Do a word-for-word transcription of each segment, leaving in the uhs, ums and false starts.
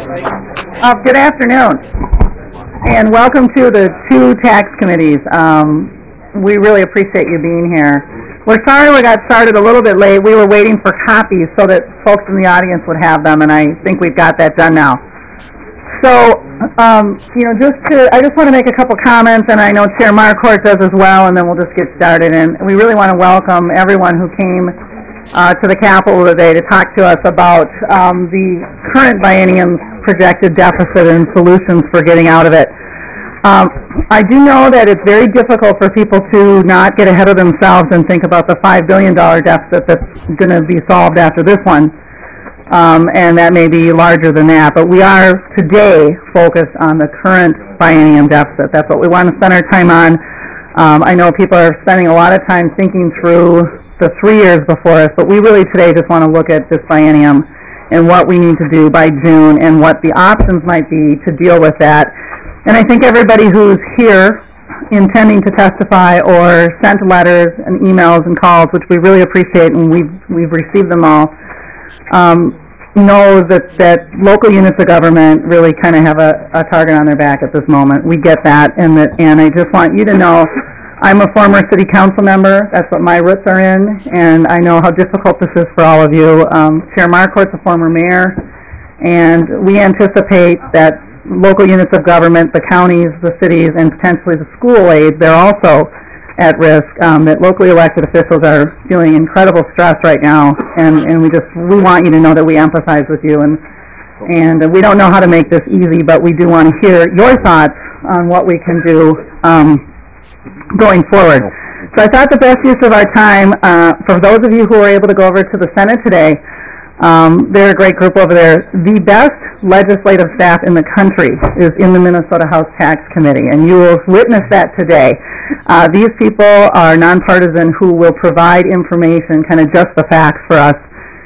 Uh, good afternoon, and welcome to the two tax committees. Um, we really appreciate you being here. We're sorry we got started a little bit late. We were waiting for copies so that folks in the audience would have them, and I think we've got that done now. So, um, you know, just to, I just want to make a couple comments, and I know Chair Marquardt does as well, and then we'll just get started. And we really want to welcome everyone who came uh, to the Capitol today to talk to us about um, the current biennium's projected deficit and solutions for getting out of it. Um, I do know that it's very difficult for people to not get ahead of themselves and think about the five billion dollars deficit that's going to be solved after this one. Um, and that may be larger than that, but we are today focused on the current biennium deficit. That's what we want to spend our time on. Um, I know people are spending a lot of time thinking through the three years before us, but we really today just want to look at this biennium and what we need to do by June and what the options might be to deal with that. And I think everybody who's here intending to testify or sent letters and emails and calls, which we really appreciate, and we've, we've received them all, Um, know that, that local units of government really kind of have a, a target on their back at this moment. We get that, and that, and I just want you to know I'm a former city council member. That's what my roots are in, and I know how difficult this is for all of you. Um, Chair Marquardt's a former mayor, and we anticipate that local units of government, the counties, the cities, and potentially the school aides, they're also at risk, um, that locally elected officials are feeling incredible stress right now, and, and we just, we want you to know that we empathize with you, and, and we don't know how to make this easy, but we do want to hear your thoughts on what we can do um, going forward. So I thought the best use of our time, uh, for those of you who were able to go over to the Senate today, Um, they're a great group over there. The best legislative staff in the country is in the Minnesota House Tax Committee, and you will witness that today. Uh, these people are nonpartisan who will provide information, kind of just the facts for us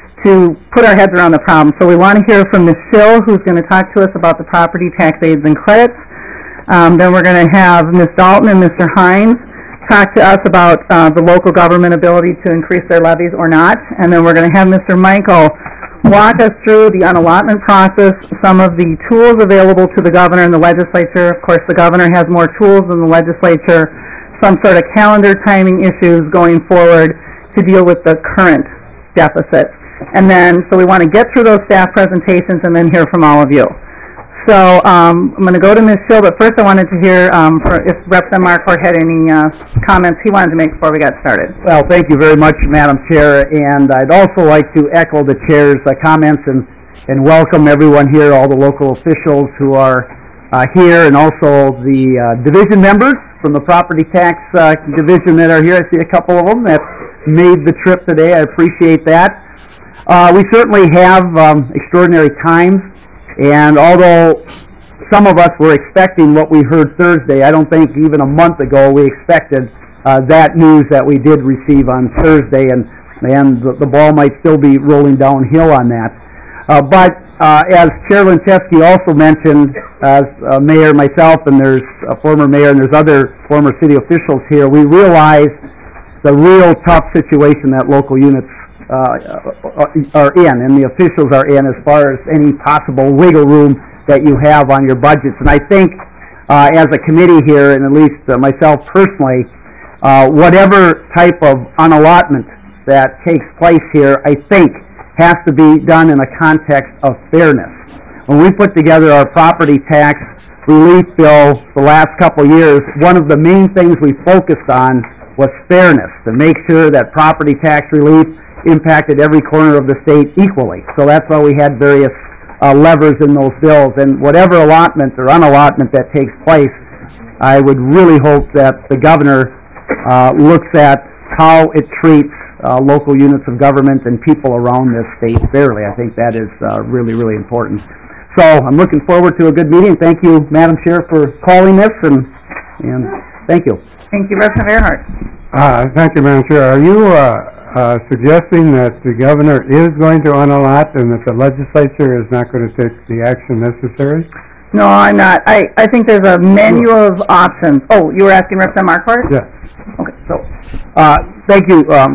to put our heads around the problem. So we want to hear from Miz Schill, who's going to talk to us about the property tax aids and credits. Um, then we're going to have Miz Dalton and Mister Hines talk to us about uh, the local government ability to increase their levies or not. And then we're going to have Mister Michael walk us through the unallotment process, some of the tools available to the governor and the legislature. Of course, the governor has more tools than the legislature, some sort of calendar timing issues going forward to deal with the current deficit. And then, so we want to get through those staff presentations and then hear from all of you. So um, I'm going to go to Miz Schill, but first I wanted to hear um, for if Representative Marquardt had any uh, comments he wanted to make before we got started. Well, thank you very much, Madam Chair, and I'd also like to echo the Chair's uh, comments and, and welcome everyone here, all the local officials who are uh, here, and also the uh, division members from the Property Tax uh, Division that are here. I see a couple of them that made the trip today. I appreciate that. Uh, we certainly have um, extraordinary times. And although some of us were expecting what we heard Thursday, I don't think even a month ago we expected uh, that news that we did receive on Thursday, and, and the, the ball might still be rolling downhill on that. Uh, but uh, as Chair Lentesky also mentioned, as uh, Mayor, myself, and there's a former mayor and there's other former city officials here, we realize the real tough situation that local units Uh, are in, and the officials are in, as far as any possible wiggle room that you have on your budgets. And I think uh, as a committee here, and at least uh, myself personally, uh, whatever type of unallotment that takes place here, I think has to be done in a context of fairness. When we put together our property tax relief bill the last couple years, one of the main things we focused on was fairness, to make sure that property tax relief impacted every corner of the state equally. So that's why we had various uh, levers in those bills. And whatever allotment or unallotment that takes place, I would really hope that the governor uh, looks at how it treats uh, local units of government and people around this state fairly. I think that is uh, really, really important. So I'm looking forward to a good meeting. Thank you, Madam Chair, for calling this, and, and thank you. Thank you, Representative Earhart. Uh, thank you, Madam Chair. Are you uh, uh, suggesting that the governor is going to unallot and that the legislature is not going to take the action necessary? No, I'm not. I, I think there's a menu of options. Oh, you were asking Representative Marquardt? Yes. Okay, so uh, thank you, um,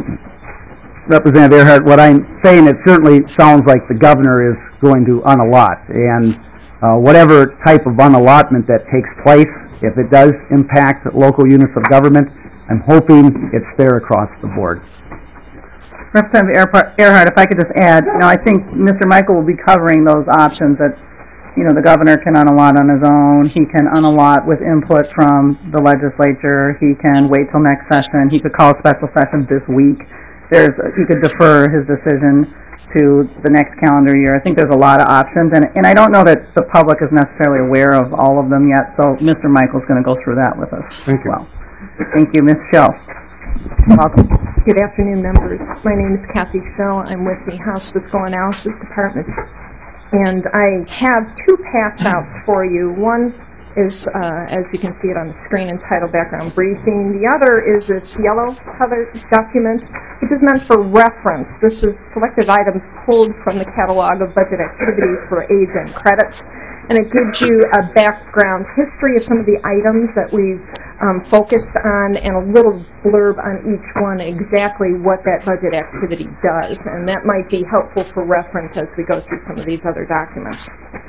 Representative Earhart. What I'm saying, it certainly sounds like the governor is going to unallot, and uh, whatever type of unallotment that takes place, if it does impact local units of government, I'm hoping it's fair across the board. Representative Earhart, Earhart, if I could just add, you know, I think Mister Michael will be covering those options that, you know, the governor can unallot on his own, he can unallot with input from the legislature, he can wait till next session, he could call a special session this week, there's, he could defer his decision to the next calendar year. I think there's a lot of options, and, and I don't know that the public is necessarily aware of all of them yet, so Mister Michael's going to go through that with us Thank as you. well. Thank you, Miz Schill. Welcome. Good afternoon, members. My name is Kathy Schill. I'm with the House Fiscal Analysis Department, and I have two pass outs for you. One is, uh, as you can see it on the screen, entitled Background Briefing. The other is this yellow covered document, which is meant for reference. This is selected items pulled from the catalog of budget activities for aids and credits, and it gives you a background history of some of the items that we've um, focused on, and a little blurb on each one, exactly what that budget activity does, and that might be helpful for reference as we go through some of these other documents.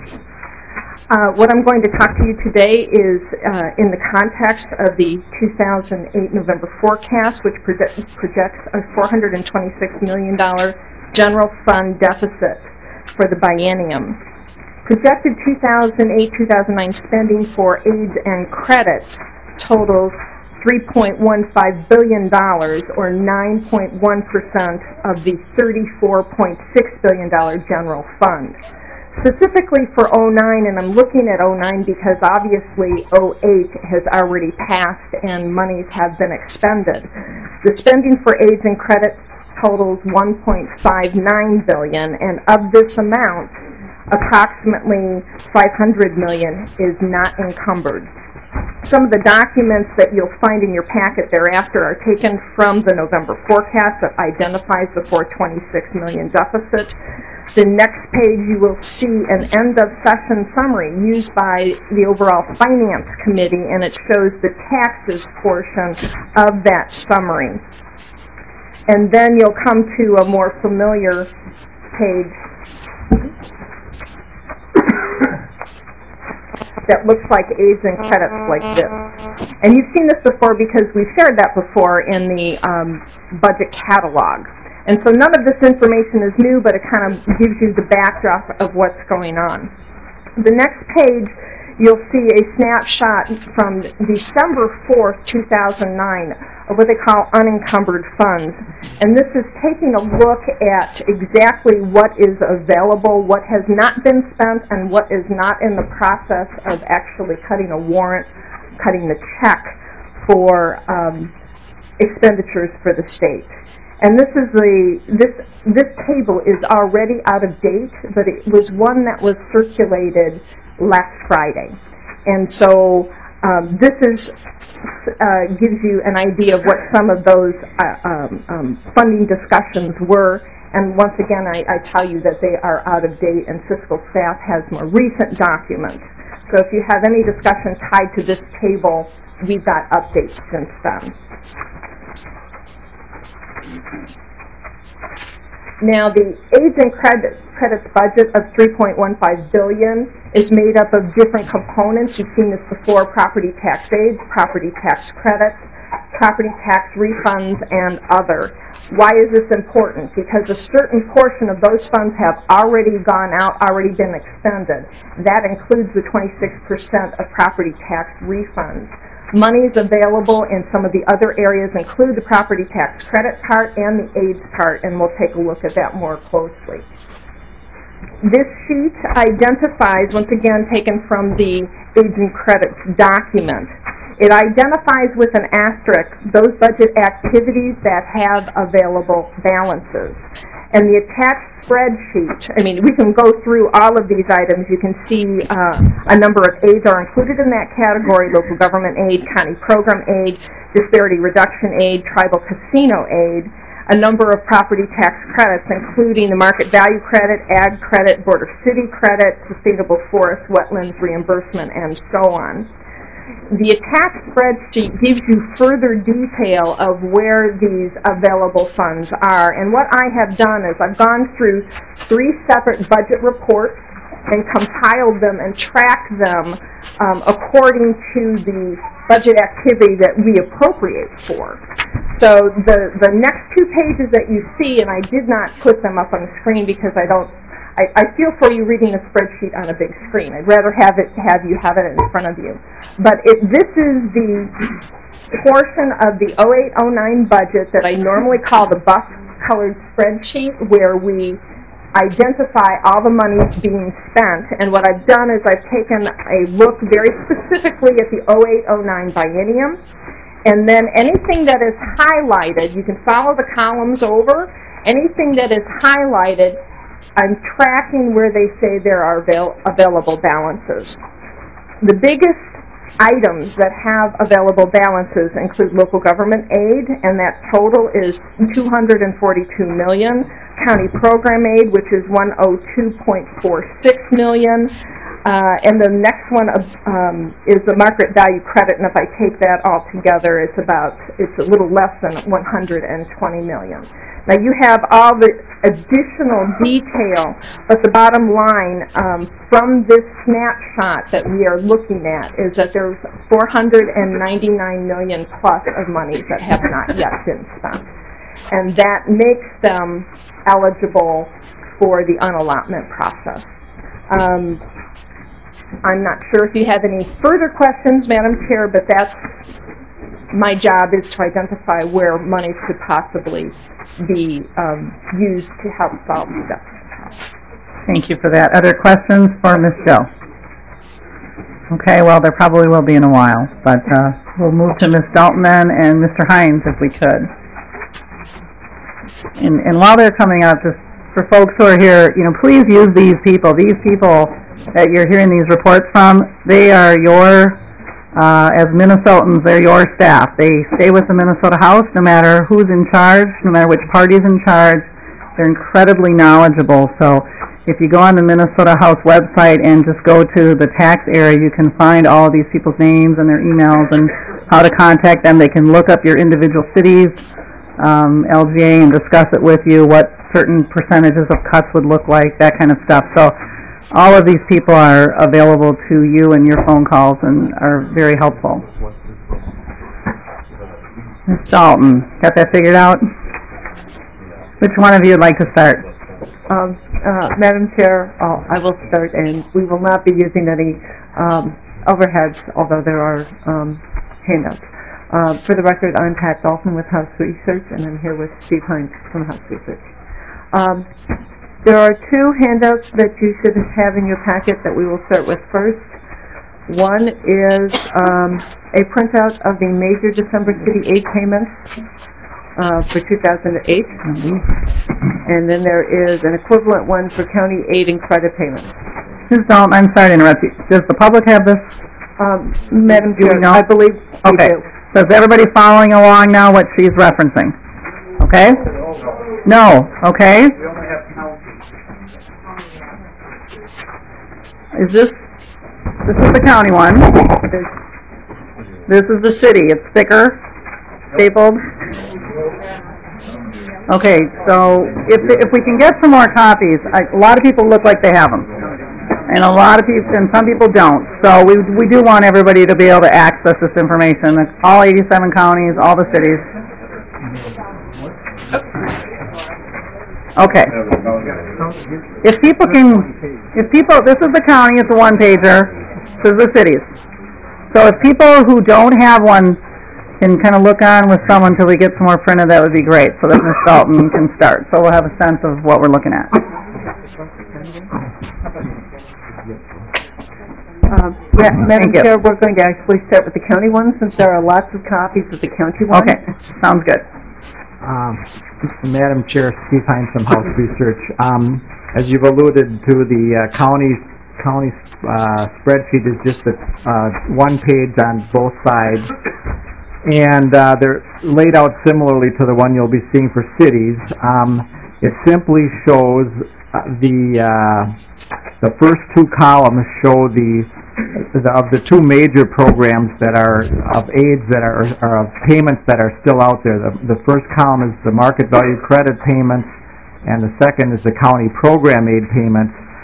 Uh, what I'm going to talk to you today is uh, in the context of the two thousand eight November forecast, which proje projects a four hundred twenty-six million dollars general fund deficit for the biennium. Projected two thousand eight two thousand nine spending for aids and credits totals three point one five billion dollars, or nine point one percent of the thirty-four point six billion dollars general fund. Specifically for oh nine, and I'm looking at oh nine because obviously oh eight has already passed and monies have been expended. The spending for aids and credits totals one point five nine billion dollars, and of this amount, approximately five hundred million dollars is not encumbered. Some of the documents that you'll find in your packet thereafter are taken from the November forecast that identifies the four hundred twenty-six million dollars deficit. The next page you will see an end of session summary used by the overall finance committee, and it shows the taxes portion of that summary. And then you'll come to a more familiar page that looks like aids and credits like this. And you've seen this before because we've shared that before in the um, budget catalog. And so none of this information is new, but it kind of gives you the backdrop of what's going on. The next page, you'll see a snapshot from December fourth two thousand nine of what they call unencumbered funds. And this is taking a look at exactly what is available, what has not been spent, and what is not in the process of actually cutting a warrant, cutting the check for um, expenditures for the state. And this is the this this table is already out of date, but it was one that was circulated last Friday, and so um, this is uh, gives you an idea of what some of those uh, um, um, funding discussions were. And once again, I, I tell you that they are out of date, and fiscal staff has more recent documents. So if you have any discussion tied to this table, we've got updates since then. Now, the aids and credit, credits budget of three point one five billion dollars is made up of different components. You've seen this before: property tax aids, property tax credits, property tax refunds, and other. Why is this important? Because a certain portion of those funds have already gone out, already been expended. That includes the twenty-six percent of property tax refunds. Money is available in some of the other areas, include the property tax credit part and the aids part, and we'll take a look at that more closely. This sheet identifies, once again taken from the aids and credits document, it identifies with an asterisk those budget activities that have available balances. And the attached spreadsheet, I mean, we can go through all of these items. You can see uh, a number of aids are included in that category: local government aid, county program aid, disparity reduction aid, tribal casino aid, a number of property tax credits, including the market value credit, ag credit, border city credit, sustainable forest, wetlands reimbursement, and so on. The attached spreadsheet gives you further detail of where these available funds are. And what I have done is I've gone through three separate budget reports and compiled them and tracked them um, according to the budget activity that we appropriate for. So the, the next two pages that you see, and I did not put them up on the screen because I don't, I, I feel for you reading a spreadsheet on a big screen. I'd rather have it have you have it in front of you. But it, this is the portion of the oh eight oh nine budget that I normally call the buff-colored spreadsheet, where we identify all the monies being spent. And what I've done is I've taken a look very specifically at the oh eight oh nine biennium, and then anything that is highlighted, you can follow the columns over, anything that is highlighted, I'm tracking where they say there are avail available balances. The biggest items that have available balances include local government aid, and that total is two hundred forty-two million dollars. County program aid, which is one hundred two point four six million dollars. Uh, and the next one um, is the market value credit, and if I take that all together, it's about, it's a little less than one hundred twenty million dollars. Now you have all the additional detail, but the bottom line um, from this snapshot that we are looking at is that there's four hundred ninety-nine million dollars plus of monies that have not yet been spent. And that makes them eligible for the unallotment process. Um, I'm not sure if you have any further questions, Madam Chair, but that's my job, is to identify where money could possibly be um, used to help solve this. Thank you for that. Other questions for Miz Jo? Okay, well, there probably will be in a while, but uh, we'll move to Miz Dalton then, and Mister Hines, if we could. And, and while they're coming up, just for folks who are here, you know, please use these people. These people that you're hearing these reports from, they are your, uh, as Minnesotans, they're your staff. They stay with the Minnesota House no matter who's in charge, no matter which party's in charge. They're incredibly knowledgeable. So if you go on the Minnesota House website and just go to the tax area, you can find all of these people's names and their emails and how to contact them. They can look up your individual cities, um, L G A, and discuss it with you, what certain percentages of cuts would look like, that kind of stuff. So all of these people are available to you and your phone calls and are very helpful. Miz Dalton, got that figured out? Which one of you would like to start? Um, uh, Madam Chair, uh, I will start, and we will not be using any um, overheads, although there are um, handouts. Uh, for the record, I'm Pat Dalton with House Research, and I'm here with Steve Hines from House Research. Um, there are two handouts that you should have in your packet that we will start with first. One is um, a printout of the major December city aid payments uh, for two thousand eight, mm-hmm. and then there is an equivalent one for county aid and credit payments. Miz Dalton, I'm sorry to interrupt you. Does the public have this? Um, Madam Do we Chair, know? I believe we Okay. do. So is everybody following along now what she's referencing? Okay? No. Okay? Is this, this is the county one. This is the city. It's thicker, stapled. Okay, so if, if we can get some more copies, I, a lot of people look like they have them. And a lot of people, and some people don't. So we we do want everybody to be able to access this information. It's all eighty-seven counties, all the cities. Okay. If people can, if people, this is the county, it's a one-pager. This is the cities. So if people who don't have one can kind of look on with someone until we get some more printed, that would be great, so that Miz Dalton can start. So we'll have a sense of what we're looking at. Um, yeah, Madam Chair, we're going to actually start with the county one, since there are lots of copies of the county one. Okay, sounds good. Um, Madam Chair, Steve Hines from House Research. Um, as you've alluded to, the uh, county county uh, spreadsheet is just a, uh, one page on both sides, and uh, they're laid out similarly to the one you'll be seeing for cities. Um, it simply shows uh, the uh, the first two columns show the, the of the two major programs that are of aids that are, are of payments that are still out there. The, the first column is the market value credit payments, and the second is the county program aid payments.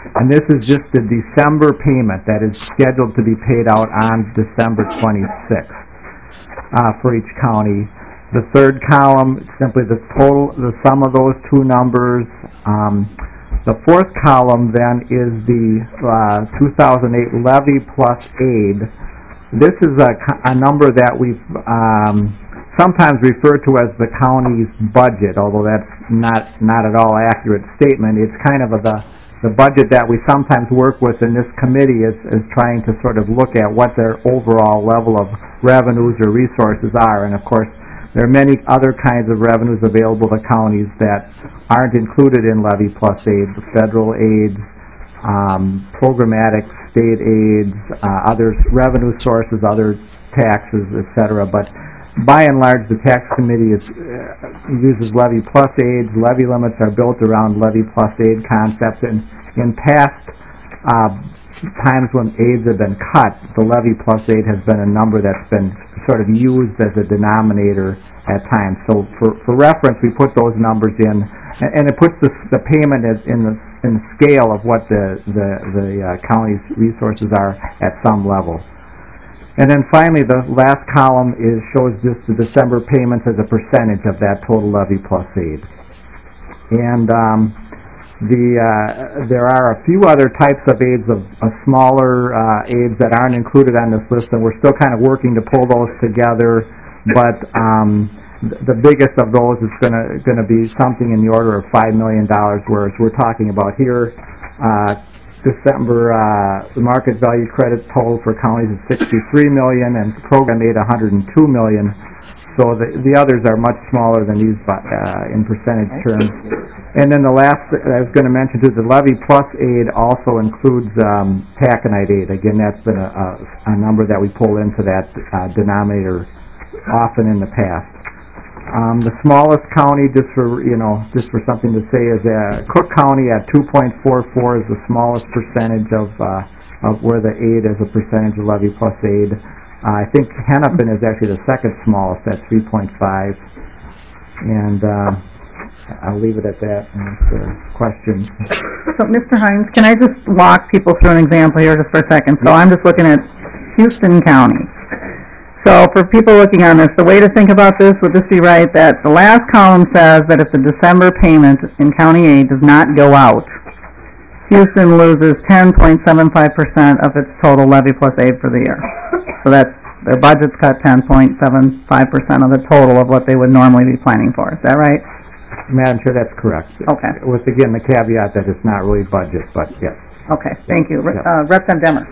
And this is just the December payment that is scheduled to be paid out on December twenty-sixth uh, for each county. The third column, simply the total, the sum of those two numbers. Um, the fourth column then is the uh, two thousand eight levy plus aid. This is a, a number that we've um, sometimes referred to as the county's budget, although that's not not at all accurate statement. It's kind of a, the the budget that we sometimes work with in this committee is, is trying to sort of look at what their overall level of revenues or resources are. And of course, there are many other kinds of revenues available to counties that aren't included in levy plus aid, federal aids, um, programmatic state aids, uh, other revenue sources, other taxes, et cetera. But by and large, the tax committee is, uh, uses levy plus aids. Levy limits are built around levy plus aid concepts. And in past uh, times when aids have been cut, the levy plus aid has been a number that's been sort of used as a denominator at times. So for, for reference, we put those numbers in, and, and it puts the, the payment as in the in the scale of what the the, the uh, county's resources are at some level. And then finally, the last column is shows just the December payments as a percentage of that total levy plus aid. And um, the uh, there are a few other types of aids, of, of smaller uh, aids that aren't included on this list, and we're still kind of working to pull those together. But um, th the biggest of those is going to going to be something in the order of five million dollars, whereas we're talking about here. Uh, December uh, the market value credit total for counties is sixty-three million dollars, and program aid one hundred two million dollars. So the, the others are much smaller than these uh, in percentage terms. And then the last I was going to mention too, the levy plus aid also includes um, taconite aid. Again, that's been a, a, a number that we pull into that uh, denominator often in the past. Um, the smallest county, just for you know, just for something to say, is uh, Cook County at two point four four is the smallest percentage of uh, of where the aid is a percentage of levy plus aid. Uh, I think Hennepin is actually the second smallest at three point five, and uh, I'll leave it at that. And uh, questions. So, Mister Hines, can I just walk people through an example here just for a second? So I'm just looking at Houston County. So for people looking on this, the way to think about this would just be right that the last column says that if the December payment in county aid does not go out, Houston loses ten point seven five percent of its total levy plus aid for the year. So that's, their budget's cut ten point seven five percent of the total of what they would normally be planning for. Is that right? Madam Chair, that's correct. Okay. With, again, the caveat that it's not really budget, but yes. Okay, thank you. Uh, Representative Demmer.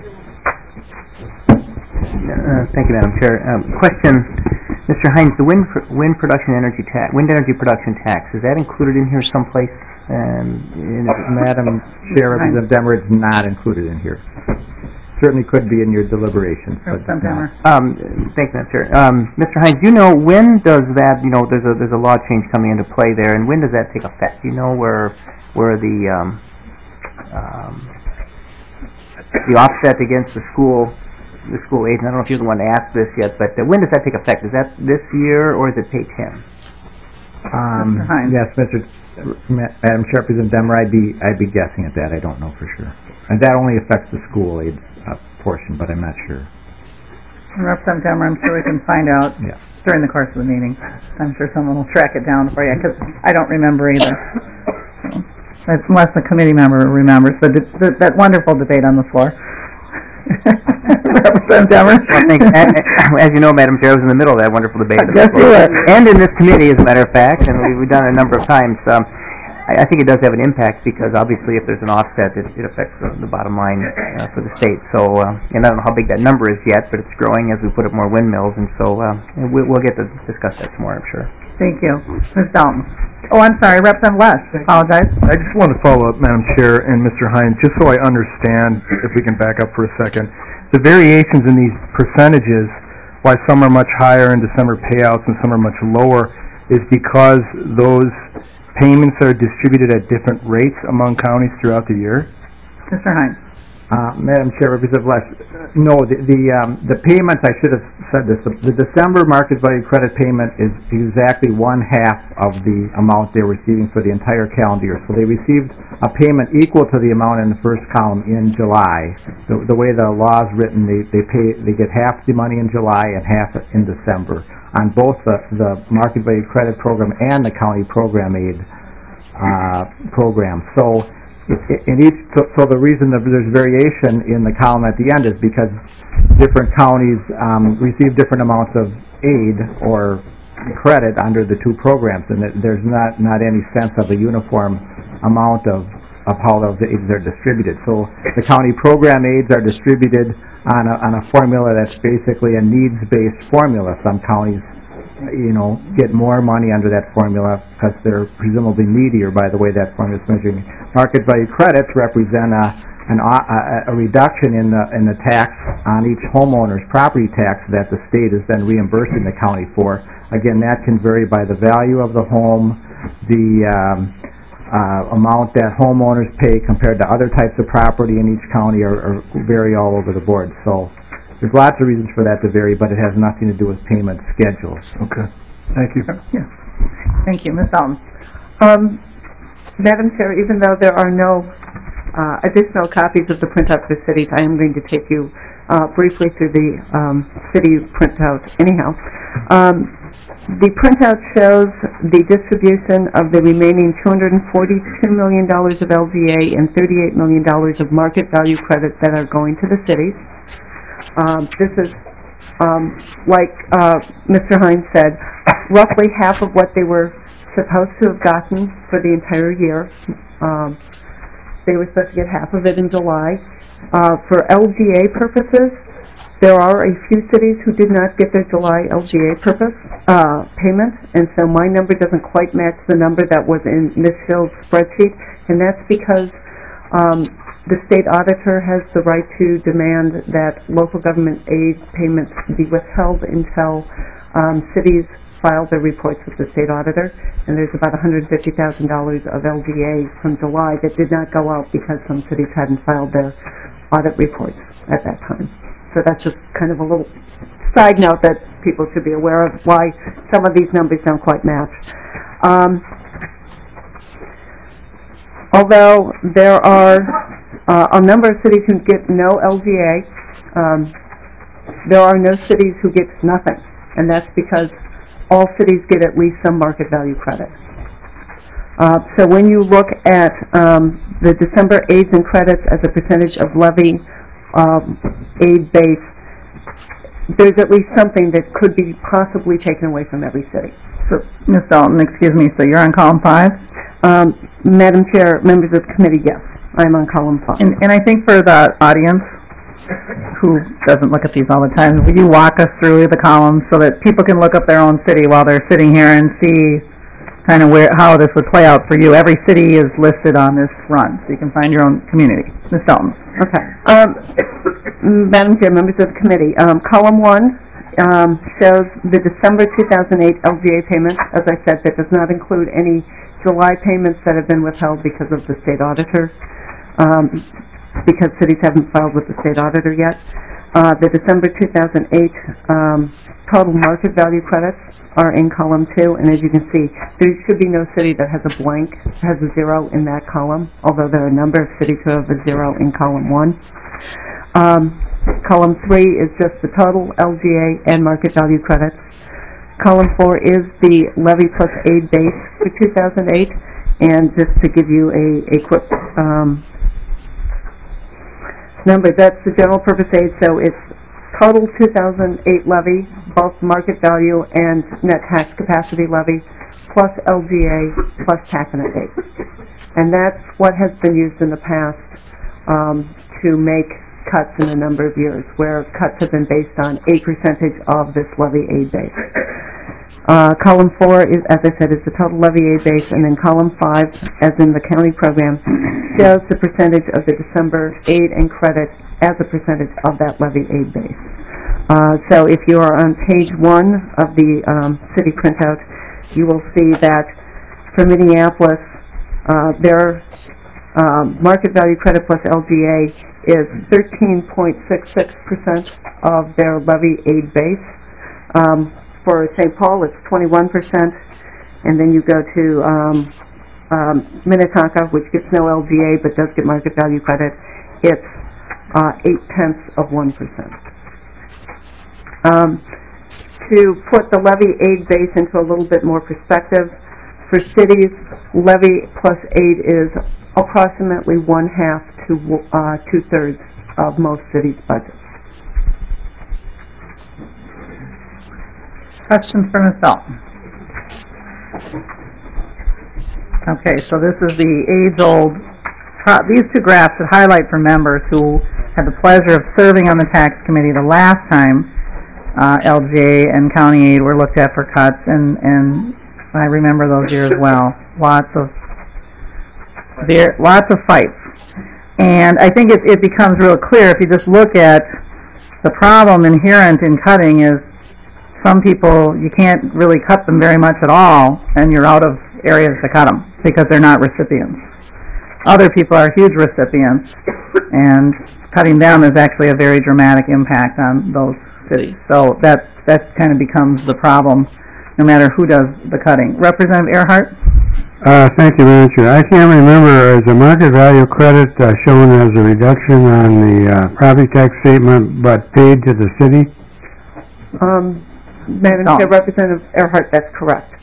Uh, thank you, Madam Chair. Um, question, Mister Hines, the wind pr wind production energy tax, wind energy production tax, is that included in here someplace? Um, in, Madam Chair, Representative Demmer, it's not included in here. Certainly could be in your deliberations, but it's not. Um, thank you, Madam Chair. Um, Mister Hines, do you know when does that? You know, there's a there's a law change coming into play there, and when does that take effect? Do you know where where the um, um, the offset against the school? the school aid, and I don't know if you're the one to ask this yet, but uh, when does that take effect? Is that this year, or is it pay ten? Um, yes, Mister Madam Chair, Representative Demmer, I'd be I'd be guessing at that. I don't know for sure, and that only affects the school aid uh, portion, but I'm not sure. And Representative Demmer, I'm sure we can find out yeah. during the course of the meeting. I'm sure someone will track it down for you, because I don't remember either. So, unless the committee member remembers the, the, that wonderful debate on the floor. Representative Demmer. Well, thank you. As you know, Madam Chair, I was in the middle of that wonderful debate. Yes, you were. And in this committee, as a matter of fact, and we, we've done it a number of times. Um, I, I think it does have an impact because obviously if there's an offset, it, it affects the, the bottom line uh, for the state. So, uh, and I don't know how big that number is yet, but it's growing as we put up more windmills, and so uh, we'll, we'll get to discuss that some more, I'm sure. Thank you. Miz Dalton. Oh, I'm sorry, Representative West. Apologize. I just want to follow up, Madam Chair and Mister Hines, just so I understand, if we can back up for a second. The variations in these percentages, why some are much higher in December payouts and some are much lower, is because those payments are distributed at different rates among counties throughout the year? Mister Hines. Uh, Madam Chair, Representative Les, no, the the, um, the payments, I should have said this, the, the December market value credit payment is exactly one half of the amount they're receiving for the entire calendar year. So they received a payment equal to the amount in the first column in July. The, the way the law is written, they, they pay, they get half the money in July and half in December on both the, the market value credit program and the county program aid uh, program. So in each, so, so the reason that there's variation in the column at the end is because different counties um, receive different amounts of aid or credit under the two programs, and that there's not not any sense of a uniform amount of of how those aids are distributed. So the county program aids are distributed on a, on a formula that's basically a needs-based formula. Some counties, you know, get more money under that formula because they're presumably needier by the way that formula is measuring. Market value credits represent a, an, a, a reduction in the in the tax on each homeowner's property tax that the state is then reimbursing the county for. Again, that can vary by the value of the home, the um, uh, amount that homeowners pay compared to other types of property in each county, or, or vary all over the board. So there's lots of reasons for that to vary, but it has nothing to do with payment schedules. Okay. Thank you. Yeah. Thank you. Miz Dalton. Um, Madam Chair, even though there are no uh, additional copies of the printout for cities, I am going to take you uh, briefly through the um, city printout anyhow. Um, the printout shows the distribution of the remaining two hundred forty-two million dollars of L G A and thirty-eight million dollars of market value credits that are going to the cities. Um, this is, um, like uh, Mister Hines said, roughly half of what they were supposed to have gotten for the entire year. Um, they were supposed to get half of it in July. Uh, for L G A purposes, there are a few cities who did not get their July L G A purpose uh, payment, and so my number doesn't quite match the number that was in Miz Phil's spreadsheet, and that's because um, the state auditor has the right to demand that local government aid payments be withheld until um, cities file their reports with the state auditor, and there's about one hundred fifty thousand dollars of L G A from July that did not go out because some cities hadn't filed their audit reports at that time. So that's just kind of a little side note that people should be aware of why some of these numbers don't quite match. Um, although there are uh, a number of cities who get no L G A, um, there are no cities who get nothing, and that's because all cities get at least some market value credit. Uh, so when you look at um, the December aids and credits as a percentage of levy um, aid base, there's at least something that could be possibly taken away from every city. So, Miz Dalton, excuse me, so you're on column five? Um, Madam Chair, members of the committee, yes, I'm on column five. And, and I think for the audience who doesn't look at these all the time, will you walk us through the columns so that people can look up their own city while they're sitting here and see kind of where how this would play out for you? Every city is listed on this front, so you can find your own community. Miz Dalton. Okay. Um, Madam Chair, members of the committee, um, column one um, shows the December two thousand eight L G A payments. As I said, that does not include any July payments that have been withheld because of the state auditor, um, because cities haven't filed with the state auditor yet. Uh, the December two thousand eight um, total market value credits are in column two, and as you can see, there should be no city that has a blank, has a zero in that column, although there are a number of cities who have a zero in column one. Um, column three is just the total L G A and market value credits. Column four is the levy plus aid base for two thousand eight, and just to give you a, a quick um, number, that's the general purpose aid, so it's total two thousand eight levy, both market value and net tax capacity levy, plus L G A, plus taconite aid. And that's what has been used in the past um, to make cuts in a number of years, where cuts have been based on a percentage of this levy aid base. Uh, column four is, as I said, is the total levy aid base, and then column five, as in the county program, shows the percentage of the December aid and credit as a percentage of that levy aid base. Uh, so if you are on page one of the um, city printout, you will see that for Minneapolis, uh, their Um, market value credit plus L G A is thirteen point six six percent of their levy aid base. Um, for Saint Paul, it's twenty-one percent, and then you go to um, um, Minnetonka, which gets no L G A but does get market value credit. It's uh, eight tenths of one percent. Um, to put the levy aid base into a little bit more perspective, for cities, levy plus aid is approximately one half to uh, two thirds of most cities' budgets. Questions for Miz Dalton? Okay, so this is the age-old, pro- these two graphs should highlight for members who had the pleasure of serving on the tax committee the last time uh, L G A and county aid were looked at for cuts, and, and I remember those years well. Lots of, there, lots of fights. And I think it, it becomes real clear if you just look at the problem inherent in cutting is some people, you can't really cut them very much at all, and you're out of areas to cut them because they're not recipients. Other people are huge recipients, and cutting them is actually a very dramatic impact on those cities. So that, that kind of becomes the problem no matter who does the cutting. Representative Earhart? Uh, thank you, Madam Chair. I can't remember, is the market value credit uh, shown as a reduction on the uh, property tax statement but paid to the city? Um, Madam No. Chair, Representative Earhart, that's correct.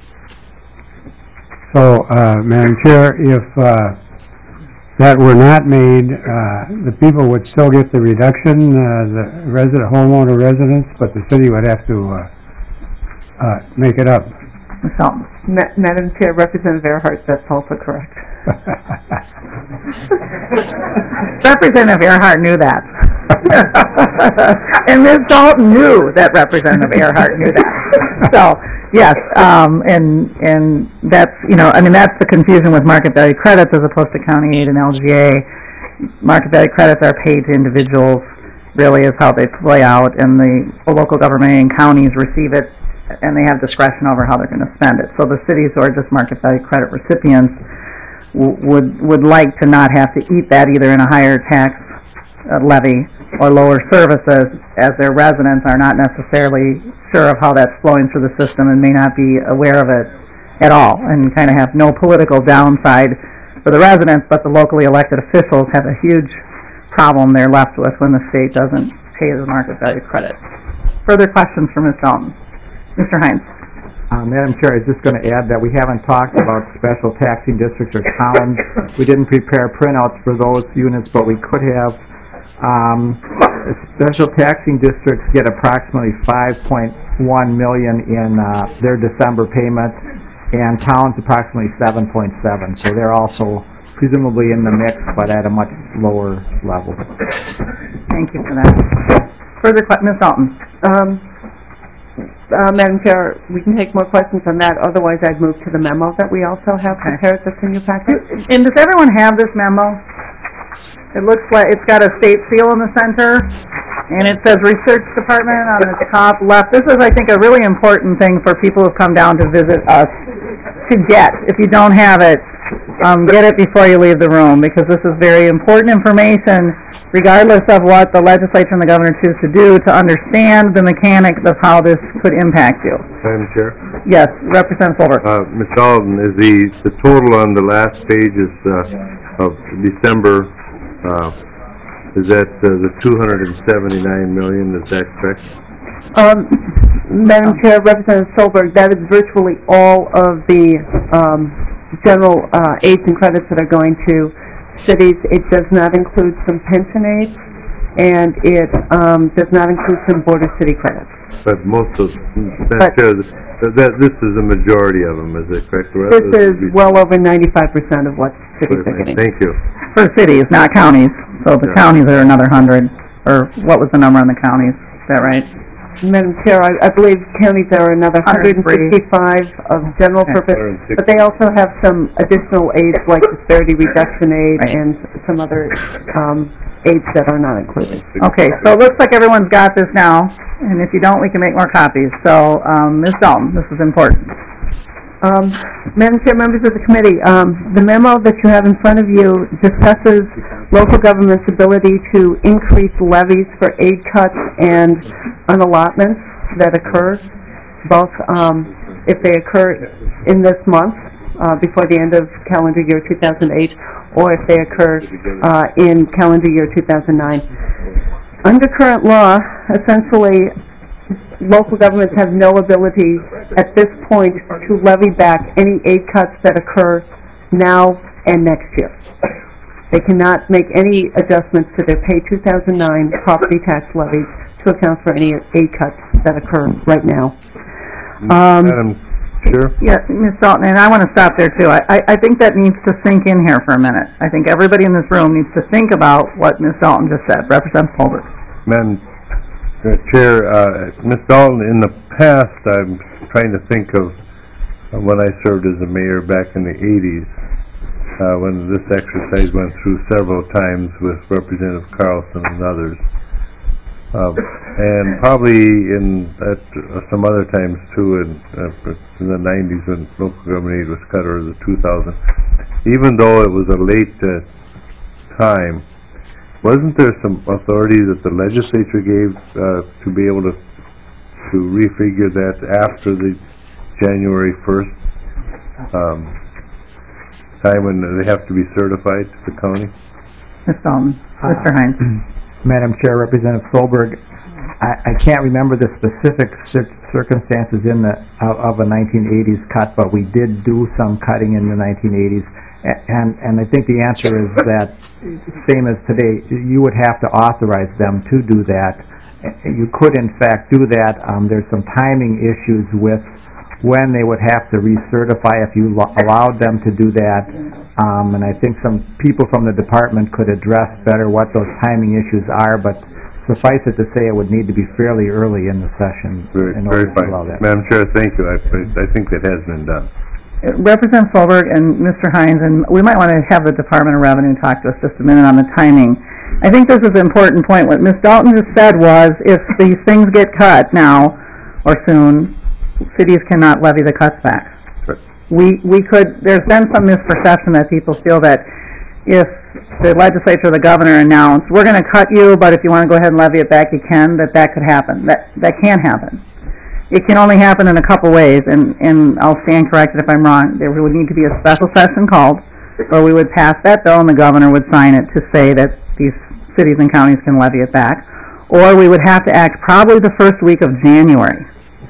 So, uh, Madam Chair, if uh, that were not made, uh, the people would still get the reduction, uh, the resident, homeowner residents, but the city would have to uh, uh, make it up. Miz Dalton? Ma Madam Chair, Representative Earhart, that's also correct. Representative Earhart knew that. And Miz Dalton knew that Representative Earhart knew that. So, yes, um, and and that's, you know, I mean, that's the confusion with market value credits as opposed to county aid and L G A. Market value credits are paid to individuals, really is how they play out, and the local government and counties receive it, and they have discretion over how they're going to spend it. So the cities who are just market value credit recipients w would would like to not have to eat that either in a higher tax uh, levy or lower services, as their residents are not necessarily sure of how that's flowing through the system and may not be aware of it at all, and kind of have no political downside for the residents, but the locally elected officials have a huge problem they're left with when the state doesn't pay the market value credit. Further questions for Miz Dalton? Mister Hines. Uh, Madam Chair, I was just going to add that we haven't talked about special taxing districts or towns. We didn't prepare printouts for those units, but we could have. Um, special taxing districts get approximately five point one million dollars in uh, their December payments, and towns approximately seven point seven. So they're also presumably in the mix, but at a much lower level. Thank you for that. Further questions, Miz Dalton? Um, uh, Madam Chair, we can take more questions on that. Otherwise, I'd move to the memo that we also have prepared that's in your packet. And does everyone have this memo? It looks like it's got a state seal in the center, and it says Research Department on the top left. This is, I think, a really important thing for people who've come down to visit us to get. If you don't have it, um, get it before you leave the room, because this is very important information, regardless of what the legislature and the governor choose to do, to understand the mechanics of how this could impact you. Madam Chair? Yes, Representative Fulber. Uh, Miz Dalton, is the, the total on the last page is, uh, of December, uh, is that uh, the two hundred seventy-nine million, is that correct? Um, Madam Chair, Representative Solberg, that is virtually all of the um, general uh, aids and credits that are going to cities. It does not include some pension aids, and it um, does not include some border city credits. But most of, Madam But- Chair, th- that, this is the majority of them, is it correct? The This others is would be- well over ninety-five percent of what cities are getting. Thank you. For cities, not counties. So the Yeah. counties are another hundred, or what was the number on the counties? Is that right? Madam Chair, I, I believe counties are another one hundred one hundred three. sixty-five of general Okay. purpose, one hundred sixty. but they also have some additional aids like disparity reduction aid Right. and some other um, aids that are not included. Okay, so it looks like everyone's got this now, and if you don't, we can make more copies. So, um, Miz Dalton, this is important. Um, Madam Chair, members of the committee, um, the memo that you have in front of you discusses local government's ability to increase levies for aid cuts and unallotments that occur, both um, if they occur in this month, uh, before the end of calendar year two thousand eight, or if they occur uh, in calendar year two thousand nine. Under current law, essentially, local governments have no ability at this point to levy back any aid cuts that occur now and next year. They cannot make any adjustments to their pay two thousand nine property tax levies to account for any aid cuts that occur right now. Um, Madam Chair? Yeah, Miz Dalton, and I want to stop there too. I, I, I think that needs to sink in here for a minute. I think everybody in this room needs to think about what Miz Dalton just said. Representative Colbert. Madam uh, Chair, uh, Miz Dalton, in the past, I'm trying to think of uh, when I served as a mayor back in the eighties, uh, when this exercise went through several times with Representative Carlson and others. Uh, and probably in at, uh, some other times too, in, uh, in the nineties when local government aid was cut, or the two thousand. Even though it was a late uh, time, wasn't there some authority that the legislature gave uh, to be able to to refigure that after the January first um, time when they have to be certified to the county? Miz Dalton. Mister Hines. Madam Chair, Representative Solberg, I, I can't remember the specific cir circumstances in the of, of a nineteen eighties cut, but we did do some cutting in the nineteen eighties, and and I think the answer is that same as today, you would have to authorize them to do that. You could in fact do that. Um, there's some timing issues with when they would have to recertify if you allowed them to do that. Um, and I think some people from the department could address better what those timing issues are, but suffice it to say it would need to be fairly early in the session Very, in order very to allow fine. that. Madam Chair, thank you. I, I think that has been done. Representative Solberg and Mister Hines, and we might want to have the Department of Revenue talk to us just a minute on the timing. I think this is an important point. What Miz Dalton just said was, if these things get cut now or soon, cities cannot levy the cuts back. Sure. We we could. There's been some misperception that people feel that if the legislature or the governor announced, we're going to cut you, but if you want to go ahead and levy it back, you can. That that could happen. That that can't happen. It can only happen in a couple ways, and, and I'll stand corrected if I'm wrong. There would need to be a special session called, where we would pass that bill and the governor would sign it to say that these cities and counties can levy it back. Or we would have to act probably the first week of January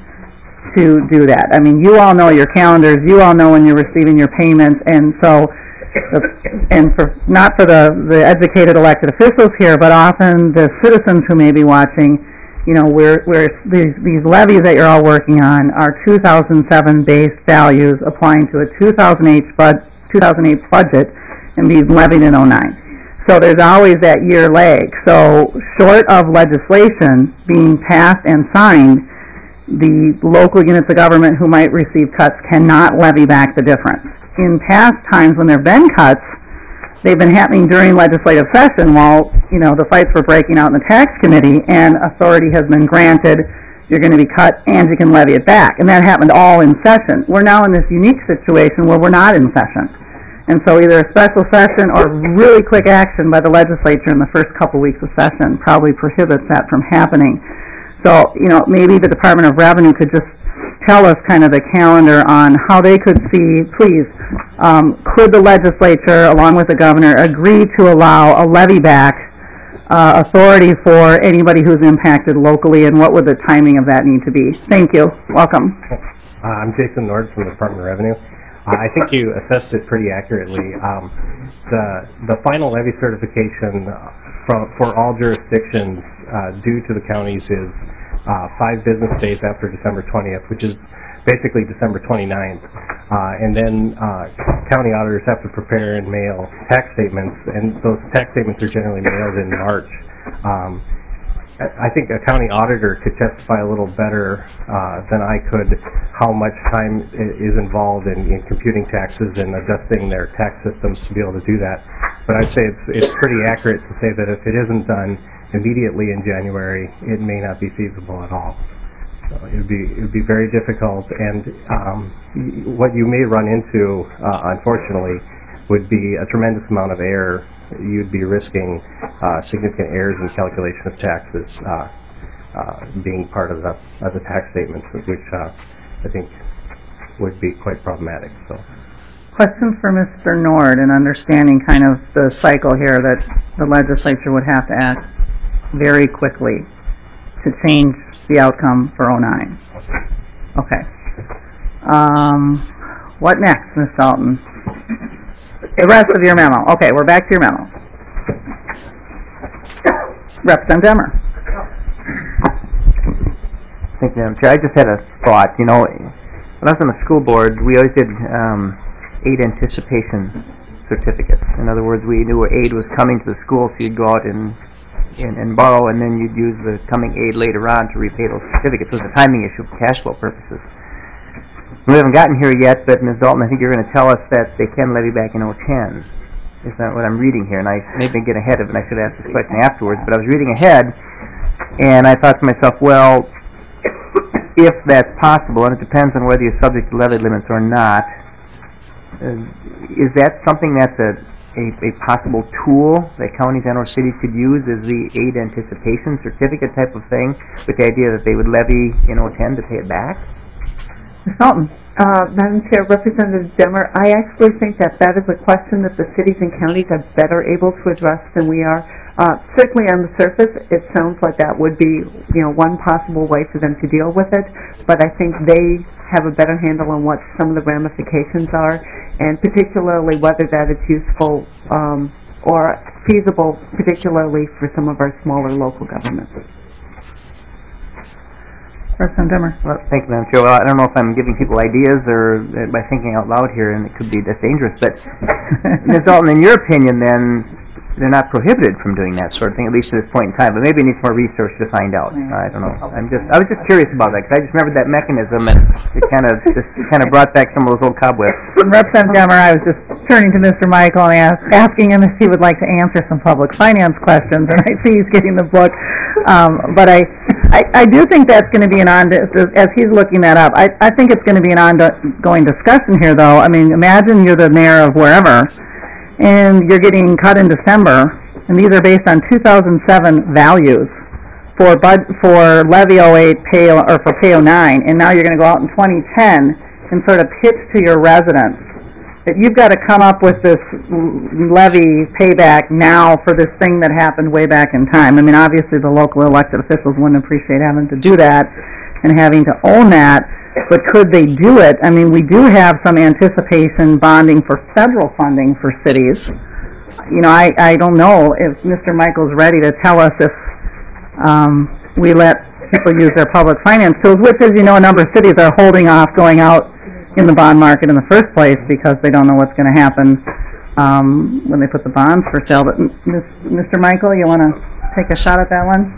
to do that. I mean, you all know your calendars, you all know when you're receiving your payments, and so, and for not for the, the educated elected officials here, but often the citizens who may be watching, you know, we're, we're, these, these levies that you're all working on are two thousand seven based values applying to a two thousand eight, bud, two thousand eight budget and being levied in oh nine. So there's always that year lag. So short of legislation being passed and signed, the local units of government who might receive cuts cannot levy back the difference. In past times when there have been cuts, they've been happening during legislative session while, you know, the fights were breaking out in the tax committee, and authority has been granted, you're going to be cut and you can levy it back. And that happened all in session. We're now in this unique situation where we're not in session. And so either a special session or really quick action by the legislature in the first couple weeks of session probably prohibits that from happening. So, you know, maybe the Department of Revenue could just tell us kind of the calendar on how they could see, please, um, could the legislature, along with the governor, agree to allow a levy back uh, authority for anybody who's impacted locally, and what would the timing of that need to be? Thank you. Welcome. Uh, I'm Jason Nord from the Department of Revenue. Uh, I think you assessed it pretty accurately. Um, the the final levy certification for, for all jurisdictions uh, due to the counties is uh, five business days after December twentieth, which is basically December twenty-ninth. Uh, and then uh, county auditors have to prepare and mail tax statements, and those tax statements are generally mailed in March. Um, I think a county auditor could testify a little better uh, than I could how much time is involved in, in computing taxes and adjusting their tax systems to be able to do that. But I'd say it's, it's pretty accurate to say that if it isn't done immediately in January, it may not be feasible at all. It would be, it would be very difficult, and um, y- what you may run into, uh, unfortunately, would be a tremendous amount of error. You'd be risking uh, significant errors in calculation of taxes uh, uh, being part of the, of the tax statements, which uh, I think would be quite problematic. So, Question for Mister Nord, in understanding kind of the cycle here that the legislature would have to act very quickly to change the outcome for oh nine. Okay. Um, what next, Miz Dalton? The rest of your memo. Okay, we're back to your memo. Representative Demmer. Thank you, Madam Chair. I just had a thought. You know, when I was on the school board, we always did um, aid anticipation certificates. In other words, we knew aid was coming to the school, so you'd go out and, and, and borrow, and then you'd use the coming aid later on to repay those certificates. It was a timing issue for cash flow purposes. We haven't gotten here yet, but Miz Dalton, I think you're going to tell us that they can levy back in oh ten. Is that what I'm reading here? And I maybe get ahead of it, and I should ask this question afterwards, but I was reading ahead, and I thought to myself, well, if that's possible, and it depends on whether you're subject to levy limits or not, uh, is that something that's a, a, a possible tool that counties and or cities could use as the aid anticipation certificate type of thing, with the idea that they would levy in oh ten to pay it back? Miz Dalton. Uh, Madam Chair, Representative Demmer, I actually think that that is a question that the cities and counties are better able to address than we are. Uh, certainly on the surface, it sounds like that would be, you know, one possible way for them to deal with it, but I think they have a better handle on what some of the ramifications are, and particularly whether that is useful um, or feasible, particularly for some of our smaller local governments. Representative Demmer. Well, thank you, Madam Chair. Well, I don't know if I'm giving people ideas or uh, by thinking out loud here, and it could be that's dangerous, but Miz Dalton, in your opinion, then, they're not prohibited from doing that sort of thing, at least at this point in time, but maybe it needs more research to find out. I don't know. I'm just, I was just curious about that, because I just remembered that mechanism, and it kind of, just kind of brought back some of those old cobwebs. Representative Demmer, I was just turning to Mister Michael and ask, asking him if he would like to answer some public finance questions, and I see he's getting the book. Um, but I, I, I do think that's going to be an on, as he's looking that up, I, I think it's going to be an ongoing discussion here, though. I mean, imagine you're the mayor of wherever, and you're getting cut in December, and these are based on two thousand seven values for bud, for levy oh eight, pay, or for pay oh nine, and now you're going to go out in twenty ten and sort of pitch to your residents that you've got to come up with this levy payback now for this thing that happened way back in time. I mean, obviously the local elected officials wouldn't appreciate having to do that and having to own that, but could they do it? I mean, we do have some anticipation bonding for federal funding for cities. You know, I, I don't know if Mister Michael's ready to tell us if um, we let people use their public finance tools, which, as you know, a number of cities are holding off going out in the bond market in the first place because they don't know what's going to happen um, when they put the bonds for sale. But Mister Michael, you want to take a shot at that one?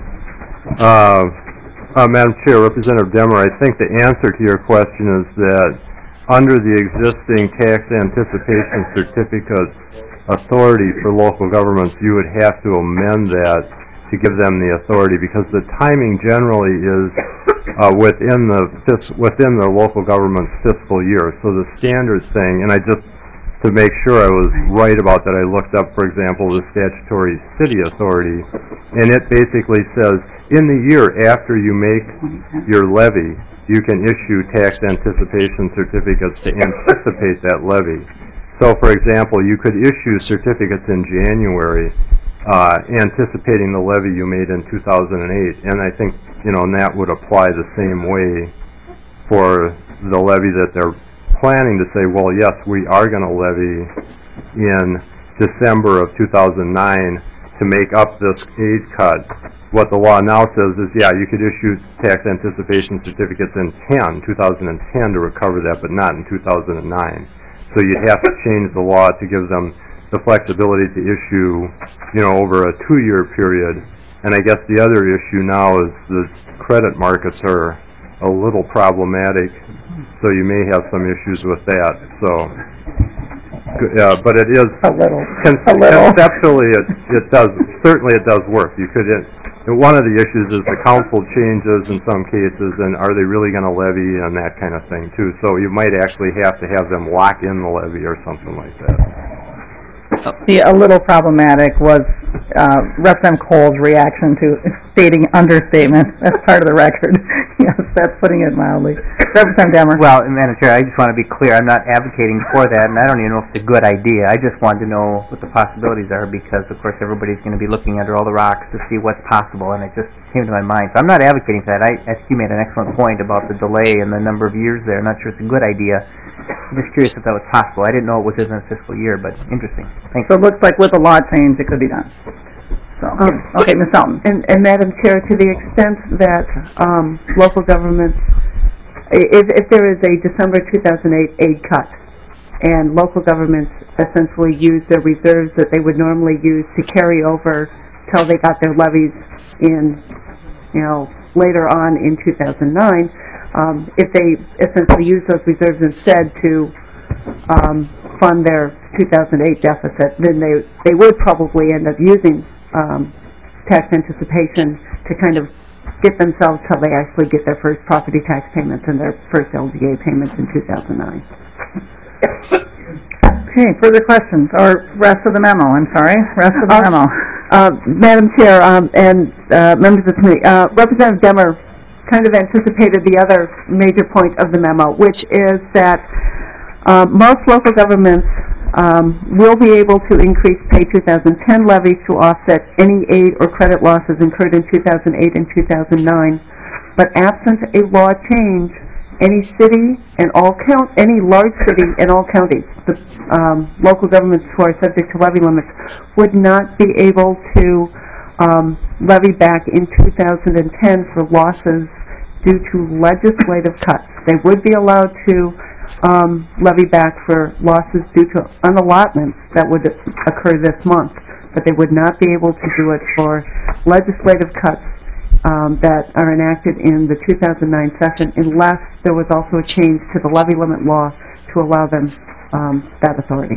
Uh, uh, Madam Chair, Representative Demmer, I think the answer to your question is that under the existing tax anticipation certificate authority for local governments, you would have to amend that to give them the authority, because the timing generally is uh, within the within the local government's fiscal year. So the standard thing, and I just, to make sure I was right about that, I looked up, for example, the statutory city authority, and it basically says in the year after you make your levy, you can issue tax anticipation certificates to anticipate that levy. So, for example, you could issue certificates in January Uh, anticipating the levy you made in two thousand eight, and I think, you know, and that would apply the same way for the levy that they're planning to say, well, yes, we are going to levy in December of two thousand nine to make up this aid cut. What the law now says is, yeah, you could issue tax anticipation certificates in two thousand ten to recover that, but not in two thousand nine. So you'd have to change the law to give them the flexibility to issue, you know, over a two-year period. And I guess the other issue now is the credit markets are a little problematic, so you may have some issues with that. So good, yeah, but it is, A little, con- a little. conceptually, it, it does, certainly it does work. You could, it, one of the issues is the council changes in some cases, and are they really gonna levy and that kind of thing too. So you might actually have to have them lock in the levy or something like that. The, a little problematic was uh, Representative Cole's reaction to stating understatement. That's part of the record. Yes, that's putting it mildly. Representative Demmer. Well, Madam Chair, I just want to be clear, I'm not advocating for that, and I don't even know if it's a good idea. I just wanted to know what the possibilities are, because, of course, everybody's going to be looking under all the rocks to see what's possible, and it just came to my mind. So I'm not advocating for that. I, I think you made an excellent point about the delay and the number of years there. I'm not sure it's a good idea. I'm just curious if that was possible. I didn't know it was within a fiscal year, but interesting. Thanks. So it looks like with a law change, it could be done. So, Um, okay, Miz Dalton. And, and Madam Chair, to the extent that um, local governments, i- if, if there is a December two thousand eight aid cut, and local governments essentially use their reserves that they would normally use to carry over till they got their levies in, you know, later on in two thousand nine, um, if they essentially use those reserves instead to um, fund their two thousand eight deficit, then they, they would probably end up using um, tax anticipation to kind of get themselves till they actually get their first property tax payments and their first L G A payments in two thousand nine. Okay, further questions, or rest of the memo, I'm sorry, rest of the Uh, memo. Uh, Madam Chair, um, and uh, members of the committee, uh, Representative Demmer kind of anticipated the other major point of the memo, which is that uh, most local governments um, will be able to increase pay two thousand ten levies to offset any aid or credit losses incurred in two thousand eight and two thousand nine, but absent a law change, any city and all count, any large city and all counties, the um, local governments who are subject to levy limits, would not be able to um, levy back in two thousand ten for losses due to legislative cuts. They would be allowed to um, levy back for losses due to unallotments that would occur this month, but they would not be able to do it for legislative cuts Um, that are enacted in the two thousand nine session, unless there was also a change to the levy limit law to allow them um, that authority.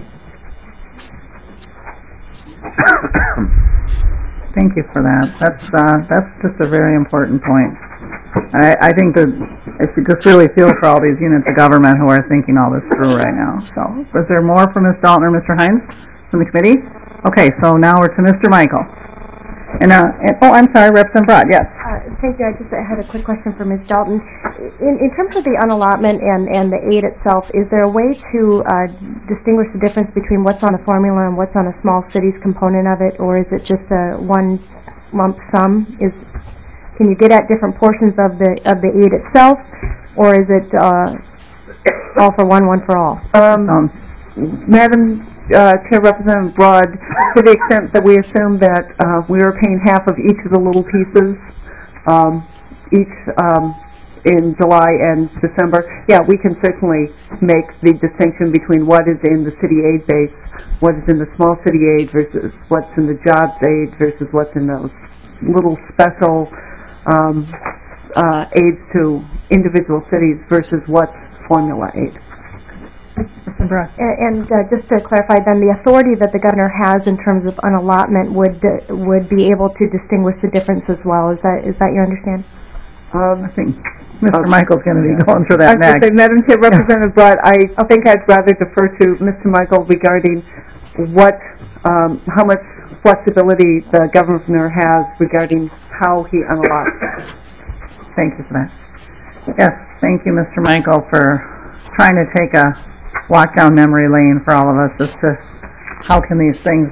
Thank you for that. That's uh, that's just a very important point. I, I think that I should just really feel for all these units of government who are thinking all this through right now. So, is there more from Miz Dalton or Mister Hines from the committee? Okay, so now we're to Mister Michael. And, uh, and oh, I'm sorry, Representative Broad, yes. Uh, thank you. I just had a quick question for Miz Dalton. In, in terms of the unallotment and, and the aid itself, is there a way to uh, distinguish the difference between what's on the formula and what's on a small cities component of it, or is it just a one lump sum? Is can you get at different portions of the of the aid itself, or is it uh, all for one, one for all? Um, Um, Madam uh, Chair, Representative Broad, to the extent that we assume that uh, we are paying half of each of the little pieces, um, each um, in July and December, yeah, we can certainly make the distinction between what is in the city aid base, what is in the small city aid versus what's in the jobs aid versus what's in those little special um, uh, aids to individual cities versus what's formula aid. And, and uh, just to clarify, then the authority that the governor has in terms of unallotment would uh, would be able to distinguish the difference as well. Is that is that your understanding? Um, I think Mister Um, Michael's going to be going through I that was gonna next. say, Madam Chair, Representative Broad, I think I'd rather defer to Mister Michael regarding what, um, how much flexibility the governor has regarding how he unallots. Thank you for that. Yes, thank you, Mister Michael, for trying to take a walk down memory lane for all of us as to how can these things.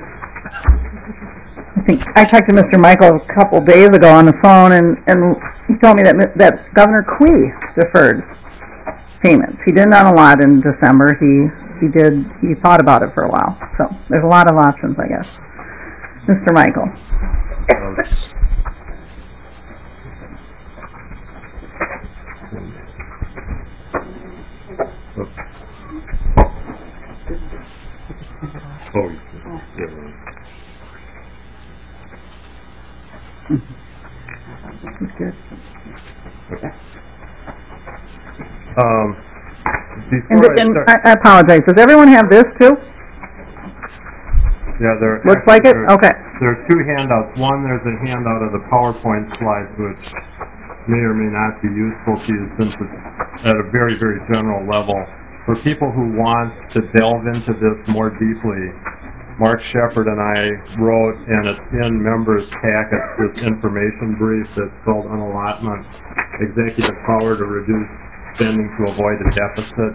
I think I talked to Mister Michael a couple days ago on the phone, and, and he told me that that Governor Quee deferred payments. He didn't unallot in December. He he did. He thought about it for a while. So there's a lot of options, I guess. Mister Michael. Oh, yeah. Good. Um, And, before I and start, I, I apologize. Does everyone have this too? Yeah, there. Looks like it? there- Okay. There are two handouts. One, there's a handout of the PowerPoint slides, which may or may not be useful to you since it's at a very, very general level. For people who want to delve into this more deeply, Mark Shepard and I wrote, and it's in members' packets, this information brief that's called Unallotment, Executive Power to Reduce Spending to Avoid a Deficit.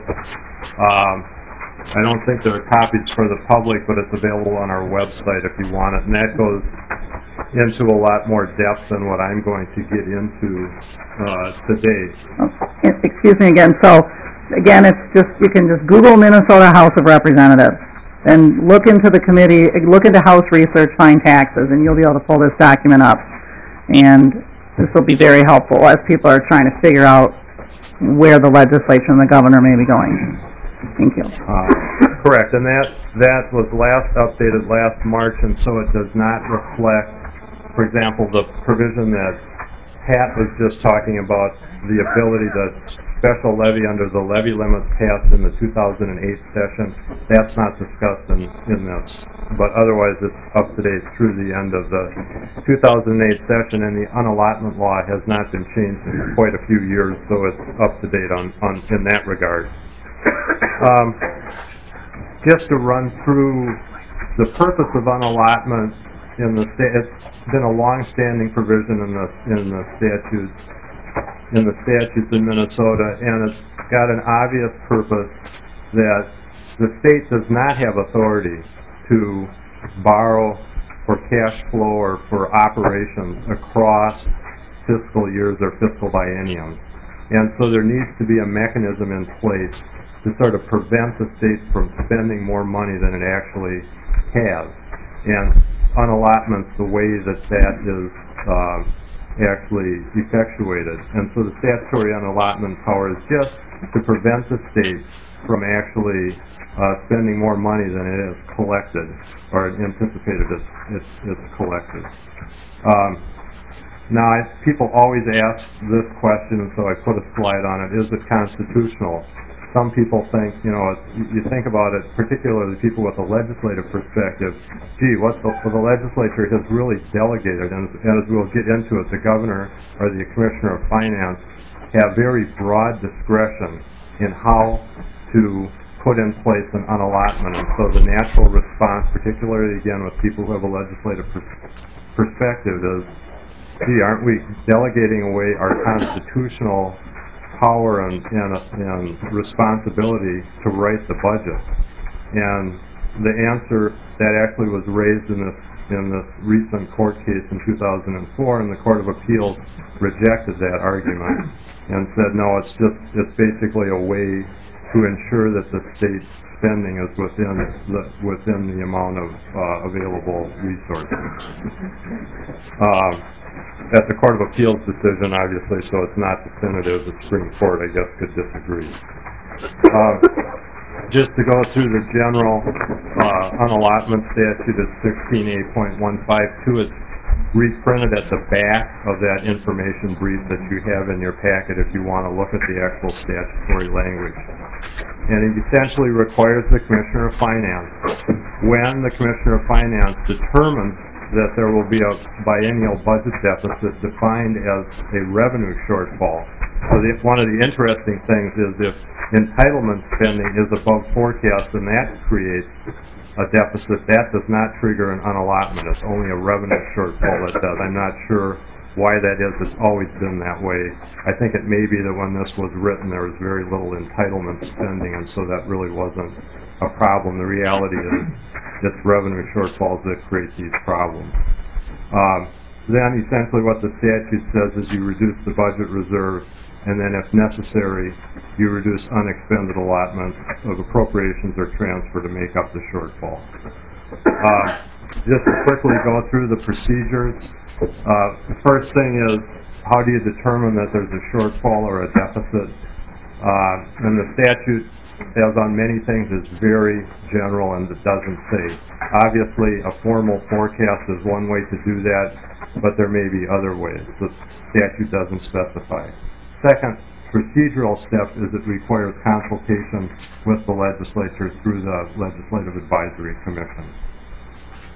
Um, I don't think there are copies for the public, but it's available on our website if you want it. And that goes into a lot more depth than what I'm going to get into uh, today. Oh, excuse me again. So, again, it's just, you can just Google Minnesota House of Representatives and look into the committee, look into House Research, find taxes, and you'll be able to pull this document up. And this will be very helpful as people are trying to figure out where the legislature and the governor may be going. Thank you. Uh, correct, and that that was last updated last March, and so it does not reflect, for example, the provision that Pat was just talking about, the ability to special levy under the levy limits passed in the two thousand eight session. That's not discussed in, in this, but otherwise it's up to date through the end of the two thousand eight session, and the unallotment law has not been changed in quite a few years, so it's up to date on, on in that regard. Um, just to run through the purpose of unallotment in the state, it's been a long-standing provision in the in the statutes in the statutes in Minnesota, and it's got an obvious purpose that the state does not have authority to borrow for cash flow or for operations across fiscal years or fiscal bienniums, and so there needs to be a mechanism in place to sort of prevent the state from spending more money than it actually has. And unallotment's the way that that is uh, actually effectuated. And so the statutory unallotment power is just to prevent the state from actually uh, spending more money than it is collected, or anticipated it's, it's, it's collected. Um, now, I, people always ask this question, and so I put a slide on it. Is it constitutional? Some people think, you know, you think about it, particularly people with a legislative perspective, gee, what the, the legislature has really delegated, and as we'll get into it, the governor or the commissioner of finance have very broad discretion in how to put in place an unallotment. And so the natural response, particularly again with people who have a legislative per perspective, is, gee, aren't we delegating away our constitutional power and, and, and responsibility to write the budget? And the answer that actually was raised in this in this recent court case in two thousand four, and the Court of Appeals rejected that argument and said, no, it's just it's basically a way to ensure that the state spending is within the within the amount of uh, available resources. Um, At the Court of Appeals decision, obviously, so it's not definitive. The Supreme Court, I guess, could disagree. Uh, just to go through the general uh, unallotment statute at sixteen A point one five two, it's reprinted at the back of that information brief that you have in your packet if you want to look at the actual statutory language. And it essentially requires the Commissioner of Finance, when the Commissioner of Finance determines that there will be a biennial budget deficit defined as a revenue shortfall. So the, one of the interesting things is if entitlement spending is above forecast and that creates a deficit, that does not trigger an unallotment. It's only a revenue shortfall that does. I'm not sure why that is. It's always been that way. I think it may be that when this was written there was very little entitlement spending, and so that really wasn't a problem. The reality is it's revenue shortfalls that create these problems. Um, then essentially what the statute says is you reduce the budget reserve, and then if necessary, you reduce unexpended allotments of appropriations or transfer to make up the shortfall. Uh, just to quickly go through the procedures, uh, the first thing is, how do you determine that there's a shortfall or a deficit? Uh, and the statute, as on many things, is very general and it doesn't say. Obviously, a formal forecast is one way to do that, but there may be other ways. The statute doesn't specify. Second procedural step is it requires consultation with the legislature through the Legislative Advisory Commission.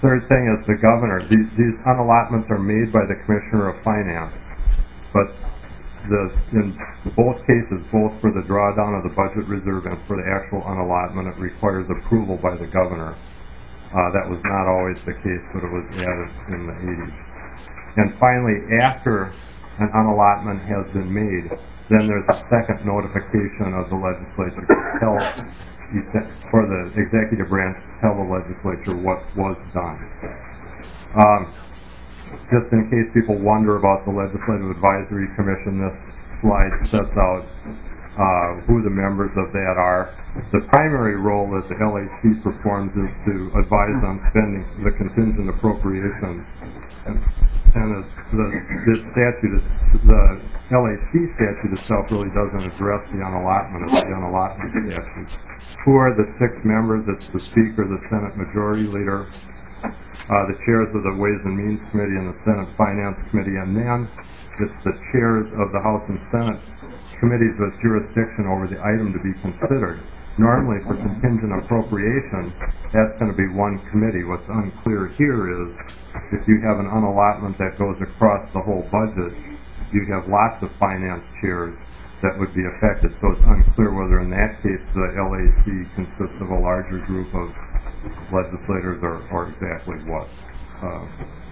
third thing is the governor. These, these unallotments are made by the Commissioner of Finance, but the, in both cases, both for the drawdown of the budget reserve and for the actual unallotment, it requires approval by the governor. Uh, that was not always the case, but it was added in the eighties. And finally, after an unallotment has been made, then there's a second notification of the legislature to tell, for the executive branch to tell the legislature what was done. Um, just in case people wonder about the Legislative Advisory Commission, this slide sets out uh, who the members of that are. The primary role that the L A C performs is to advise on spending the contingent appropriations. And, and it's the, this statute, the L A C statute itself really doesn't address the unallotment. It's the unallotment statute. Who are the six members? It's the Speaker, the Senate Majority Leader, uh, the chairs of the Ways and Means Committee and the Senate Finance Committee, and then it's the chairs of the House and Senate committees with jurisdiction over the item to be considered. Normally, for contingent appropriation, that's going to be one committee. What's unclear here is if you have an unallotment that goes across the whole budget, you have lots of finance chairs that would be affected. So it's unclear whether in that case the L A C consists of a larger group of legislators or, or exactly what. Uh,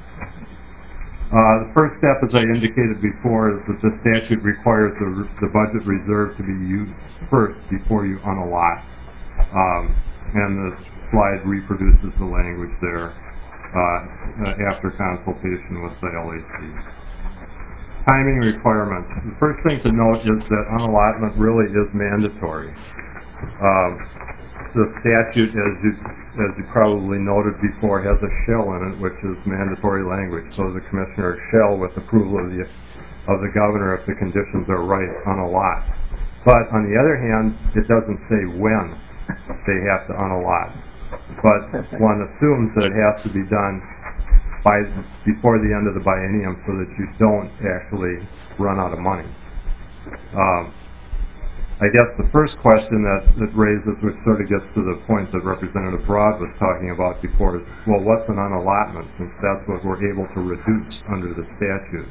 Uh, the first step, as I indicated before, is that the statute requires the, the budget reserve to be used first before you unallot. Um, and the slide reproduces the language there uh, after consultation with the L A C. Timing requirements. The first thing to note is that unallotment really is mandatory. Um, the statute, as you, as you probably noted before, has a shall in it, which is mandatory language. So the commissioner shall, with approval of the of the governor, if the conditions are right, unallot. But on the other hand, it doesn't say when they have to unallot. But one assumes that it has to be done by before the end of the biennium, so that you don't actually run out of money. Um, I guess the first question that, that raises, which sort of gets to the point that Representative Broad was talking about before, is, well, what's an unallotment, since that's what we're able to reduce under the statute.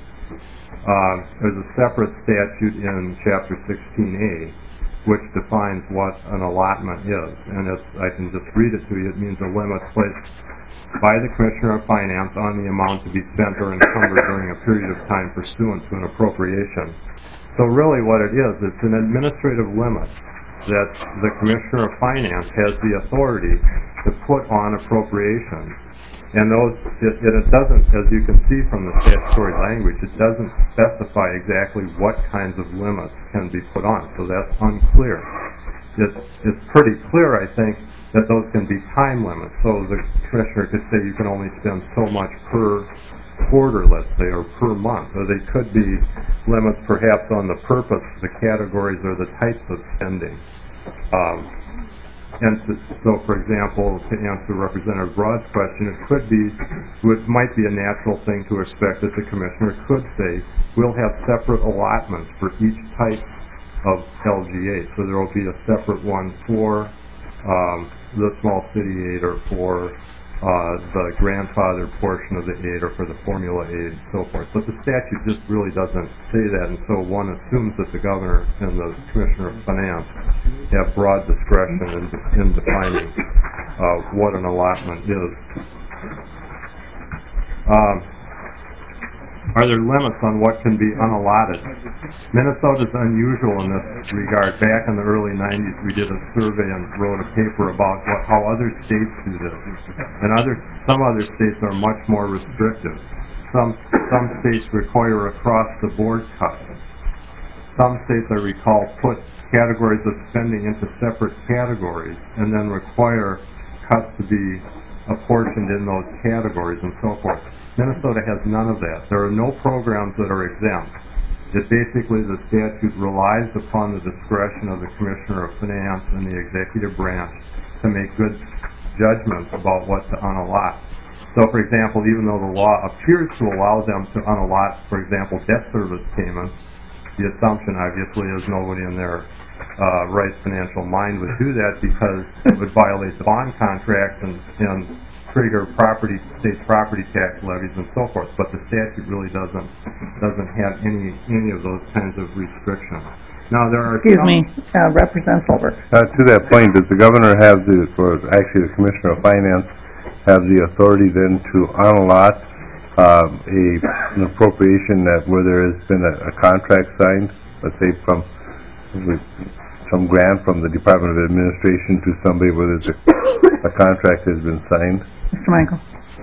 Uh, there's a separate statute in Chapter sixteen A, which defines what an allotment is. And it's, I can just read it to you. It means a limit placed by the Commissioner of Finance on the amount to be spent or encumbered during a period of time pursuant to an appropriation. So really what it is, it's an administrative limit that the Commissioner of Finance has the authority to put on appropriations. And those, it, it doesn't, as you can see from the statutory language, it doesn't specify exactly what kinds of limits can be put on. So that's unclear. It's, it's pretty clear, I think, that those can be time limits. So the Commissioner could say you can only spend so much per quarter, let's say, or per month, or they could be limits perhaps on the purpose, the categories, or the types of spending. Um, and to, so, for example, to answer Representative Broad's question, it could be, it might be a natural thing to expect that the Commissioner could say, we'll have separate allotments for each type of L G A. So there will be a separate one for um, the small city aid, or for Uh, the grandfathered portion of the aid, or for the formula aid, and so forth. But the statute just really doesn't say that, and so one assumes that the governor and the Commissioner of Finance have broad discretion in, in defining uh, what an allotment is. Um, Are there limits on what can be unallotted? Minnesota is unusual in this regard. Back in the early nineties, we did a survey and wrote a paper about what, how other states do this. And other, some other states are much more restrictive. Some, some states require across-the-board cuts. Some states, I recall, put categories of spending into separate categories and then require cuts to be apportioned in those categories and so forth. Minnesota has none of that. There are no programs that are exempt. It basically, the statute relies upon the discretion of the Commissioner of Finance and the executive branch to make good judgments about what to unallot. So, for example, even though the law appears to allow them to unallot, for example, debt service payments, the assumption, obviously, is nobody in their uh, right financial mind would do that, because it would violate the bond contract, and, and trigger property, state property tax levies and so forth, but the statute really doesn't, doesn't have any, any of those kinds of restrictions. Now, there are... Excuse me, uh, Representative Solberg. Uh, to that point, does the governor have the, or actually the Commissioner of Finance, have the authority then to unallot uh, a, an appropriation that where there has been a, a contract signed, let's say from with some grant from the Department of Administration to somebody where there's a, a contract has been signed? Mister Michael.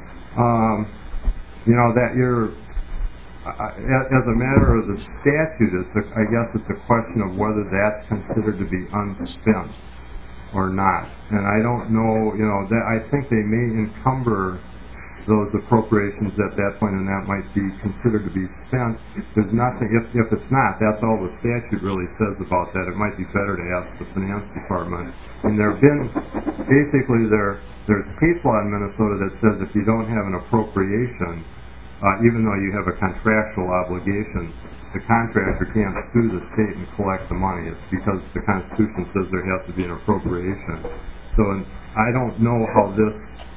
Um, you know, that you're, uh, as a matter of the statute, it's a, I guess it's a question of whether that's considered to be unspent or not. And I don't know, you know, that I think they may encumber those appropriations at that point, and that might be considered to be spent. There's nothing, if, if it's not, that's all the statute really says about that. It might be better to ask the finance department. And there have been, basically there, there's case law in Minnesota that says if you don't have an appropriation, uh, even though you have a contractual obligation, the contractor can't sue the state and collect the money. It's because the Constitution says there has to be an appropriation. So I don't know how this,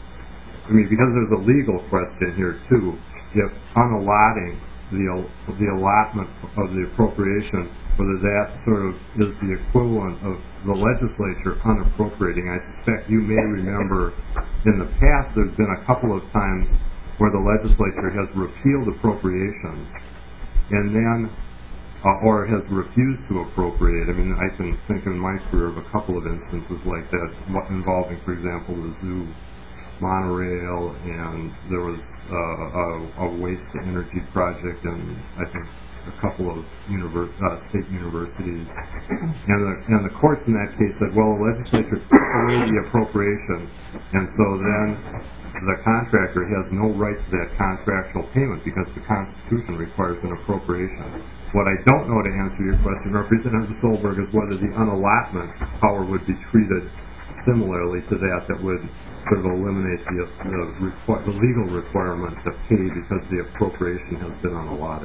I mean, because there's a legal question here too, if unallotting the, the allotment of the appropriation, whether that sort of is the equivalent of the legislature unappropriating. I suspect you may remember in the past there's been a couple of times where the legislature has repealed appropriations and then, uh, or has refused to appropriate. I mean, I can think in my career of a couple of instances like that involving, for example, the zoo monorail, and there was uh, a, a waste-to-energy project, and I think a couple of univers uh, state universities. And the, and the courts in that case said, well, the legislature took away the appropriation, and so then the contractor has no right to that contractual payment because the Constitution requires an appropriation. What I don't know, to answer your question, Representative Solberg, is whether the unallotment power would be treated similarly to that, that would sort of eliminate the, the, requ the legal requirement to pay because the appropriation has been unallotted.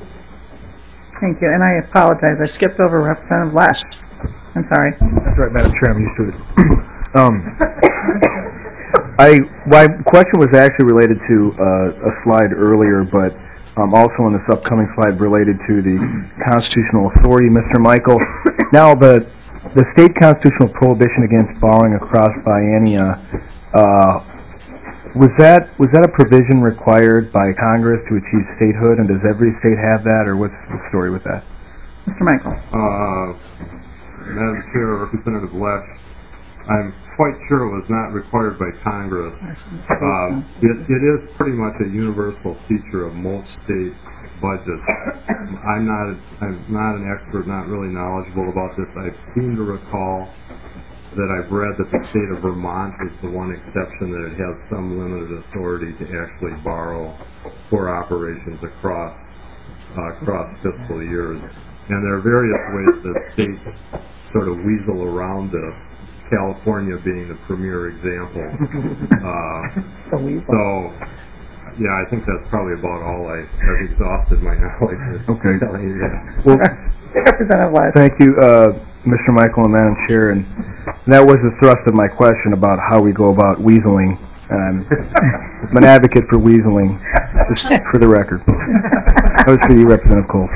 Thank you, and I apologize. I skipped over Representative Lesch. I'm sorry. That's right, Madam Chair, I'm used to it. um, I, my question was actually related to uh, a slide earlier, but um, also on this upcoming slide related to the constitutional authority, Mister Michael. Now, the the state constitutional prohibition against borrowing across biennia, uh, was that was that a provision required by Congress to achieve statehood, and does every state have that, or what's the story with that? Mister Michael. Uh, Madam Chair, Representative Lesch, I'm quite sure it was not required by Congress. Uh, it, it is pretty much a universal feature of most state budgets. I'm not, a, I'm not an expert, not really knowledgeable about this. I seem to recall that I've read that the state of Vermont is the one exception that it has some limited authority to actually borrow for operations across uh, across fiscal years. And there are various ways that states sort of weasel around this, California being the premier example. Uh, so, yeah, I think that's probably about all. I, I've exhausted my knowledge. Okay. Telling you that. Well, Representative Lesch. thank you, uh, Mister Michael and Madam Chair, and that was the thrust of my question about how we go about weaseling. Um, I'm an advocate for weaseling, just for the record. That was for you, Representative Cole.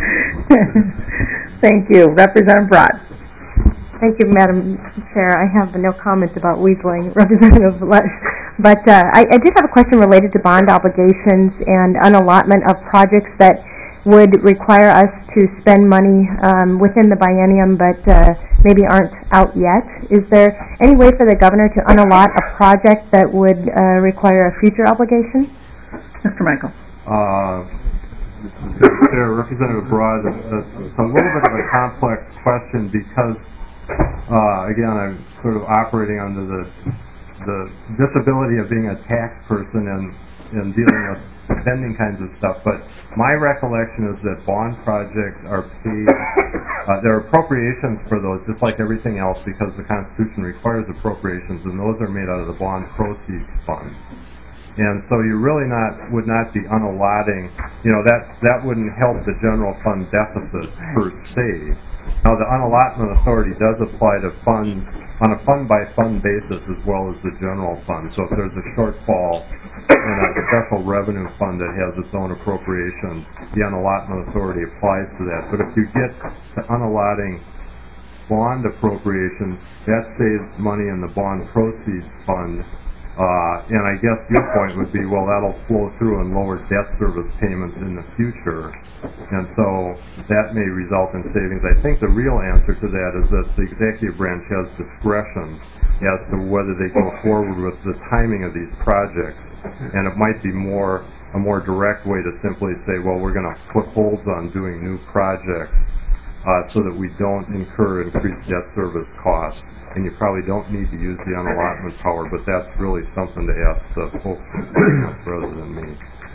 Thank you. Representative Broad. Thank you, Madam Chair. I have no comment about weaseling, Representative Lesch. But uh, I, I did have a question related to bond obligations and unallotment of projects that would require us to spend money um, within the biennium but uh, maybe aren't out yet. Is there any way for the governor to unallot a project that would uh, require a future obligation? Mister Michael. Uh, Chair, Representative Broad, it's a little bit of a complex question because, uh, again, I'm sort of operating under the the disability of being a tax person and, and dealing with spending kinds of stuff. But my recollection is that bond projects are paid, uh, there are appropriations for those, just like everything else, because the Constitution requires appropriations, and those are made out of the bond proceeds fund. And so you really not, would not be unallotting, you know, that, that wouldn't help the general fund deficit per se. Now, the unallotment authority does apply to funds on a fund-by-fund basis as well as the general fund. So if there's a shortfall in a special revenue fund that has its own appropriations, the unallotment authority applies to that. But if you get to unallotting bond appropriations, that saves money in the bond proceeds fund. Uh, and I guess your point would be, well, that'll flow through and lower debt service payments in the future. And so that may result in savings. I think the real answer to that is that the executive branch has discretion as to whether they go forward with the timing of these projects. And it might be more a more direct way to simply say, well, we're going to put holds on doing new projects uh, so that we don't incur increased debt service costs. And you probably don't need to use the unallotment power, but that's really something to ask the folks rather than me.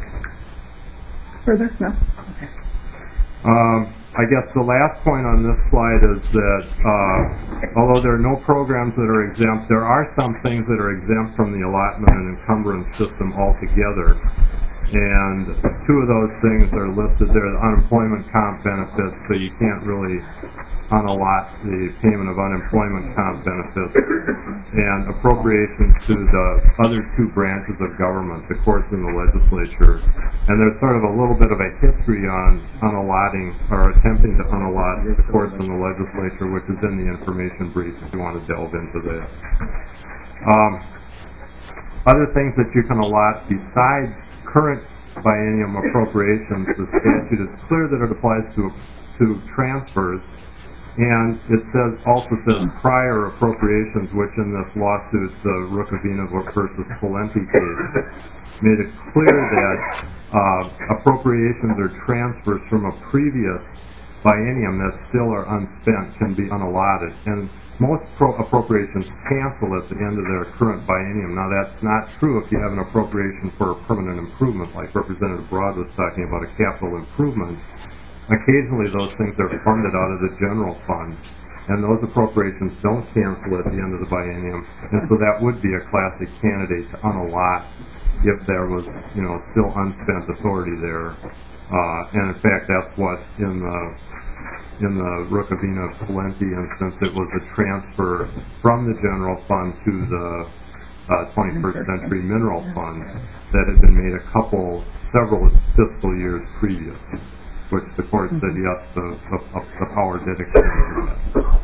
Further? No? Okay. Um, I guess the last point on this slide is that uh, although there are no programs that are exempt, there are some things that are exempt from the allotment and encumbrance system altogether. And two of those things are listed there, the unemployment comp benefits, so you can't really unallot the payment of unemployment comp benefits, and appropriations to the other two branches of government, the courts and the legislature. And there's sort of a little bit of a history on unallotting, or attempting to unallot the courts and the legislature, which is in the information brief if you want to delve into that. Um, other things that you can allot besides current biennium appropriations, the statute is clear that it applies to to transfers, and it says also says prior appropriations, which in this lawsuit, the Rukavina versus Valenti case, made it clear that uh, appropriations or transfers from a previous biennium that still are unspent can be unallotted. And most pro appropriations cancel at the end of their current biennium. Now, that's not true if you have an appropriation for a permanent improvement, like Representative Broad was talking about, a capital improvement. Occasionally, those things are funded out of the general fund, and those appropriations don't cancel at the end of the biennium. And so that would be a classic candidate to unallot if there was, you know, still unspent authority there. Uh, and in fact, that's what in the in the Rukavina Valenti instance, it was a transfer from the general fund to the uh, twenty-first century mineral fund that had been made a couple, several fiscal years previous, which the court said, yes, the, the, the power did extend to that.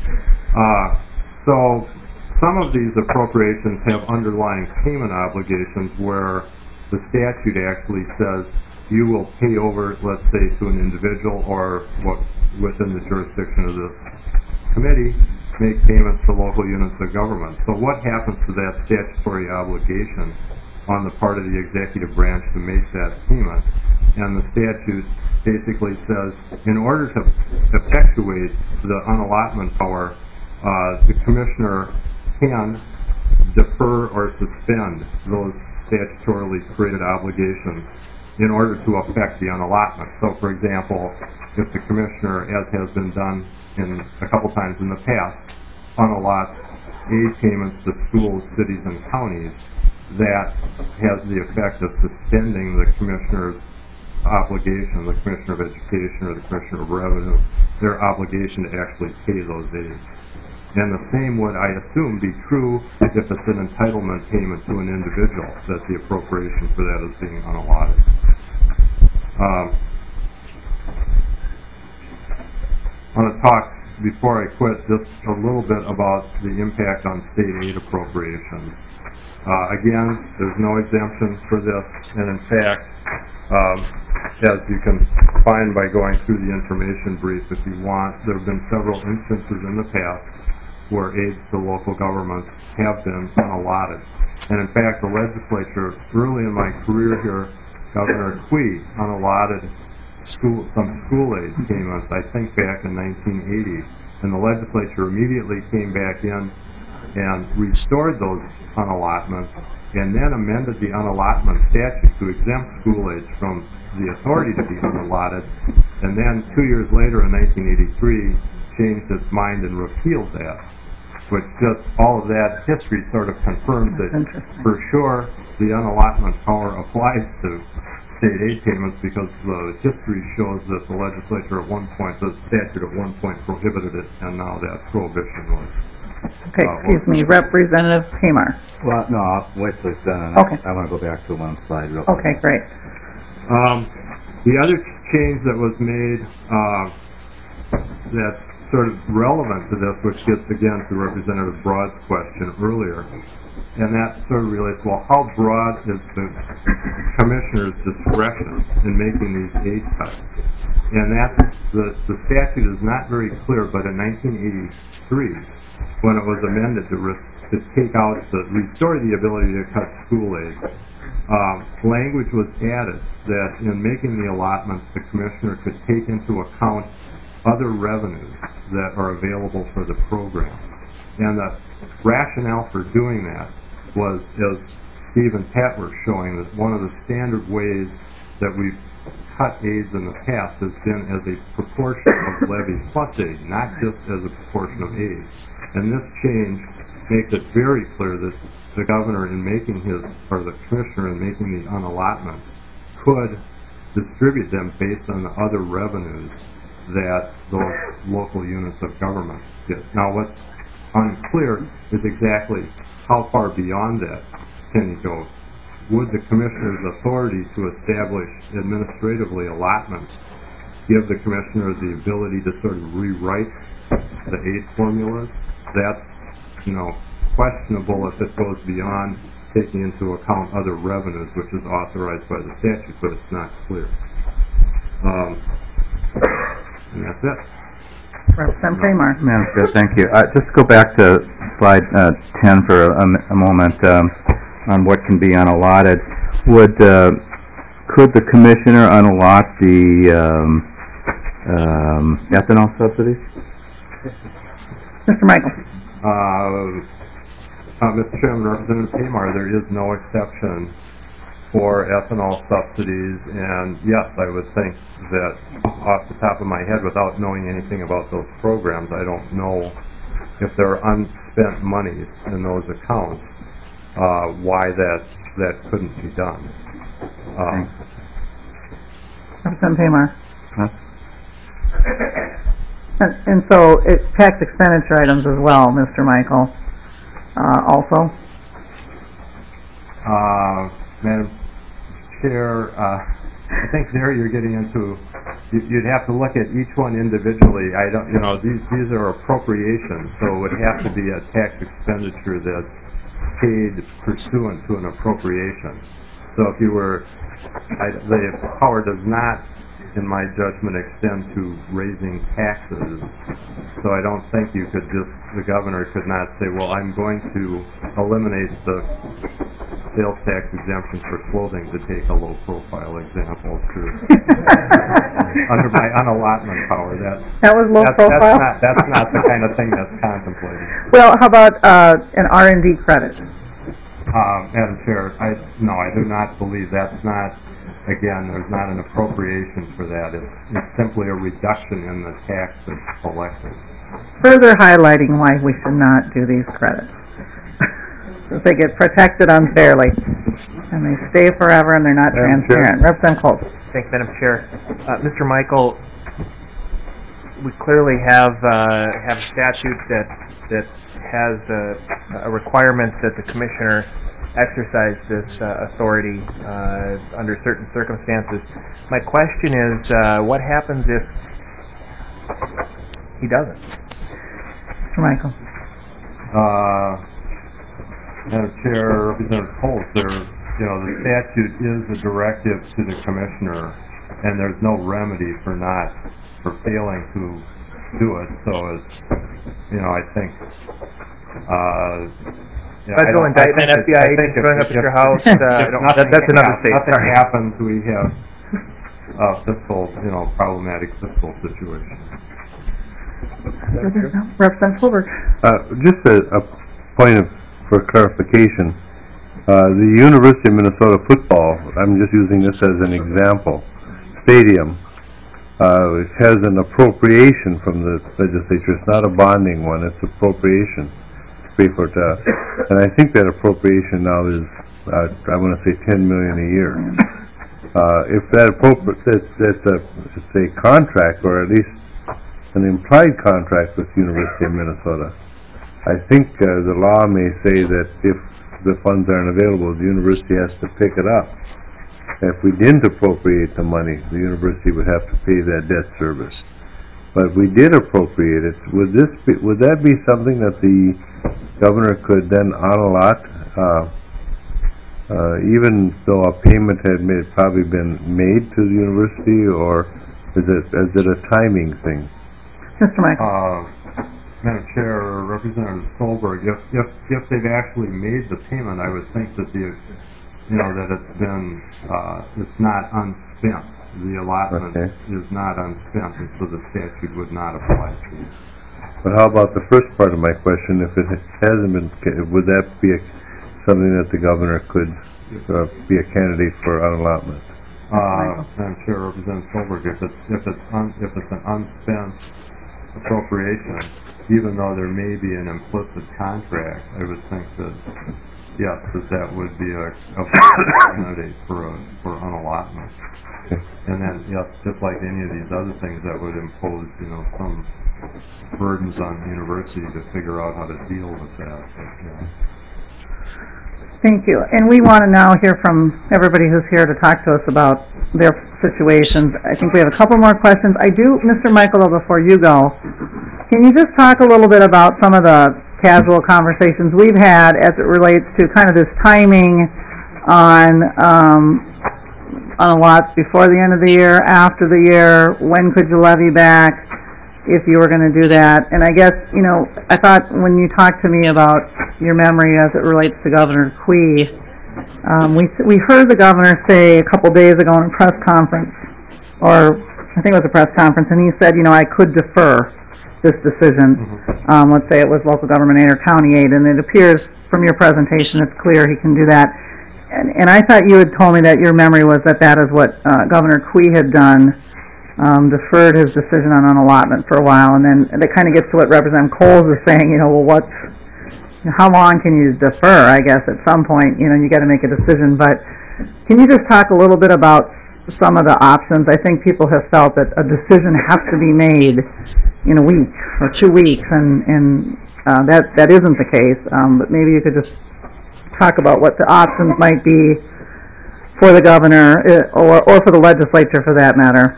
Uh, so some of these appropriations have underlying payment obligations where the statute actually says you will pay over, let's say, to an individual or what within the jurisdiction of this committee, make payments to local units of government. So what happens to that statutory obligation on the part of the executive branch to make that payment? And the statute basically says in order to effectuate the unallotment power, uh, the commissioner can defer or suspend those statutorily created obligations in order to affect the unallotment. So, for example, if the commissioner, as has been done in a couple times in the past, unallots aid payments to schools, cities, and counties, that has the effect of suspending the commissioner's obligation, the commissioner of education or the commissioner of revenue, their obligation to actually pay those aids. And the same would, I assume, be true if it's an entitlement payment to an individual, that the appropriation for that is being unallotted. Um, I want to talk, before I quit, just a little bit about the impact on state aid appropriations. Uh, again, there's no exemption for this, and in fact, um, as you can find by going through the information brief if you want, there have been several instances in the past where aids to local governments have been unallotted. And in fact, the legislature, early in my career here, Governor Quee unallotted school, some school aid payments, I think back in nineteen eighty. And the legislature immediately came back in and restored those unallotments, and then amended the unallotment statute to exempt school aids from the authority to be unallotted, and then two years later in nineteen eighty-three changed its mind and repealed that. which just, all of that history sort of confirms that for sure the unallotment power applies to state aid payments because the history shows that the legislature at one point, the statute at one point prohibited it, and now that prohibition was. Okay, uh, excuse me, Representative Kamar. Well, no, I'll wait till it's done. Okay. I want to go back to one slide real quick. Okay, great. Um, the other change that was made uh, that's sort of relevant to this, which gets again to Representative Broad's question earlier, and that sort of relates, well, how broad is the commissioner's discretion in making these aid cuts? And that, the, the statute is not very clear, but in nineteen eighty-three, when it was amended to, re to take out, the, restore the ability to cut school aid, um, language was added that in making the allotments, the commissioner could take into account other revenues that are available for the program. And the rationale for doing that was, as Steve and Pat were showing, that one of the standard ways that we've cut aids in the past has been as a proportion of levy plus aid, not just as a proportion of aid. And this change makes it very clear that the governor, in making his, or the commissioner in making the unallotment, could distribute them based on the other revenues that those local units of government get. Now, what's unclear is exactly how far beyond that can he go. Would the commissioner's authority to establish administratively allotments give the commissioner the ability to sort of rewrite the aid formulas? That's, you know, questionable if it goes beyond taking into account other revenues, which is authorized by the statute, but it's not clear. Um, and that's it. Representative Kamar. Madam Chair, thank you. Uh, just go back to slide uh, ten for a, a moment um, on what can be unallotted. Would uh, could the commissioner unallot the um, um, ethanol subsidies? Mister Michael. Uh, uh, Mister Chairman, Representative Kamar, there is no exception for ethanol subsidies, and yes, I would think that off the top of my head, without knowing anything about those programs, I don't know if there are unspent monies in those accounts, uh, why that that couldn't be done. Um, Representative Kamar. Huh? And, and so, it, tax expenditure items as well, Mister Michael, uh, also? Uh, Madam Chair, uh, I think there you're getting into, you, you'd have to look at each one individually. I don't, you know, these, these are appropriations, so it would have to be a tax expenditure that's paid pursuant to an appropriation. So if you were, I, the power does not, in my judgment, extend to raising taxes. So I don't think you could just, the governor could not say, well, I'm going to eliminate the sales tax exemption for clothing, to take a low-profile example, to under my unallotment power. That, that was low that's, profile? That's not, that's not the kind of thing that's contemplated. Well, how about uh, an R and D credit? Uh, Madam Chair, I, no, I do not believe that's not, again, there's not an appropriation for that. It's, it's simply a reduction in the tax that's collected. Further highlighting why we should not do these credits. Because they get protected unfairly, and they stay forever, and they're not Madam transparent. Chair. Representative Colt. Thanks, Madam Chair. Uh, Mister Michael, we clearly have uh, have a statute that that has a, a requirement that the commissioner exercise this uh, authority uh, under certain circumstances. My question is, uh, what happens if he doesn't? Mister Michael. Uh, Madam Chair, Representative Colt, there, you know, the statute is a directive to the commissioner, and there's no remedy for not, for failing to do it. So it's, you know, I think, uh, yeah, Federal indictment, F B I agents showing up at your house. Uh, that, that's another state. Nothing Sorry. happens, we have a fiscal, you know, problematic fiscal situation. Representative Colbert. Uh, just a, a point of, for clarification. Uh, the University of Minnesota football, I'm just using this as an example, stadium, uh, it has an appropriation from the legislature. It's not a bonding one, it's appropriation. pay for it. Uh, and I think that appropriation now is, uh, I want to say ten million a year. Uh, if that appropriate, that's, that's a, it's a contract, or at least an implied contract with University of Minnesota. I think uh, the law may say that if the funds aren't available, the university has to pick it up. If we didn't appropriate the money, the university would have to pay that debt service. But if we did appropriate it, would this be, would that be something that the governor could then on-allot, uh, uh, even though a payment had made, probably been made to the university, or is it, is it a timing thing? Mister Michael. Uh, Madam Chair, Representative Stolberg, if, if, if they've actually made the payment, I would think that the, you know, that it's been, uh, it's not unspent. The allotment Okay. is not unspent, and so the statute would not apply to it. But how about the first part of my question? If it hasn't been, would that be a, something that the governor could uh, be a candidate for unallotment? Uh, Madam Chair, Representative Stolberg, if it's, if it's, un, if it's an unspent appropriation, even though there may be an implicit contract, I would think that, yes, that that would be a, a candidate for a, for unallotment. Okay. And then, yes, just like any of these other things, that would impose, you know, some burdens on the university to figure out how to deal with that. But, yeah. Thank you. And we want to now hear from everybody who's here to talk to us about their situations. I think we have a couple more questions. I do, Mister Michael, though, before you go, can you just talk a little bit about some of the casual conversations we've had as it relates to kind of this timing on um, on a lot before the end of the year, after the year, when could you levy back if you were going to do that? And I guess, you know, I thought when you talked to me about your memory as it relates to Governor Quee, um, we we heard the governor say a couple days ago in a press conference, or I think it was a press conference, and he said, you know, I could defer this decision. Mm-hmm. um, let's say it was local government aid or county aid, and it appears from your presentation it's clear he can do that. And, and I thought you had told me that your memory was that that is what uh, Governor Quee had done, um, deferred his decision on an allotment for a while, and then and it kind of gets to what Representative Coles is saying, you know, well, what's, you know, how long can you defer? I guess at some point, you know, you got to make a decision. But can you just talk a little bit about some of the options? I think people have felt that a decision has to be made in a week or two weeks, and, and uh, that, that isn't the case. Um, but maybe you could just talk about what the options might be for the governor, uh, or, or for the legislature for that matter.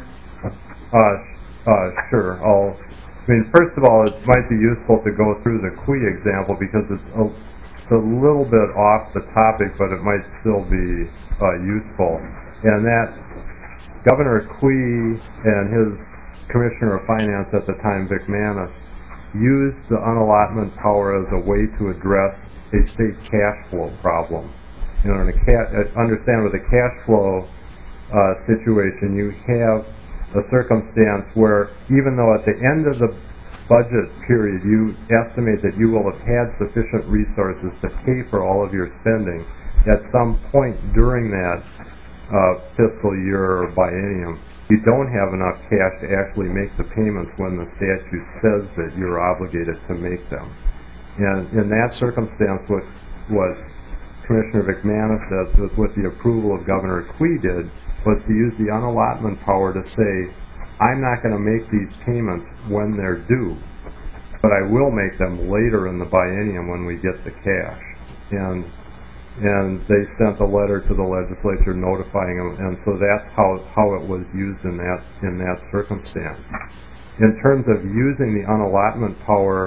Uh, uh, sure. I'll, I mean, first of all, it might be useful to go through the Quee example because it's a, it's a little bit off the topic, but it might still be uh, useful. And that Governor Quee and his Commissioner of Finance at the time, Vic Manus, used the unallotment power as a way to address a state cash flow problem. You know, in a ca- understand with a cash flow uh, situation, you have a circumstance where even though at the end of the budget period you estimate that you will have had sufficient resources to pay for all of your spending, at some point during that uh, fiscal year or biennium, you don't have enough cash to actually make the payments when the statute says that you're obligated to make them. And in that circumstance, what, what Commissioner McManus does, with, with the approval of Governor Quee did, was to use the unallotment power to say, I'm not going to make these payments when they're due, but I will make them later in the biennium when we get the cash. And and they sent a letter to the legislature notifying them, and so that's how, how it was used in that in that circumstance. In terms of using the unallotment power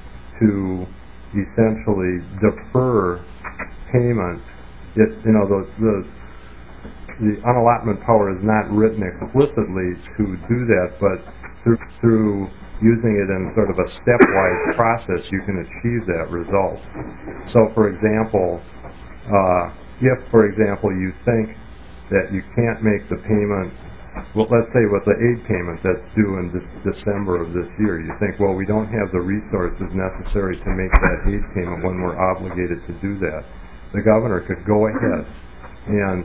to essentially defer payment, it, you know, the, the the unallotment power is not written explicitly to do that, but through, through using it in sort of a stepwise process, you can achieve that result. So, for example, uh, if, for example, you think that you can't make the payment, well, let's say with the aid payment that's due in de- December of this year, you think, well, we don't have the resources necessary to make that aid payment when we're obligated to do that. The governor could go ahead and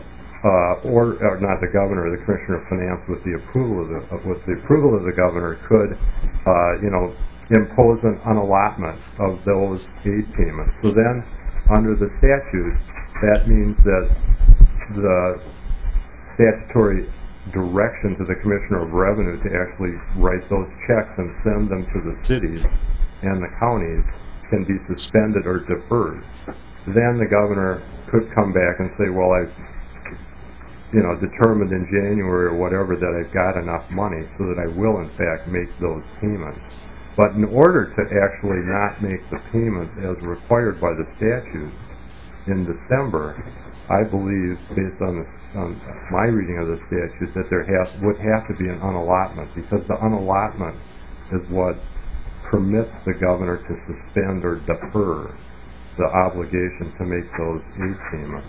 Uh, or, or not the governor, the Commissioner of Finance, with the approval of the uh, with the approval of the governor, could, uh, you know, impose an unallotment of those aid payments. So then, under the statute, that means that the statutory direction to the Commissioner of Revenue to actually write those checks and send them to the cities and the counties can be suspended or deferred. Then the governor could come back and say, well, I've you know, determined in January or whatever that I've got enough money so that I will in fact make those payments. But in order to actually not make the payments as required by the statute in December, I believe, based on, the, on my reading of the statute, that there has, would have to be an unallotment, because the unallotment is what permits the governor to suspend or defer the obligation to make those aid payments.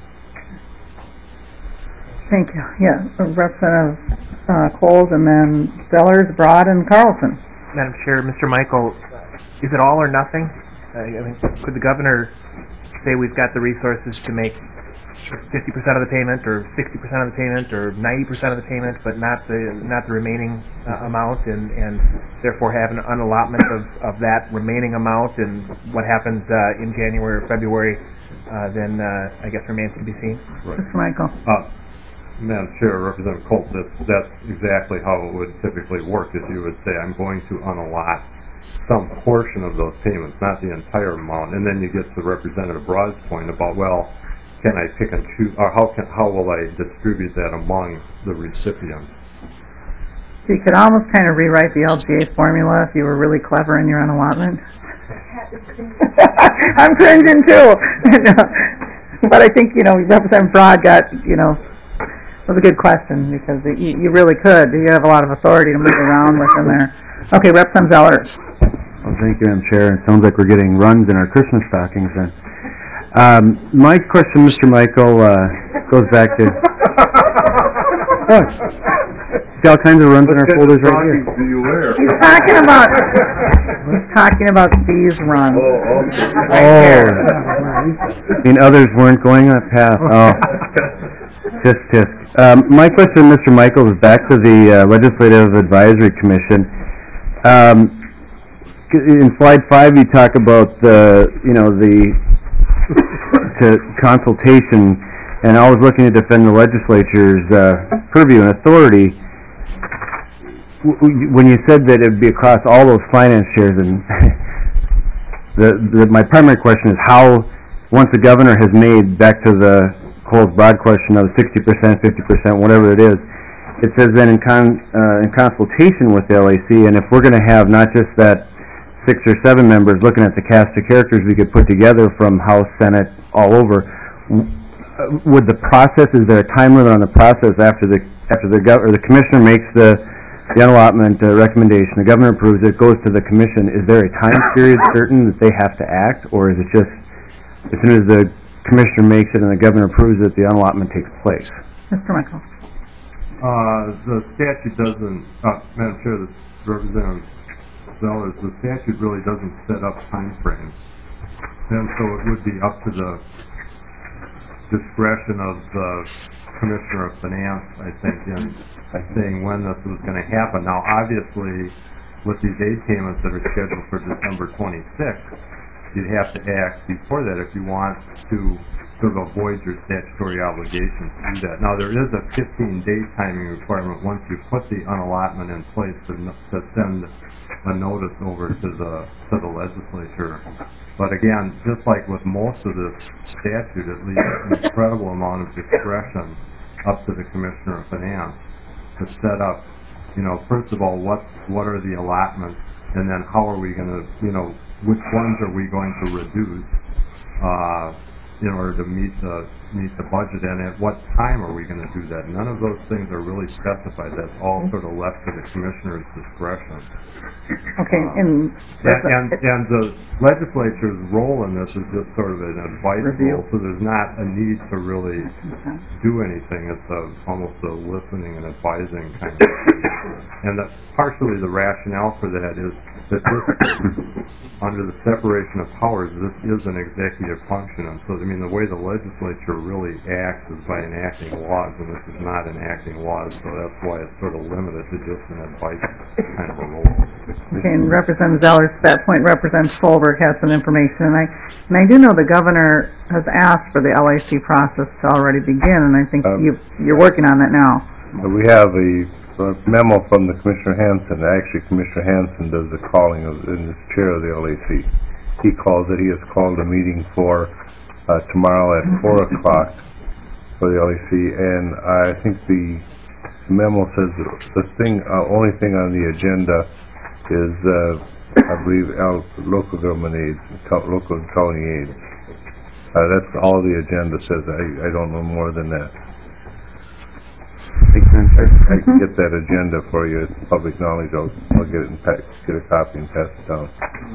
Thank you. Yeah, Representative uh, Coles, and then Zellers, Broad, and Carlson. Madam Chair, Mister Michael, is it all or nothing? Uh, I mean, could the governor say we've got the resources to make fifty percent of the payment, or sixty percent of the payment, or ninety percent of the payment, but not the not the remaining uh, amount, and, and therefore have an unallotment of, of that remaining amount, and what happens uh, in January or February uh, then uh, I guess remains to be seen? Right. Mister Michael. Uh, Madam Chair, Representative Colt, that's, that's exactly how it would typically work, is you would say, I'm going to unallot some portion of those payments, not the entire amount, and then you get to Representative Broad's point about, well, can I pick and choose, or how can, how will I distribute that among the recipients? So you could almost kind of rewrite the L G A formula if you were really clever in your unallotment. I'm cringing too. But I think, you know, Representative Broad got, you know, it was a good question, because you, you really could. You have a lot of authority to move around within there. Okay, Representative Zellers. Well, thank you, Madam Chair. It sounds like we're getting runs in our Christmas stockings then. Um, my question, Mister Michael, uh, goes back to... Oh, see all kinds of runs in our folders right here. Do you wear? He's talking about, he's talking about these runs. Oh, okay. Oh, I mean, others weren't going that path. Oh, just, just. Um, my question, Mister Michael, is back to the uh, Legislative Advisory Commission. Um, in slide five, you talk about the, you know, the to consultation, and I was looking to defend the legislature's uh, purview and authority. W- when you said that it would be across all those finance chairs, and the, the, my primary question is how, once the governor has made, back to the Coles Broad question of sixty percent, fifty percent, whatever it is, it says then in, con, uh, in consultation with the L A C, and if we're going to have not just that six or seven members looking at the cast of characters we could put together from House, Senate, all over, would the process, is there a time limit on the process after the after the gov or the commissioner makes the the unallotment uh, recommendation, the governor approves it, goes to the commission, is there a time period certain that they have to act, or is it just as soon as the commissioner makes it and the governor approves it, the unallotment takes place? Mister Michael. Uh, the statute doesn't, uh, Madam Chair, the Representative Zellers, the statute really doesn't set up time frames. And so it would be up to the discretion of the Commissioner of Finance, I think, in saying when this was going to happen. Now, obviously, with these aid payments that are scheduled for December twenty-sixth, you'd have to act before that if you want to sort of avoid your statutory obligations to do that. Now, there is a fifteen-day timing requirement once you put the unallotment in place to, to send a notice over to the to the legislature. But again, just like with most of this statute, it leaves an incredible amount of discretion up to the Commissioner of Finance to set up, you know, first of all, what what are the allotments, and then how are we going to, you know, which ones are we going to reduce uh, in order to meet the meet the budget, and at what time are we going to do that? None of those things are really specified. That's all sort of left to the Commissioner's discretion. Okay, and... And, and, and the legislature's role in this is just sort of an advice role, so there's not a need to really do anything. It's a, almost a listening and advising kind of thing. And that partially the rationale for that is that this, under the separation of powers, this is an executive function. And so, I mean, the way the legislature really acts is by enacting laws, and this is not enacting laws, so that's why it's sort of limited to just an advice kind of a role. Okay, and Representative Zeller, to that point, Representative Solberg has some information, and I, and I do know the governor has asked for the L A C process to already begin, and I think Um, you, you're working on that now. Uh, We have a a memo from the Commissioner Hanson. Actually, Commissioner Hanson does the calling of, in the chair of the L A C. He calls it, he has called a meeting for uh, tomorrow at four o'clock for the L A C, and I think the memo says that the thing, uh, only thing on the agenda is, uh, I believe, L- local government aids, co- local and county aids. Uh, that's all the agenda says. I, I don't know more than that. I, I can get that agenda for you. It's public knowledge. I'll, I'll get it and pa- get a copy and pass it down.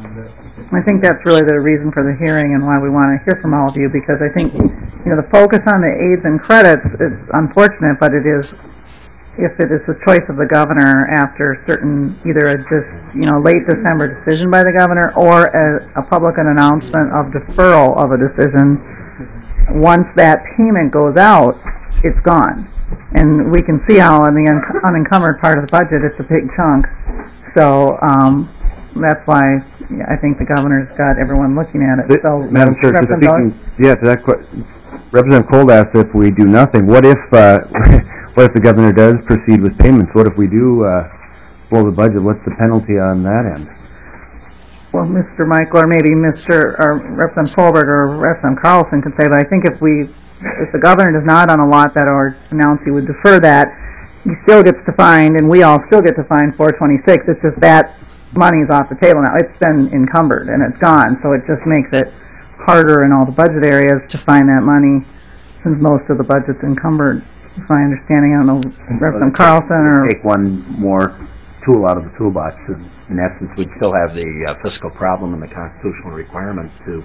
I think that's really the reason for the hearing and why we want to hear from all of you, because I think, you know, the focus on the aids and credits is unfortunate, but it is, if it is the choice of the governor after certain, either a just, you know, late December decision by the governor or a, a public announcement of deferral of a decision, once that payment goes out, it's gone. And we can see how in the un- unencumbered part of the budget, it's a big chunk. So, um, that's why yeah, I think the governor's got everyone looking at it. So, Madam Chair, just Representative speaking, yeah, to that question, Representative Cole asked if we do nothing. What if, uh, what if the governor does proceed with payments? What if we do, uh, blow the budget? What's the penalty on that end? Well, Mister Michael, or maybe Mister or Representative Solberg or Representative Carlson could say, but I think if we, if the governor does not unallot that or announce he would defer that, he still gets to find, and we all still get to find four twenty-six. It's just that money's off the table now. It's been encumbered and it's gone, so it just makes it harder in all the budget areas to find that money, since most of the budget's encumbered. Is my understanding. I don't know, Representative Carlson or Take one more tool out of the toolbox. In, in essence, we'd still have the uh, fiscal problem and the constitutional requirement to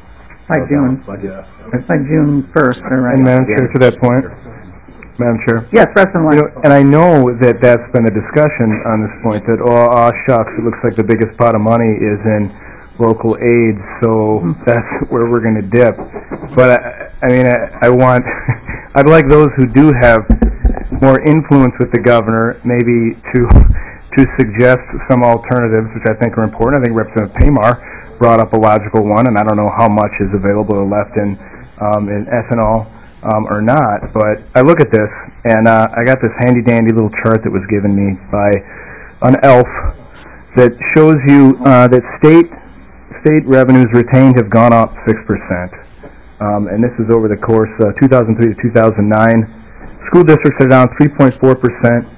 by June, budget. by June first, or right? And Madam Chair, to that point, Madam Chair. Yes, Representative You know, and I know that that's been a discussion on this point, that, oh, aw, shucks, it looks like the biggest pot of money is in local aid, so that's where we're going to dip. But, I, I mean, I, I want, I'd like those who do have more influence with the governor maybe to to suggest some alternatives, which I think are important. I think Representative Paymar brought up a logical one, and I don't know how much is available or left in, um, in ethanol um, or not, but I look at this, and uh, I got this handy-dandy little chart that was given me by an elf that shows you uh, that state state revenues retained have gone up six percent. Um, and this is over the course uh, two thousand three to two thousand nine. School districts are down three point four percent.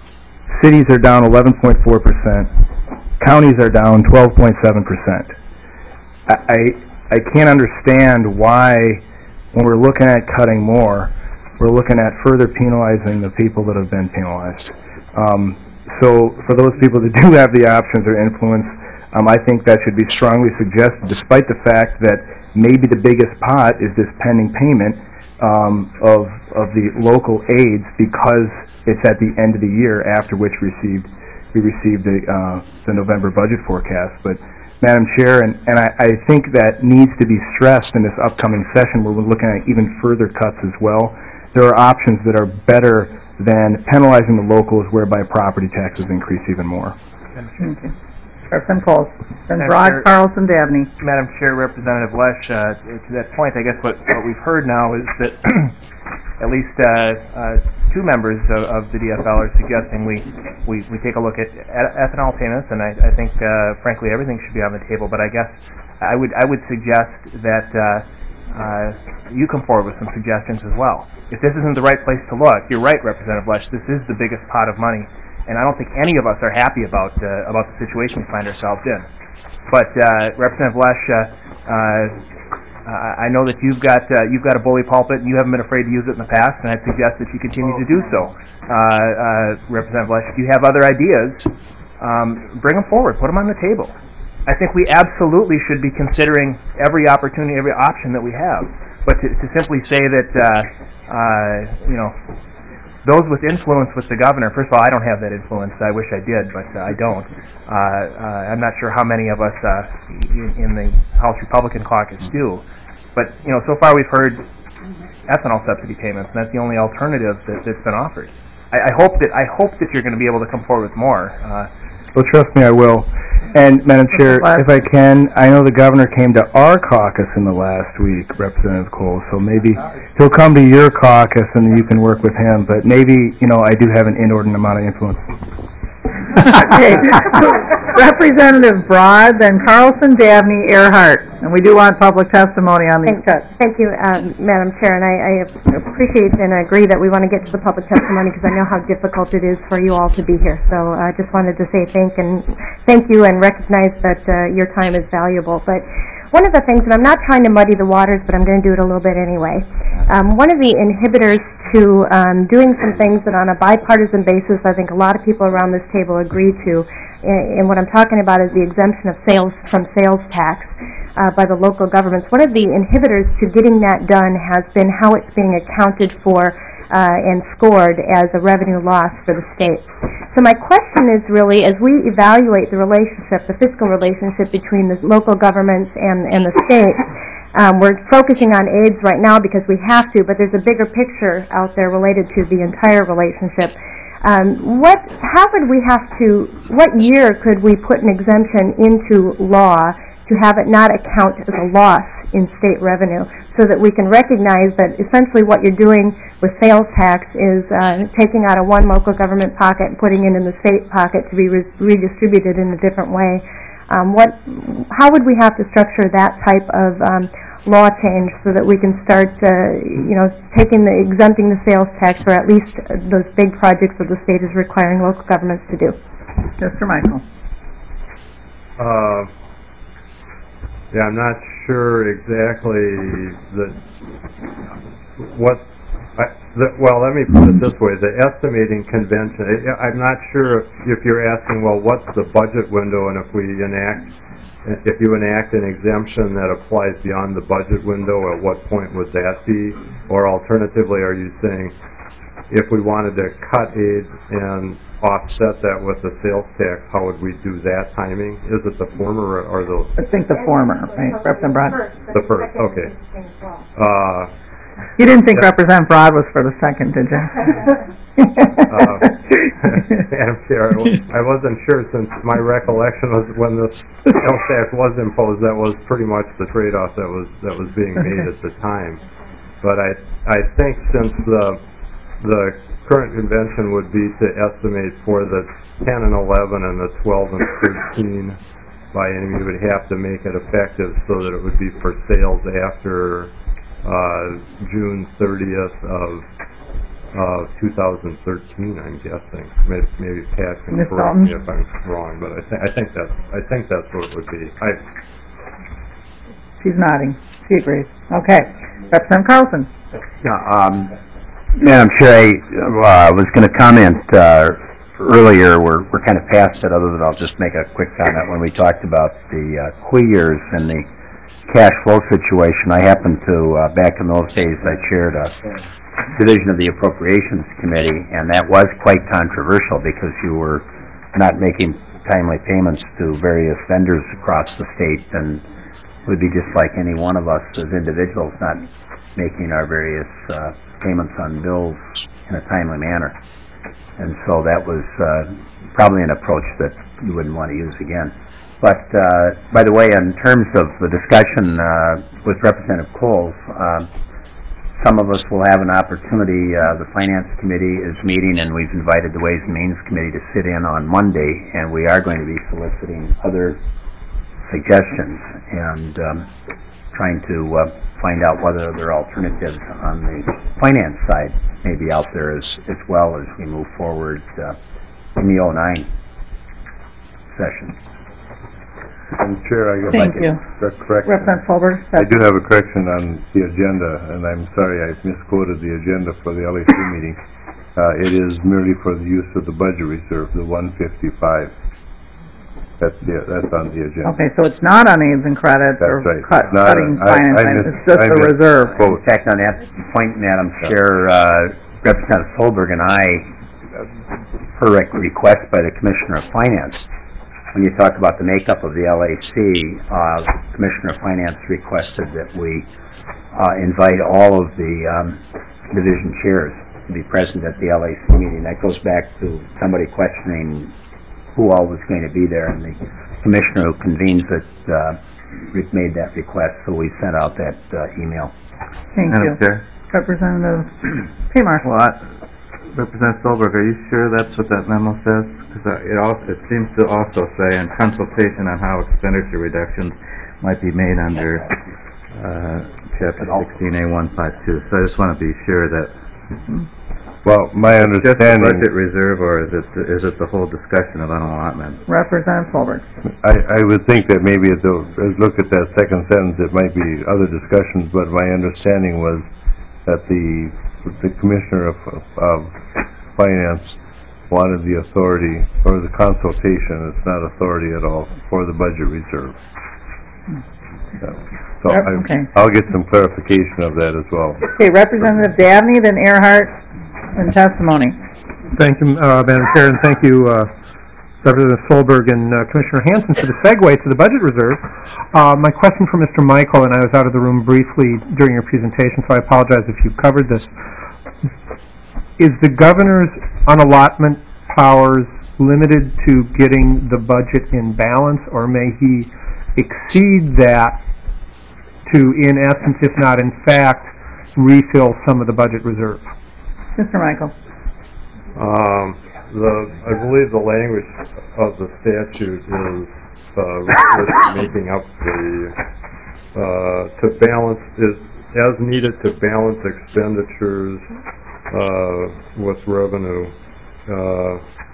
Cities are down eleven point four percent. Counties are down twelve point seven percent. I, I, I can't understand why, when we're looking at cutting more, we're looking at further penalizing the people that have been penalized. Um, so for those people that do have the options or influence, Um, I think that should be strongly suggested, despite the fact that maybe the biggest pot is this pending payment um, of of the local aids, because it's at the end of the year, after which received we received the uh, the November budget forecast. But Madam Chair, and, and I, I think that needs to be stressed in this upcoming session, where we're looking at even further cuts as well. There are options that are better than penalizing the locals, whereby property taxes increase even more. Thank you. Representative Cole. Then Madam Broad, Chair- Carlson, Dabney. Madam Chair, Representative Lesh, uh, to that point, I guess what, what we've heard now is that at least uh, uh, two members of, of the D F L are suggesting we, we, we take a look at et- ethanol payments, and I, I think, uh, frankly, everything should be on the table. But I guess I would I would suggest that uh, uh, you come forward with some suggestions as well. If this isn't the right place to look, you're right, Representative Lesh. This is the biggest pot of money. And I don't think any of us are happy about uh, about the situation we find ourselves in. But uh, Representative Lesh, uh, uh, I know that you've got uh, you've got a bully pulpit, and you haven't been afraid to use it in the past, and I'd suggest that you continue to do so. Uh, uh, Representative Lesh, if you have other ideas, um, bring them forward, put them on the table. I think we absolutely should be considering every opportunity, every option that we have. But to, to simply say that, uh, uh, you know, those with influence with the governor, first of all, I don't have that influence. I wish I did, but uh, I don't. Uh, uh, I'm not sure how many of us uh, in, in the House Republican caucus do. But, you know, so far we've heard ethanol subsidy payments, and that's the only alternative that, that's been offered. I, I hope that I hope that you're going to be able to come forward with more. Uh, Well, trust me, I will. And, Madam Chair, if I can, I know the governor came to our caucus in the last week, Representative Cole, so maybe he'll come to your caucus and you can work with him, but maybe, you know, I do have an inordinate amount of influence. Okay. Representative Broad, then Carlson, Dabney, Earhart. And we do want public testimony on these cuts. Thank you, um, Madam Chair, and I, I appreciate and agree that we want to get to the public testimony because I know how difficult it is for you all to be here. So I uh, just wanted to say thank and thank you and recognize that uh, your time is valuable. But one of the things, and I'm not trying to muddy the waters, but I'm going to do it a little bit anyway. Um, one of the inhibitors to um, doing some things that on a bipartisan basis I think a lot of people around this table agree to, and what I'm talking about is the exemption of sales from sales tax uh, by the local governments. One of the inhibitors to getting that done has been how it's being accounted for uh, and scored as a revenue loss for the state. So my question is really, as we evaluate the relationship, the fiscal relationship between the local governments and, and the state, um, we're focusing on AIDS right now because we have to, but there's a bigger picture out there related to the entire relationship. Um, what, how would we have to, what year could we put an exemption into law to have it not account as a loss in state revenue so that we can recognize that essentially what you're doing with sales tax is uh, taking out of one local government pocket and putting it in the state pocket to be re redistributed in a different way? Um, what, how would we have to structure that type of um, law change so that we can start, uh, you know, taking the exempting the sales tax for at least those big projects that the state is requiring local governments to do? Mister Michael. Uh, yeah, I'm not sure exactly that what. I, the, well, let me put it this way: the estimating convention. I, I'm not sure if, if you're asking, well, what's the budget window, and if we enact. If you enact an exemption that applies beyond the budget window, at what point would that be? Or alternatively, are you saying if we wanted to cut aid and offset that with the sales tax, how would we do that timing? Is it the former or the... I think the former, right? Representative Broad? The first, okay. Uh, you didn't think Representative Broad was for the second, did you? uh, Madam Chair, I wasn't sure since my recollection was when the sales tax was imposed, that was pretty much the trade-off that was that was being made at the time. But I I think since the the current convention would be to estimate for the ten and eleven and the twelve and thirteen biennium, you would have to make it effective so that it would be for sales after uh, June thirtieth of Uh, two thousand thirteen, I'm guessing. Maybe, maybe Pat can correct me if I'm wrong, but I, th I think that's I think that's what it would be. I She's nodding. She agrees. Okay, Representative Carlson. Yeah, um, Madam Chair, I uh, was going to comment uh, earlier. We're we're kind of past it. Other than I'll just make a quick comment when we talked about the uh, queers and the cash flow situation. I happened to uh, back in those days I chaired a division of the Appropriations Committee, and that was quite controversial because you were not making timely payments to various vendors across the state, and it would be just like any one of us as individuals not making our various uh, payments on bills in a timely manner. And so that was uh, probably an approach that you wouldn't want to use again. But, uh, by the way, in terms of the discussion uh, with Representative Cole, uh, some of us will have an opportunity. Uh, the Finance Committee is meeting, and we've invited the Ways and Means Committee to sit in on Monday, and we are going to be soliciting other suggestions and um, trying to uh, find out whether there are alternatives on the finance side maybe out there as, as well as we move forward uh, in the oh nine session. Madam Chair, I guess Thank I you. can correct. Representative Fulber. I do have a correction on the agenda, and I'm sorry I misquoted the agenda for the L A C meeting. Uh, it is merely for the use of the budget reserve, the one fifty-five. That's the, that's on the agenda. Okay, so it's not on aids and credits or right. cut, Not cutting on- I- finance, I missed- it's just I the missed- reserve. In fact, on that point, Madam Chair, uh, Representative Solberg and I, uh, per rec- request by the Commissioner of Finance, when you talk about the makeup of the L A C, uh, Commissioner of Finance requested that we uh, invite all of the um, division chairs to be present at the L A C meeting. That goes back to somebody questioning who all was going to be there, and the commissioner who convenes it uh, re- made that request, so we sent out that uh, email. Thank Madam you. Chair? Representative Paymar. Well, I- Representative Solberg, are you sure that's what that memo says? Because it also, it seems to also say, in consultation on how expenditure reductions might be made under uh, Chapter sixteen A one fifty-two. So I just want to be sure that Well, my just the understanding, budget reserve, or is it, is it the whole discussion of unallotment? Representative Solberg. I, I would think that maybe at the, as look at that second sentence, it might be other discussions, but my understanding was that the, the Commissioner of, of Finance wanted the authority, or the consultation, it's not authority at all, for the budget reserve. So, so Yep, I, okay. I'll get some clarification of that as well. Okay, Representative Dabney, then Earhart, and testimony. Thank you, uh, Madam Chair, and thank you, uh, Representative Solberg and uh, Commissioner Hanson for the segue to the budget reserve. Uh, my question for Mister Michael, and I was out of the room briefly during your presentation, so I apologize if you covered this. Is the governor's unallotment powers limited to getting the budget in balance, or may he exceed that to, in essence, if not in fact, refill some of the budget reserve? Mister Michael. Um, the, I believe the language of the statute is uh, making up the, uh, to balance, is as needed to balance expenditures uh, with revenue. Uh,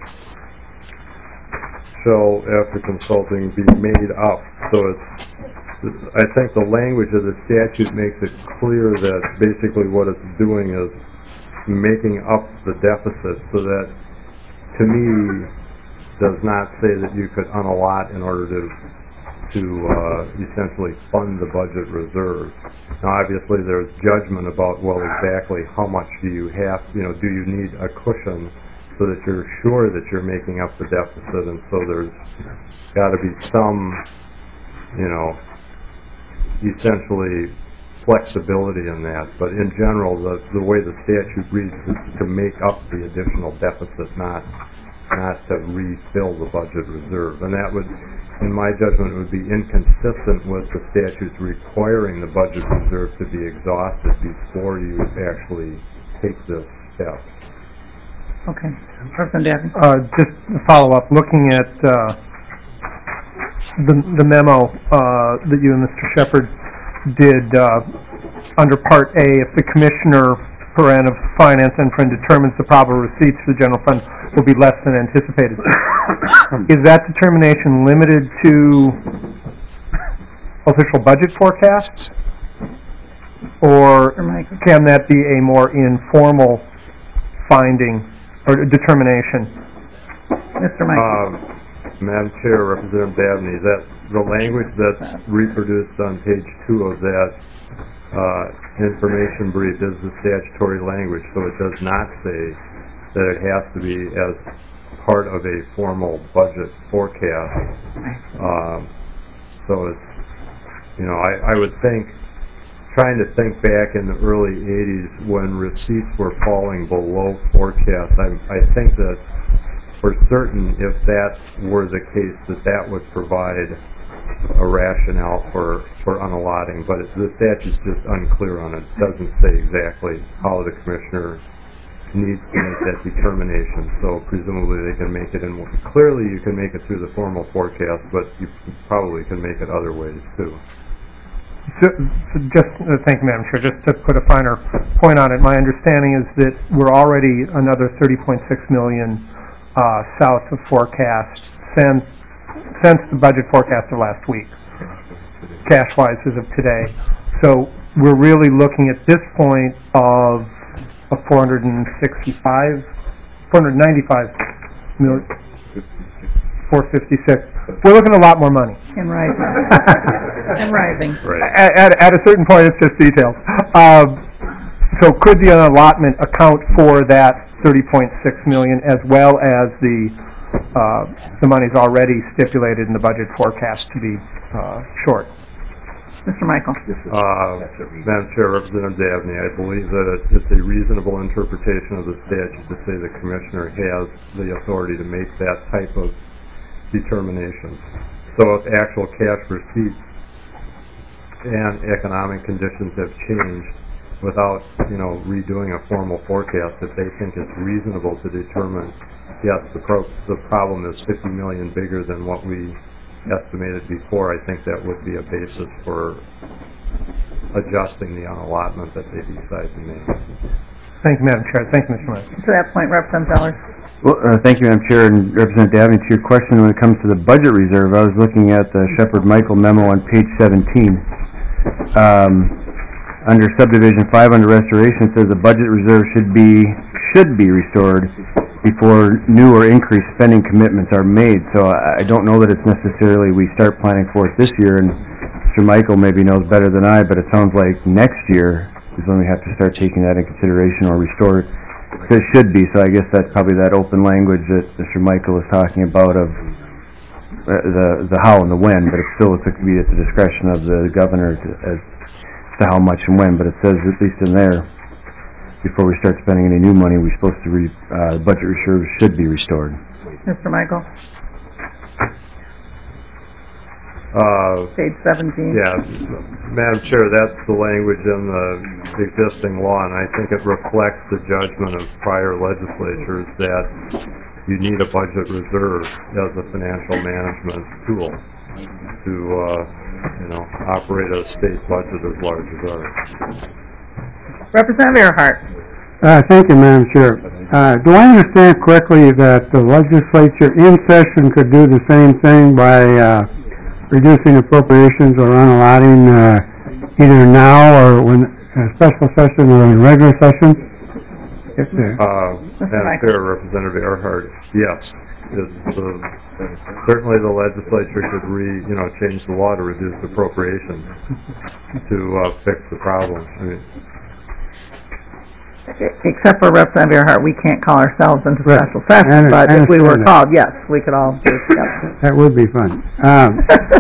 shall, after consulting, be made up. So it's, I think the language of the statute makes it clear that basically what it's doing is making up the deficit, so that, to me, does not say that you could unallot in order to to uh, essentially fund the budget reserve. Now, obviously, there's judgment about, well, exactly how much do you have, you know, do you need a cushion so that you're sure that you're making up the deficit, and so there's got to be some, you know, essentially flexibility in that. But in general, the, the way the statute reads is to make up the additional deficit, not not to refill the budget reserve. And that would, in my judgment, would be inconsistent with the statutes requiring the budget reserve to be exhausted before you actually take this step. Okay. Representative Dabney. Uh, just a follow-up, looking at uh, the, the memo uh, that you and Mister Shepard did uh, under Part A, if the Commissioner paren of Finance and Friend determines the probable receipts for the general fund will be less than anticipated. Is that determination limited to official budget forecasts? Or can that be a more informal finding or determination? Mister Michael. Uh, Madam Chair, Representative Dabney, that the language that's reproduced on page two of that uh, information brief is the statutory language, so it does not say that it has to be as part of a formal budget forecast. Um, so it's, you know, I, I would think, trying to think back in the early eighties when receipts were falling below forecast, I, I think that for certain, if that were the case, that that would provide a rationale for, for unallotting, but it, the statute's just unclear on it. It doesn't say exactly how the commissioner needs to make that determination, so presumably they can make it in, clearly you can make it through the formal forecast, but you probably can make it other ways too. So, so just, uh, thank you, Madam Chair, just to put a finer point on it, my understanding is that we're already another thirty point six million uh, south of forecast since, since the budget forecast of last week, cash-wise as of today. So we're really looking at this point of a four hundred sixty-five, four hundred ninety-five million, four fifty-six. We're looking at a lot more money. And rising. And rising. At, at, at a certain point, it's just details. Um, so could the allotment account for that thirty point six million as well as the uh, the money's already stipulated in the budget forecast to be uh, short? Mister Michael. Uh, Madam Chair, Representative Dabney, I believe that it, it's a reasonable interpretation of the statute to say the commissioner has the authority to make that type of determinations. So if actual cash receipts and economic conditions have changed without, you know, redoing a formal forecast, if they think it's reasonable to determine, yes, the, pro the problem is fifty million bigger than what we estimated before, I think that would be a basis for adjusting the unallotment that they decide to make. Thank you, Madam Chair. Thank you, Mister Mayor. To that point, Representative Zeller. Well, uh, thank you, Madam Chair, and Representative Dabney, to your question when it comes to the budget reserve, I was looking at the Shepherd-Michael memo on page seventeen. Um, under subdivision five, under restoration, it says the budget reserve should be should be restored before new or increased spending commitments are made. So I, I don't know that it's necessarily we start planning for it this year, and Mister Michael maybe knows better than I, but it sounds like next year is when we have to start taking that in consideration or restore it. It should be, so I guess that's probably that open language that Mister Michael was talking about of uh, the the how and the when, but it still it's to be at the discretion of the governor to, as to how much and when, but it says at least in there, before we start spending any new money, we're supposed to re, uh, budget reserves should be restored. Mister Michael. Uh, Page seventeen. Yeah, Madam Chair, that's the language in the existing law, and I think it reflects the judgment of prior legislatures that you need a budget reserve as a financial management tool to, uh, you know, operate a state budget as large as ours. Representative Earhart. Uh, thank you, Madam Chair. Uh, do I understand correctly that the legislature in session could do the same thing by uh, reducing appropriations or unallotting uh, either now or when a special session or in regular session? Yes, sir. Uh, Madam Chair, Representative Earhart, yes. Is the, certainly the legislature could re, you know, change the law to reduce appropriations to uh, fix the problem. I mean, Except for Representative Earhart, we can't call ourselves into Right. special session, I under- but I if we were understand that. called, yes, we could all just, yep. That would be fun. Um,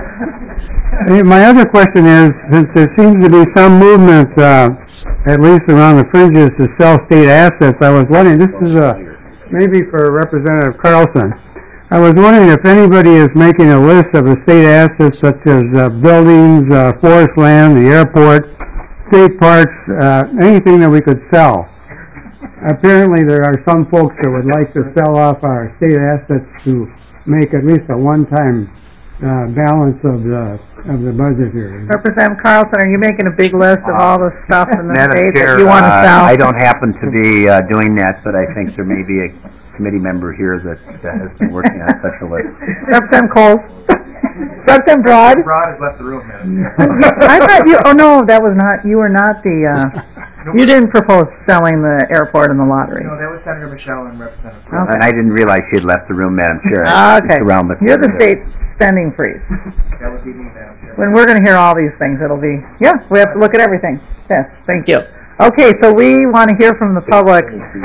eh, my other question is, since there seems to be some movement, uh, at least around the fringes, to sell state assets, I was wondering, this is uh, maybe for Representative Carlson, I was wondering if anybody is making a list of the state assets such as uh, buildings, uh, forest land, the airport, state parks, uh, anything that we could sell. Apparently there are some folks that would like to sell off our state assets to make at least a one-time uh, balance of the of the budget here. Representative Carlson, are you making a big list of all the stuff in the Madam state Chair, that you want to uh, sell? I don't happen to be uh, doing that, but I think there may be a committee member here that uh, has been working on such a list. Representative Coles? Representative Broad? Broad has left the room, Madam I thought you, oh no, that was not, you were not the, uh, you didn't propose selling the airport and the lottery. No, that was Senator Michelle and Representative. Okay. And I didn't realize she had left the room, Madam Chair. Ah, It's okay. around the You're the corner. state spending freeze. That would be me, Madam Chair. When we're going to hear all these things, it'll be, yeah, we have to look at everything. Yes, thank you. Okay, so we want to hear from the public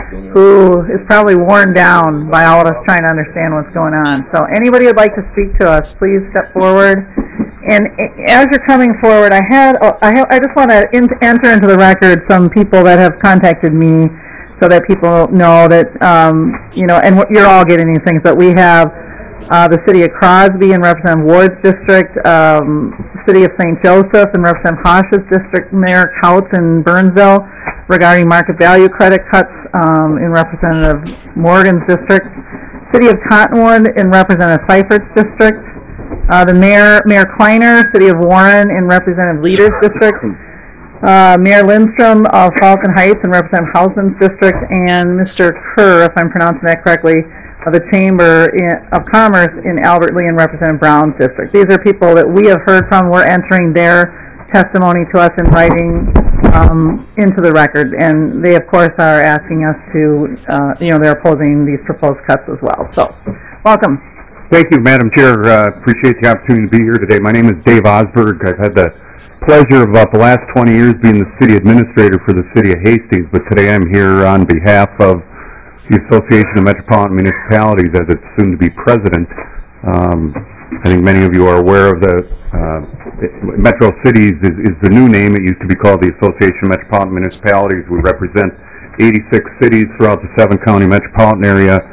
who is probably worn down by all of us trying to understand what's going on. So anybody who'd like to speak to us, please step forward. And as you're coming forward, I had, oh, I, have, I just want to in, enter into the record some people that have contacted me so that people know that, um, you know, and you're all getting these things, but we have Uh, the City of Crosby and Representative Ward's district, um, City of Saint Joseph and Representative Hosh's district, Mayor Couts in Burnsville regarding market value credit cuts um, in Representative Morgan's district, City of Cottonwood in Representative Seifert's district, uh, the Mayor, Mayor Kleiner, City of Warren in Representative Leader's district, uh, Mayor Lindstrom of Falcon Heights in Representative Housen's district, and Mister Kerr, if I'm pronouncing that correctly, of the Chamber in, of Commerce in Albert Lee and Representative Brown's district. These are people that we have heard from. We're entering their testimony to us in writing um, into the record, and they, of course, are asking us to, uh, you know, they're opposing these proposed cuts as well. So, welcome. Thank you, Madam Chair. Uh, appreciate the opportunity to be here today. My name is Dave Osberg. I've had the pleasure of about the last twenty years being the city administrator for the city of Hastings, but today I'm here on behalf of the Association of Metropolitan Municipalities as its soon-to-be president. Um, I think many of you are aware of the uh, Metro Cities is, is the new name. It used to be called the Association of Metropolitan Municipalities. We represent eighty-six cities throughout the seven-county metropolitan area.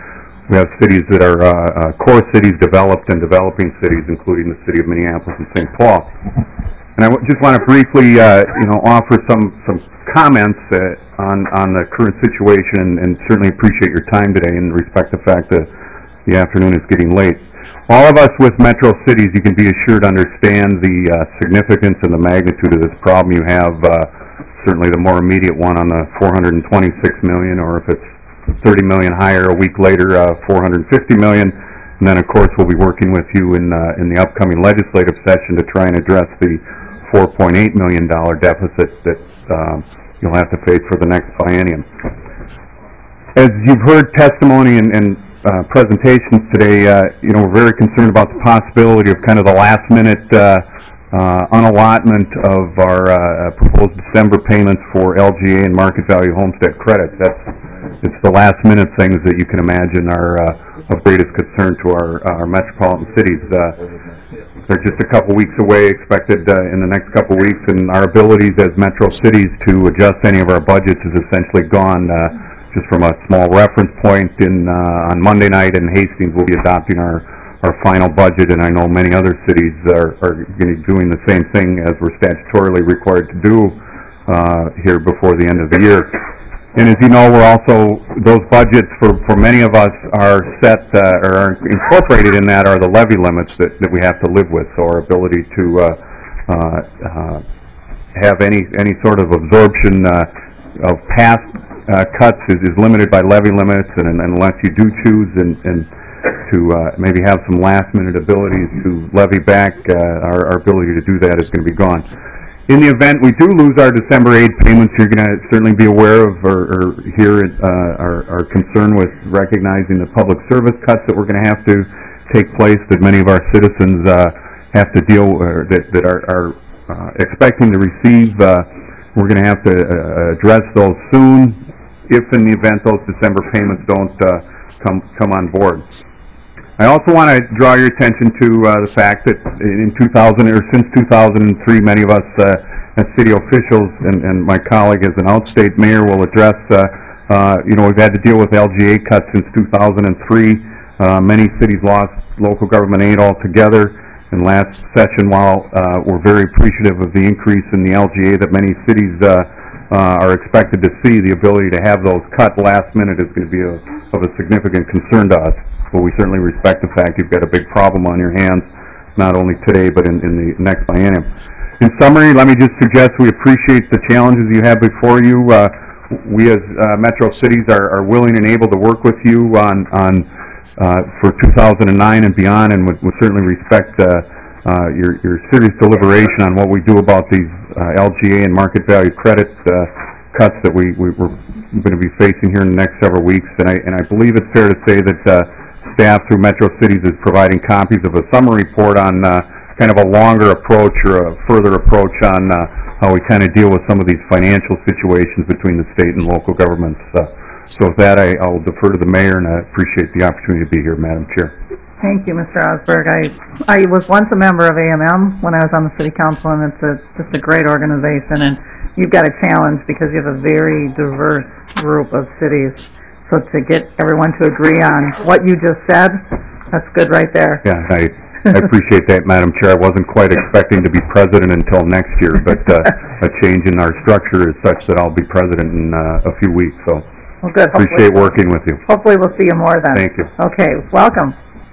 We have cities that are uh, uh, core cities, developed and developing cities, including the city of Minneapolis and Saint Paul. And I w- just want to briefly, uh, you know, offer some some comments uh, on on the current situation, and, and certainly appreciate your time today and respect the fact that the afternoon is getting late. All of us with metro cities, you can be assured, understand the uh, significance and the magnitude of this problem. You have uh, certainly the more immediate one on the four hundred twenty-six million, or if it's thirty million higher a week later, uh, four hundred fifty million. And then, of course, we'll be working with you in uh, in the upcoming legislative session to try and address the four point eight million dollar deficit that um, you'll have to face for the next biennium. As you've heard testimony and, and uh, presentations today, uh, you know, we're very concerned about the possibility of kind of the last-minute uh, uh, unallotment of our uh, proposed December payments for L G A and market value homestead credits. That's it's the last-minute things that you can imagine are uh, of greatest concern to our, our metropolitan cities. Uh, they're just a couple weeks away, expected uh, in the next couple weeks, and our abilities as metro cities to adjust any of our budgets is essentially gone. Uh, just from a small reference point, in uh, on Monday night in Hastings, we'll be adopting our our final budget, and I know many other cities are, are going to be doing the same thing as we're statutorily required to do uh, here before the end of the year. And as you know, we're also, those budgets for, for many of us are set, uh, or are incorporated in that are the levy limits that, that we have to live with. So our ability to uh, uh, uh, have any, any sort of absorption uh, of past uh, cuts is, is limited by levy limits, and, and unless you do choose and, and to uh, maybe have some last-minute abilities to levy back, uh, our, our ability to do that is going to be gone. In the event we do lose our December aid payments, you're going to certainly be aware of or, or hear uh, our, our concern with recognizing the public service cuts that we're going to have to take place, that many of our citizens uh, have to deal or that, that are, are uh, expecting to receive. Uh, we're going to have to uh, address those soon if in the event those December payments don't uh, come, come on board. I also want to draw your attention to uh, the fact that in two thousand, or since two thousand three, many of us uh, as city officials, and, and my colleague as an outstate mayor will address, uh, uh, you know, we've had to deal with L G A cuts since two thousand three. Uh, many cities lost local government aid altogether. And last session, while uh, we're very appreciative of the increase in the L G A that many cities uh, uh, are expected to see, the ability to have those cut last minute is going to be a, of a significant concern to us. But we certainly respect the fact you've got a big problem on your hands, not only today, but in, in the next biennium. In summary, let me just suggest we appreciate the challenges you have before you. Uh, we as uh, metro cities are, are willing and able to work with you on, on uh, for two thousand nine and beyond, and would, would certainly respect uh, uh, your, your serious deliberation on what we do about these uh, L G A and market value credit uh, cuts that we, we, we're going to be facing here in the next several weeks. And I, and I believe it's fair to say that uh, staff through Metro Cities is providing copies of a summary report on uh, kind of a longer approach or a further approach on uh, how we kind of deal with some of these financial situations between the state and local governments. Uh, so with that, I, I'll defer to the mayor, and I appreciate the opportunity to be here, Madam Chair. Thank you, Mister Osberg. I I was once a member of A M M when I was on the city council, and it's a, just a great organization. And you've got a challenge because you have a very diverse group of cities. So to get everyone to agree on what you just said, that's good right there. Yeah, I, I appreciate that, Madam Chair. I wasn't quite expecting to be president until next year, but uh, a change in our structure is such that I'll be president in uh, a few weeks. So well, good. Appreciate hopefully, working with you. Hopefully we'll see you more then. Thank you. Okay, welcome.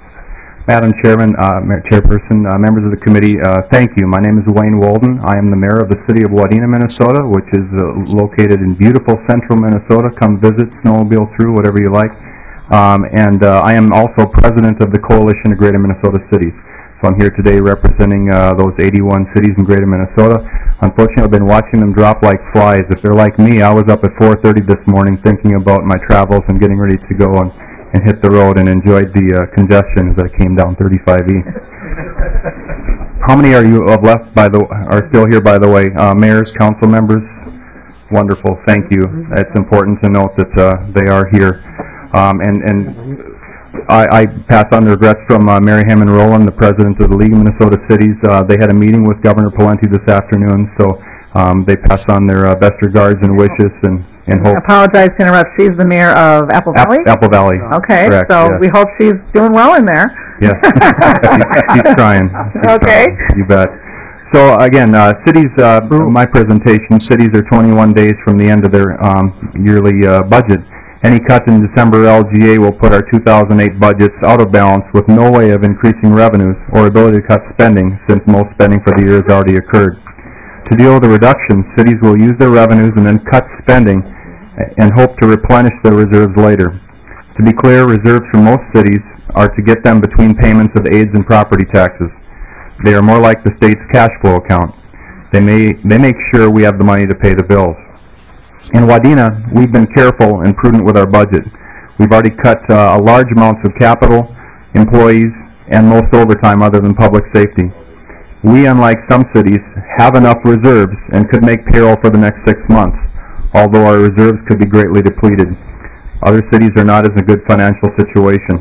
Madam Chairman, uh, Chairperson, uh, members of the committee, uh, thank you. My name is Wayne Walden. I am the mayor of the city of Wadena, Minnesota, which is uh, located in beautiful central Minnesota. Come visit, snowmobile through, whatever you like. Um, and uh, I am also president of the Coalition of Greater Minnesota Cities. So I'm here today representing uh, those eighty-one cities in Greater Minnesota. Unfortunately, I've been watching them drop like flies. If they're like me, I was up at four thirty this morning thinking about my travels and getting ready to go on and hit the road, and enjoyed the uh, congestion as I came down thirty-five E. How many are you of left by the are still here, by the way? Uh, mayors, council members? Wonderful, thank you. It's important to note that uh, they are here. Um, and and I, I pass on the regrets from uh, Mary Hammond Rowland, the president of the League of Minnesota Cities. Uh, they had a meeting with Governor Pawlenty this afternoon, so Um, They pass on their uh, best regards and wishes and and I hope. apologize to interrupt. She's the mayor of Apple Ap- Valley? Apple Valley. Okay, correct, so yes. we hope she's doing well in there. Yes, she's, she's trying. She's Okay. trying, you bet. So again, uh, cities, uh, my presentation, cities are twenty-one days from the end of their um, yearly uh, budget. Any cuts in December L G A will put our two thousand eight budgets out of balance with no way of increasing revenues or ability to cut spending, since most spending for the year has already occurred. To deal with the reductions, cities will use their revenues and then cut spending and hope to replenish their reserves later. To be clear, reserves for most cities are to get them between payments of aids and property taxes. They are more like the state's cash flow account. They may they make sure we have the money to pay the bills. In Wadena, we've been careful and prudent with our budget. We've already cut uh, large amounts of capital, employees, and most overtime other than public safety. We, unlike some cities, have enough reserves and could make payroll for the next six months, although our reserves could be greatly depleted. Other cities are not in a good financial situation.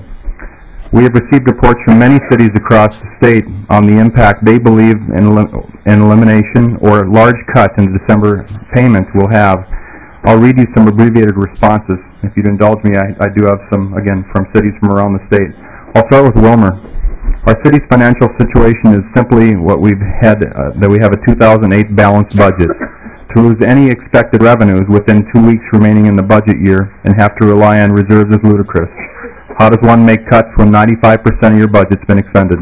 We have received reports from many cities across the state on the impact they believe an elim- an elimination or large cut in the December payment will have. I'll read you some abbreviated responses. If you'd indulge me, I, I do have some, again, from cities from around the state. I'll start with Wilmer. Our city's financial situation is simply what we've had, uh, that we have a two thousand eight balanced budget. To lose any expected revenues within two weeks remaining in the budget year and have to rely on reserves is ludicrous. How does one make cuts when ninety-five percent of your budget's been expended?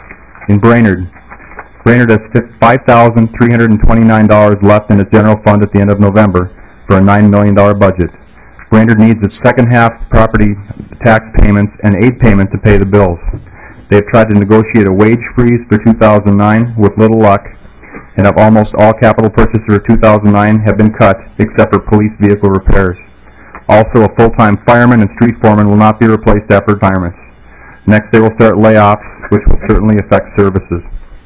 In Brainerd, Brainerd has five thousand three hundred twenty-nine dollars left in its general fund at the end of November for a nine million dollars budget. Brainerd needs its second half property tax payments and aid payment to pay the bills. They have tried to negotiate a wage freeze for two thousand nine with little luck, and of almost all capital purchases for two thousand nine have been cut except for police vehicle repairs. Also, a full-time fireman and street foreman will not be replaced after retirements. Next, they will start layoffs, which will certainly affect services.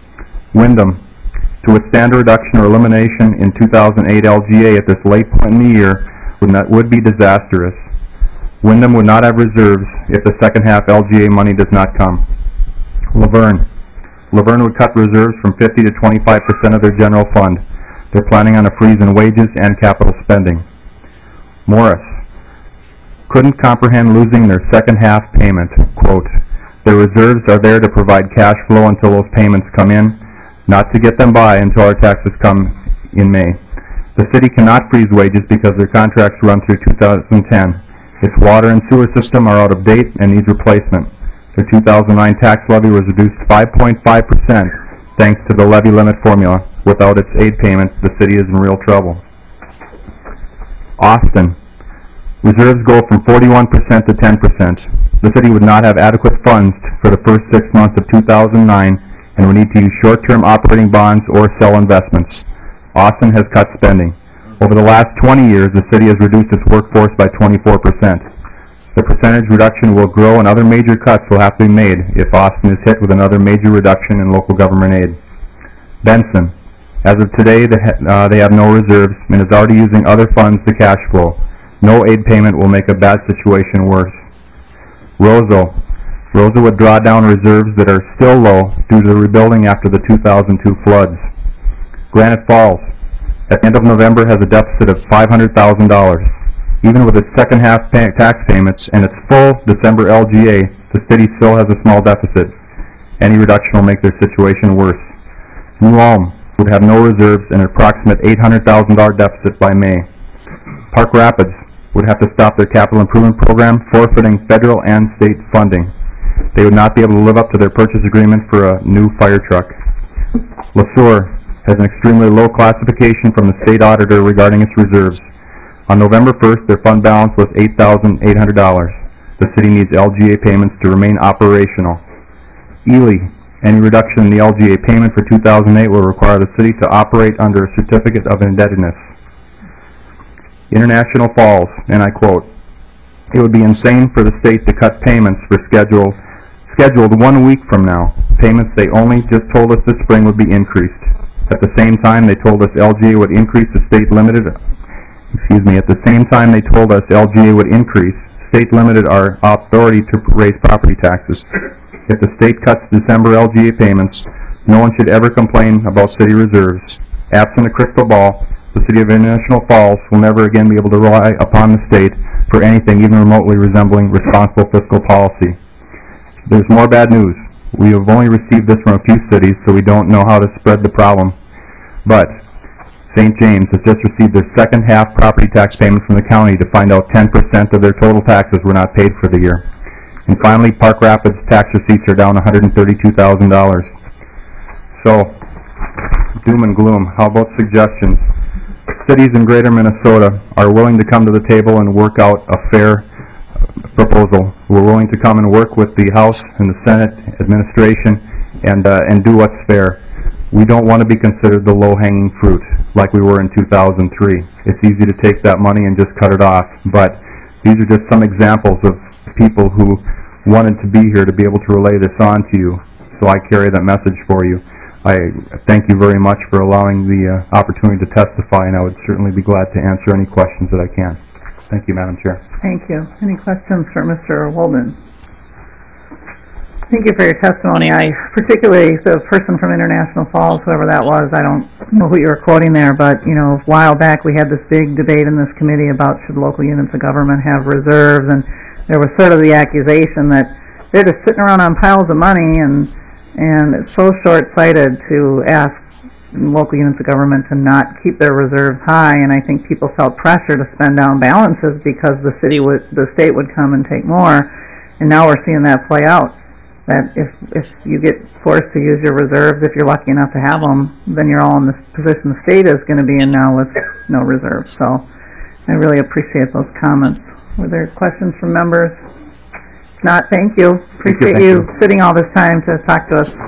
Wyndham, to withstand a reduction or elimination in two thousand eight L G A at this late point in the year would, not, would be disastrous. Wyndham would not have reserves if the second half L G A money does not come. Laverne. Laverne would cut reserves from fifty to twenty-five percent of their general fund. They're planning on a freeze in wages and capital spending. Morris. Couldn't comprehend losing their second half payment. Quote, their reserves are there to provide cash flow until those payments come in, not to get them by until our taxes come in May. The city cannot freeze wages because their contracts run through two thousand ten. Its water and sewer system are out of date and need replacement. The two thousand nine tax levy was reduced five point five percent thanks to the levy limit formula. Without its aid payments, the city is in real trouble. Austin. Reserves go from forty-one percent to ten percent. The city would not have adequate funds for the first six months of two thousand nine and would need to use short-term operating bonds or sell investments. Austin has cut spending. Over the last twenty years, the city has reduced its workforce by twenty-four percent. The percentage reduction will grow and other major cuts will have to be made if Austin is hit with another major reduction in local government aid. Benson. As of today, they, ha uh, they have no reserves and is already using other funds to cash flow. No aid payment will make a bad situation worse. Roseau. Roseau would draw down reserves that are still low due to the rebuilding after the two thousand two floods. Granite Falls. At the end of November has a deficit of five hundred thousand dollars. Even with its second half pay tax payments and its full December L G A, the city still has a small deficit. Any reduction will make their situation worse. New Ulm would have no reserves and an approximate eight hundred thousand dollars deficit by May. Park Rapids would have to stop their capital improvement program, forfeiting federal and state funding. They would not be able to live up to their purchase agreement for a new fire truck. Le Sueur has an extremely low classification from the state auditor regarding its reserves. On November first, their fund balance was eight thousand eight hundred dollars. The city needs L G A payments to remain operational. Ely. Any reduction in the L G A payment for two thousand eight will require the city to operate under a certificate of indebtedness. International Falls, and I quote, it would be insane for the state to cut payments for scheduled, scheduled one week from now. Payments they only just told us this spring would be increased. At the same time, they told us L G A would increase the state limited, excuse me, at the same time they told us L G A would increase, state limited our authority to raise property taxes. If the state cuts December L G A payments, no one should ever complain about city reserves. Absent a crystal ball, the City of International Falls will never again be able to rely upon the state for anything even remotely resembling responsible fiscal policy. There's more bad news. We have only received this from a few cities, so we don't know how to spread the problem. But Saint James has just received their second half property tax payment from the county to find out ten percent of their total taxes were not paid for the year. And finally, Park Rapids tax receipts are down one hundred thirty-two thousand dollars. So, doom and gloom. How about suggestions? Cities in greater Minnesota are willing to come to the table and work out a fair proposal. We're willing to come and work with the House and the Senate administration and uh, and do what's fair. We don't want to be considered the low-hanging fruit like we were in two thousand three. It's easy to take that money and just cut it off, but these are just some examples of people who wanted to be here to be able to relay this on to you. So I carry that message for you. I thank you very much for allowing the uh, opportunity to testify, and I would certainly be glad to answer any questions that I can. Thank you, Madam Chair. Thank you. Any questions for Mister Holden? Thank you for your testimony. I, particularly the person from International Falls, whoever that was, I don't know who you were quoting there, but, you know, a while back we had this big debate in this committee about should local units of government have reserves, and there was sort of the accusation that they're just sitting around on piles of money, and and it's so short-sighted to ask local units of government to not keep their reserves high, and I think people felt pressure to spend down balances because the city would, the state would come and take more, and now we're seeing that play out. That if if you get forced to use your reserves, if you're lucky enough to have them, then you're all in the position the state is going to be in now with no reserves. So I really appreciate those comments. Were there questions from members? If not, thank you. Appreciate thank you, you sitting all this time to talk to us.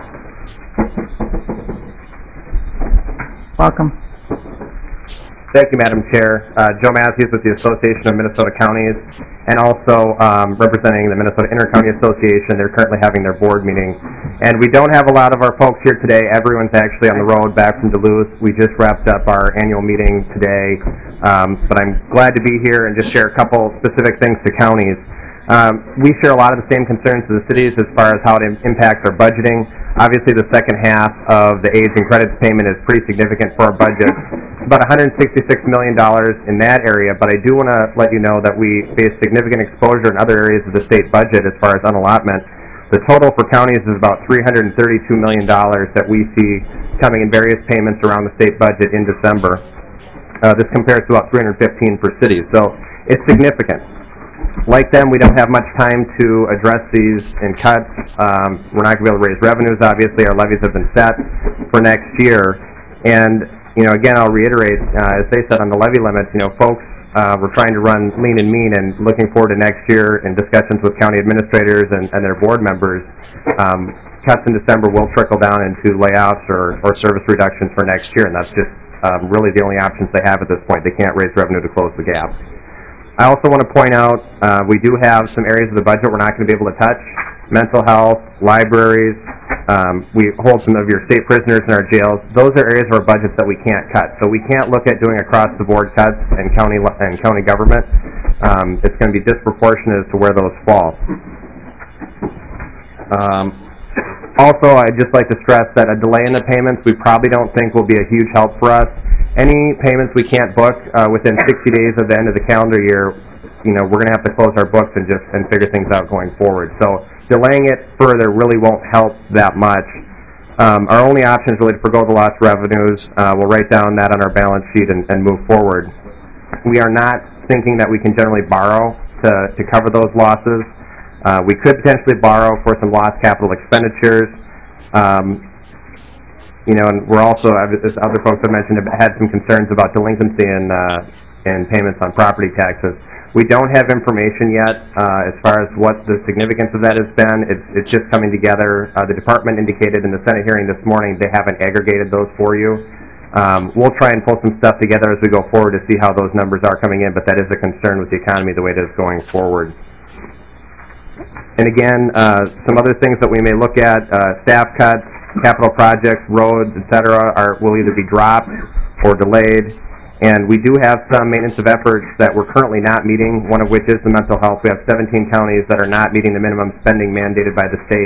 Welcome. Thank you, Madam Chair. Uh, Joe Matthews with the Association of Minnesota Counties, and also um, representing the Minnesota Intercounty Association. They're currently having their board meeting. And we don't have a lot of our folks here today. Everyone's actually on the road back from Duluth. We just wrapped up our annual meeting today. Um, but I'm glad to be here and just share a couple specific things to counties. Um, we share a lot of the same concerns to the cities as far as how it im- impacts our budgeting. Obviously, the second half of the aids and credits payment is pretty significant for our budget. It's about one hundred sixty-six million dollars in that area, but I do want to let you know that we face significant exposure in other areas of the state budget as far as unallotment. The total for counties is about three hundred thirty-two million dollars that we see coming in various payments around the state budget in December. Uh, this compares to about three hundred fifteen for cities, so it's significant. Like them, we don't have much time to address these in cuts. Um, we're not going to be able to raise revenues, obviously. Our levies have been set for next year. And, you know, again, I'll reiterate, uh, as they said on the levy limits, you know, folks, uh, we're trying to run lean and mean, and looking forward to next year in discussions with county administrators and, and their board members. Um, cuts in December will trickle down into layoffs or, or service reductions for next year, and that's just um, really the only options they have at this point. They can't raise revenue to close the gap. I also want to point out uh, we do have some areas of the budget we're not going to be able to touch. Mental health, libraries, um, we hold some of your state prisoners in our jails. Those are areas of our budgets that we can't cut. So we can't look at doing across-the-board cuts in county and county government. Um, it's going to be disproportionate as to where those fall. Um, also, I'd just like to stress that a delay in the payments we probably don't think will be a huge help for us. Any payments we can't book uh, within sixty days of the end of the calendar year, you know, we're going to have to close our books and just and figure things out going forward. So delaying it further really won't help that much. Um, our only option is really to forgo the lost revenues. Uh, we'll write down that on our balance sheet and, and move forward. We are not thinking that we can generally borrow to, to cover those losses. Uh, we could potentially borrow for some lost capital expenditures. Um, You know, and we're also, as other folks have mentioned, have had some concerns about delinquency and uh, and payments on property taxes. We don't have information yet uh, as far as what the significance of that has been. It's, it's just coming together. Uh, the department indicated in the Senate hearing this morning they haven't aggregated those for you. Um, we'll try and pull some stuff together as we go forward to see how those numbers are coming in, but that is a concern with the economy the way it is going forward. And again, uh, some other things that we may look at, uh, staff cuts, capital projects, roads, et cetera, are, will either be dropped or delayed. And we do have some maintenance of efforts that we're currently not meeting, one of which is the mental health. We have seventeen counties that are not meeting the minimum spending mandated by the state,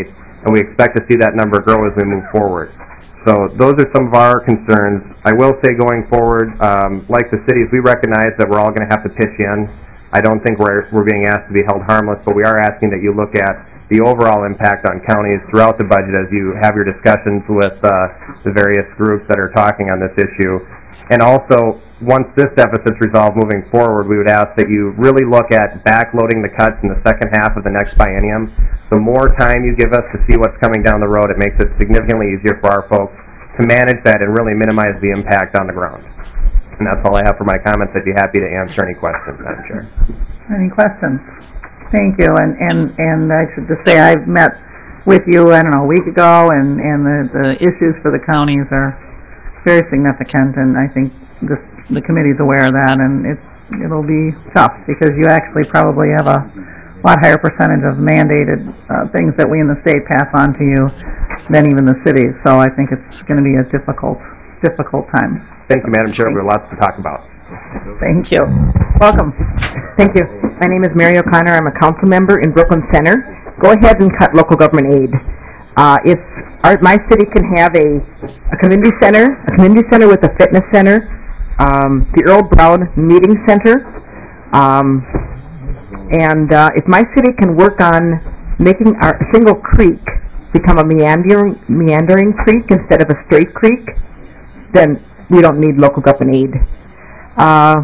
and we expect to see that number grow as we move forward. So those are some of our concerns. I will say going forward, um, like the cities, we recognize that we're all going to have to pitch in. I don't think we're, we're being asked to be held harmless, but we are asking that you look at the overall impact on counties throughout the budget as you have your discussions with uh, the various groups that are talking on this issue. And also, once this deficit's resolved moving forward, we would ask that you really look at backloading the cuts in the second half of the next biennium. The more time you give us to see what's coming down the road, it makes it significantly easier for our folks to manage that and really minimize the impact on the ground. And that's all I have for my comments. I'd be happy to answer any questions, Madam Chair. Any questions? Thank you. And, and, and I should just say I've met with you, I don't know, a week ago, and, and the, the issues for the counties are very significant, and I think this, the committee's aware of that, and it's, it'll be tough because you actually probably have a lot higher percentage of mandated uh, things that we in the state pass on to you than even the cities. So I think it's going to be a difficult, difficult time. Thank you, Madam Chair. We have lots to talk about. Thank you. Welcome. Thank you. My name is Mary O'Connor. I'm a council member in Brooklyn Center. Go ahead and cut local government aid. Uh, if our, my city can have a, a community center, a community center with a fitness center, um, the Earl Brown Meeting Center, um, and uh, if my city can work on making our single creek become a meandering, meandering creek instead of a straight creek, then we don't need local government aid. Uh,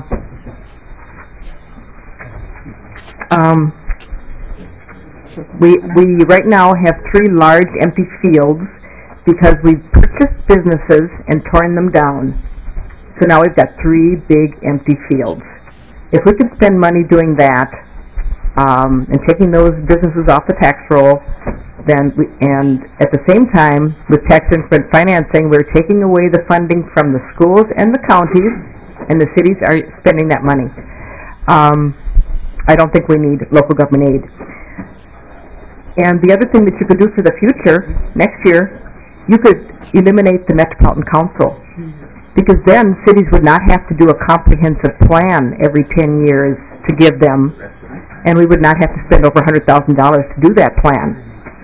um, we we right now have three large empty fields because we've purchased businesses and torn them down. So now we've got three big empty fields. If we could spend money doing that um, and taking those businesses off the tax roll, then we, and at the same time with tax increment financing, we're taking away the funding from the schools and the counties, and the cities are spending that money. Um, I don't think we need local government aid. And the other thing that you could do for the future, next year, you could eliminate the Metropolitan Council. Because then cities would not have to do a comprehensive plan every ten years to give them, and we would not have to spend over one hundred thousand dollars to do that plan.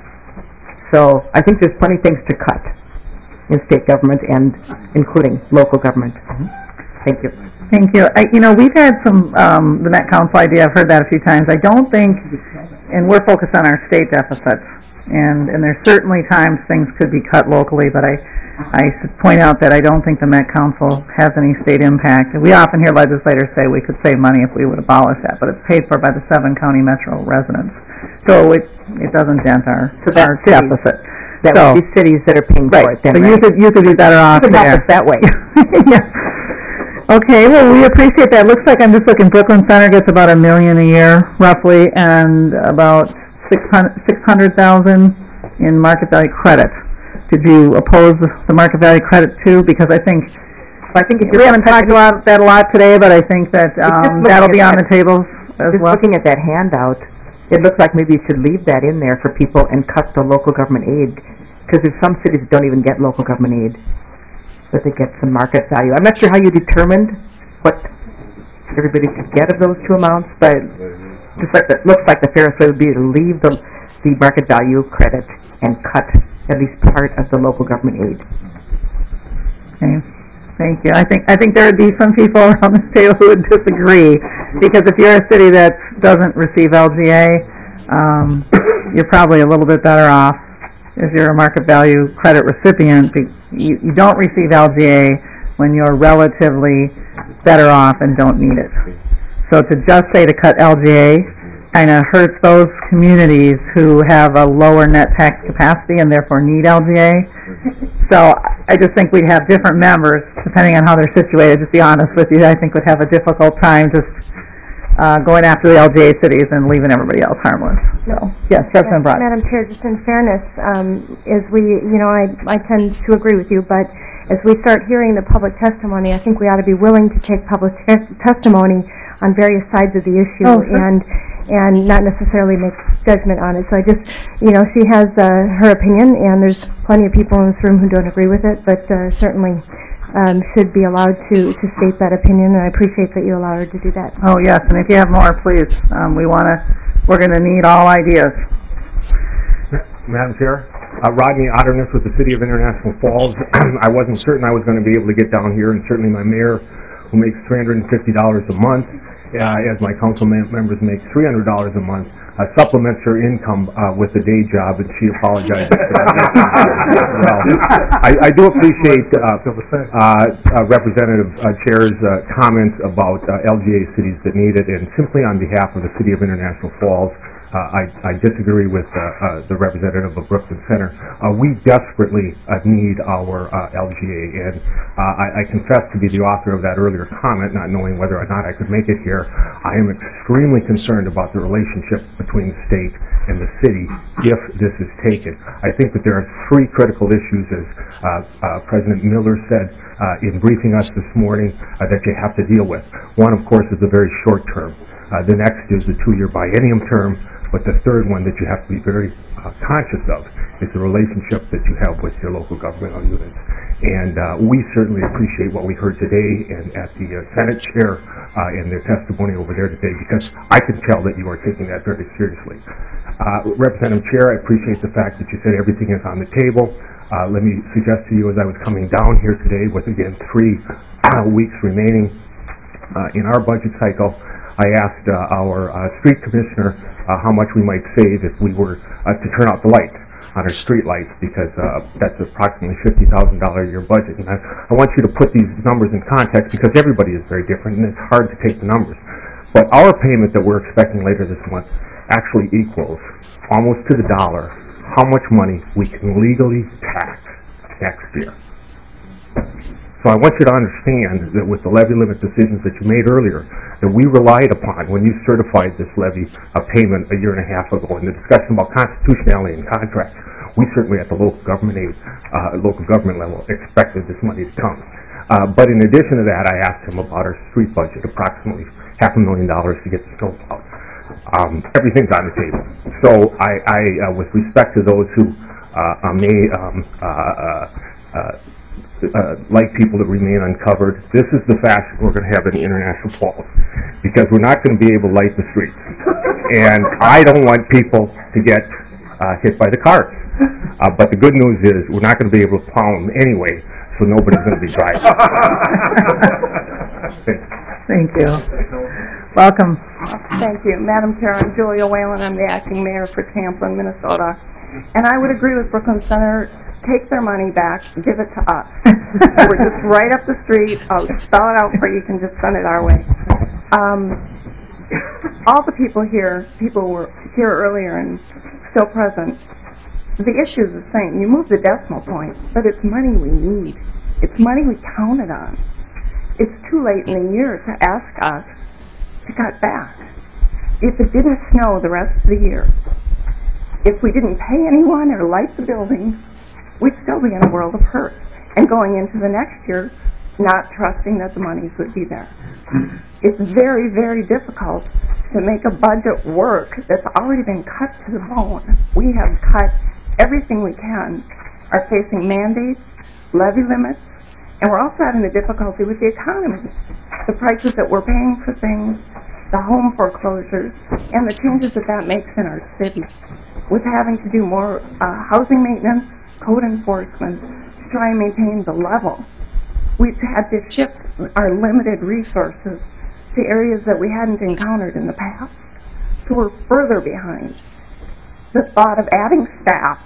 So I think there's plenty of things to cut in state government and including local government. Thank you. Thank you. I, you know, we've had some, um, the Met Council idea, I've heard that a few times. I don't think, and we're focused on our state deficits, and, and there's certainly times things could be cut locally, but I, I should point out that I don't think the Met Council has any state impact. And we often hear legislators say we could save money if we would abolish that, but it's paid for by the seven county metro residents. So it, it doesn't dent our, So that's our cities. deficit. That So- would be cities that are paying for Right, it then, so you right? could, you could be better off You could help there. us that way. Yeah. Okay, well, we appreciate that. Looks like I'm just looking, Brooklyn Center gets about a million a year, roughly, and about six hundred thousand in market value credit. Did you oppose the the market value credit too? Because I think, I think if we haven't talked about that a lot today, but I think that um, that'll be on the table as Just well. looking at that handout, it looks like maybe you should leave that in there for people and cut the local government aid, because there's some cities that don't even get local government aid, but they get some market value. I'm not sure how you determined what everybody should get of those two amounts, but just like the, looks like the fairest way would be to leave the, the market value credit and cut at least part of the local government aid. Okay. Thank you. I think I think there would be some people around this table who would disagree, because if you're a city that doesn't receive L G A, um, you're probably a little bit better off if you're a market value credit recipient. You, you don't receive L G A when you're relatively better off and don't need it. So to just say to cut L G A kind of hurts those communities who have a lower net tax capacity and therefore need L G A. So I just think we'd have different members, depending on how they're situated, just be honest with you, I think would have a difficult time just uh, going after the L G A cities and leaving everybody else harmless. So, yes, President Brock. Madam Chair, just in fairness, um, as we, you know, I, I tend to agree with you, but as we start hearing the public testimony, I think we ought to be willing to take public tes- testimony on various sides of the issue Oh, sure. and and not necessarily make judgment on it. So I just, you know, she has uh, her opinion, and there's plenty of people in this room who don't agree with it, but uh, certainly um, should be allowed to, to state that opinion, and I appreciate that you allow her to do that. Oh, yes, and if you have more, please. Um, we want to, we're going to need all ideas. Madam Chair, Uh, Rodney Otterness with the City of International Falls. I wasn't certain I was going to be able to get down here, and certainly my mayor, who makes three hundred fifty dollars a month, uh, as my council mem- members make three hundred dollars a month, uh, supplements her income uh, with a day job, and she apologizes for that. Well, I, I do appreciate uh, uh, uh, Representative uh, Chair's uh, comments about uh, L G A cities that need it, and simply on behalf of the City of International Falls, Uh, I, I disagree with uh, uh, the representative of Brooklyn Center. Uh, we desperately uh, need our uh, L G A, and uh, I, I confess to be the author of that earlier comment, not knowing whether or not I could make it here. I am extremely concerned about the relationship between the state and the city if this is taken. I think that there are three critical issues, as uh, uh, President Miller said uh, in briefing us this morning, uh, that you have to deal with. One, of course, is the very short term. Uh, the next is the two-year biennium term, but the third one that you have to be very uh, conscious of is the relationship that you have with your local governmental units. And uh, we certainly appreciate what we heard today and at the uh, Senate chair uh, and their testimony over there today, because I can tell that you are taking that very seriously. Uh, Representative Chair, I appreciate the fact that you said everything is on the table. Uh, let me suggest to you, as I was coming down here today with, again, three uh, weeks remaining uh, in our budget cycle, I asked uh, our uh, street commissioner uh, how much we might save if we were uh, to turn out the lights on our street lights, because uh, that's approximately fifty thousand dollars a year budget. And I, I want you to put these numbers in context, because everybody is very different and it's hard to take the numbers. But our payment that we're expecting later this month actually equals, almost to the dollar, how much money we can legally tax next year. So I want you to understand that with the levy limit decisions that you made earlier, that we relied upon when you certified this levy uh, payment a year and a half ago in the discussion about constitutionality and contracts, we certainly at the local government aid, uh, local government level expected this money to come. Uh, but in addition to that, I asked him about our street budget, approximately half a million dollars to get the snow plowed. Um, everything's on the table. So I, I uh, with respect to those who uh, uh, may um, uh, uh, Uh, like people that remain uncovered, this is the fashion we're going to have in the International Falls, because we're not going to be able to light the streets. And I don't want people to get uh, hit by the cars. Uh, but the good news is we're not going to be able to plow them anyway, so nobody's going to be driving. Thank you. Welcome. Thank you. Madam Chair, I'm Julia Whalen. I'm the acting mayor for Champlin, Minnesota. And I would agree with Brooklyn Center. Take their money back, give it to us. We're just right up the street. I'll spell it out for you. You can just send it our way. Um, all the people here, people were here earlier and still present, the issue is the same. You move the decimal point, but it's money we need. It's money we counted on. It's too late in the year to ask us to cut back. If it didn't snow the rest of the year, if we didn't pay anyone or light the buildings, we'd still be in a world of hurt. And going into the next year, not trusting that the monies would be there. It's very, very difficult to make a budget work that's already been cut to the bone. We have cut everything we can, are facing mandates, levy limits, and we're also having the difficulty with the economy. The prices that we're paying for things, the home foreclosures, and the changes that that makes in our city. With having to do more uh, housing maintenance, code enforcement, to try and maintain the level. We've had to shift our limited resources to areas that we hadn't encountered in the past. So we're further behind. The thought of adding staff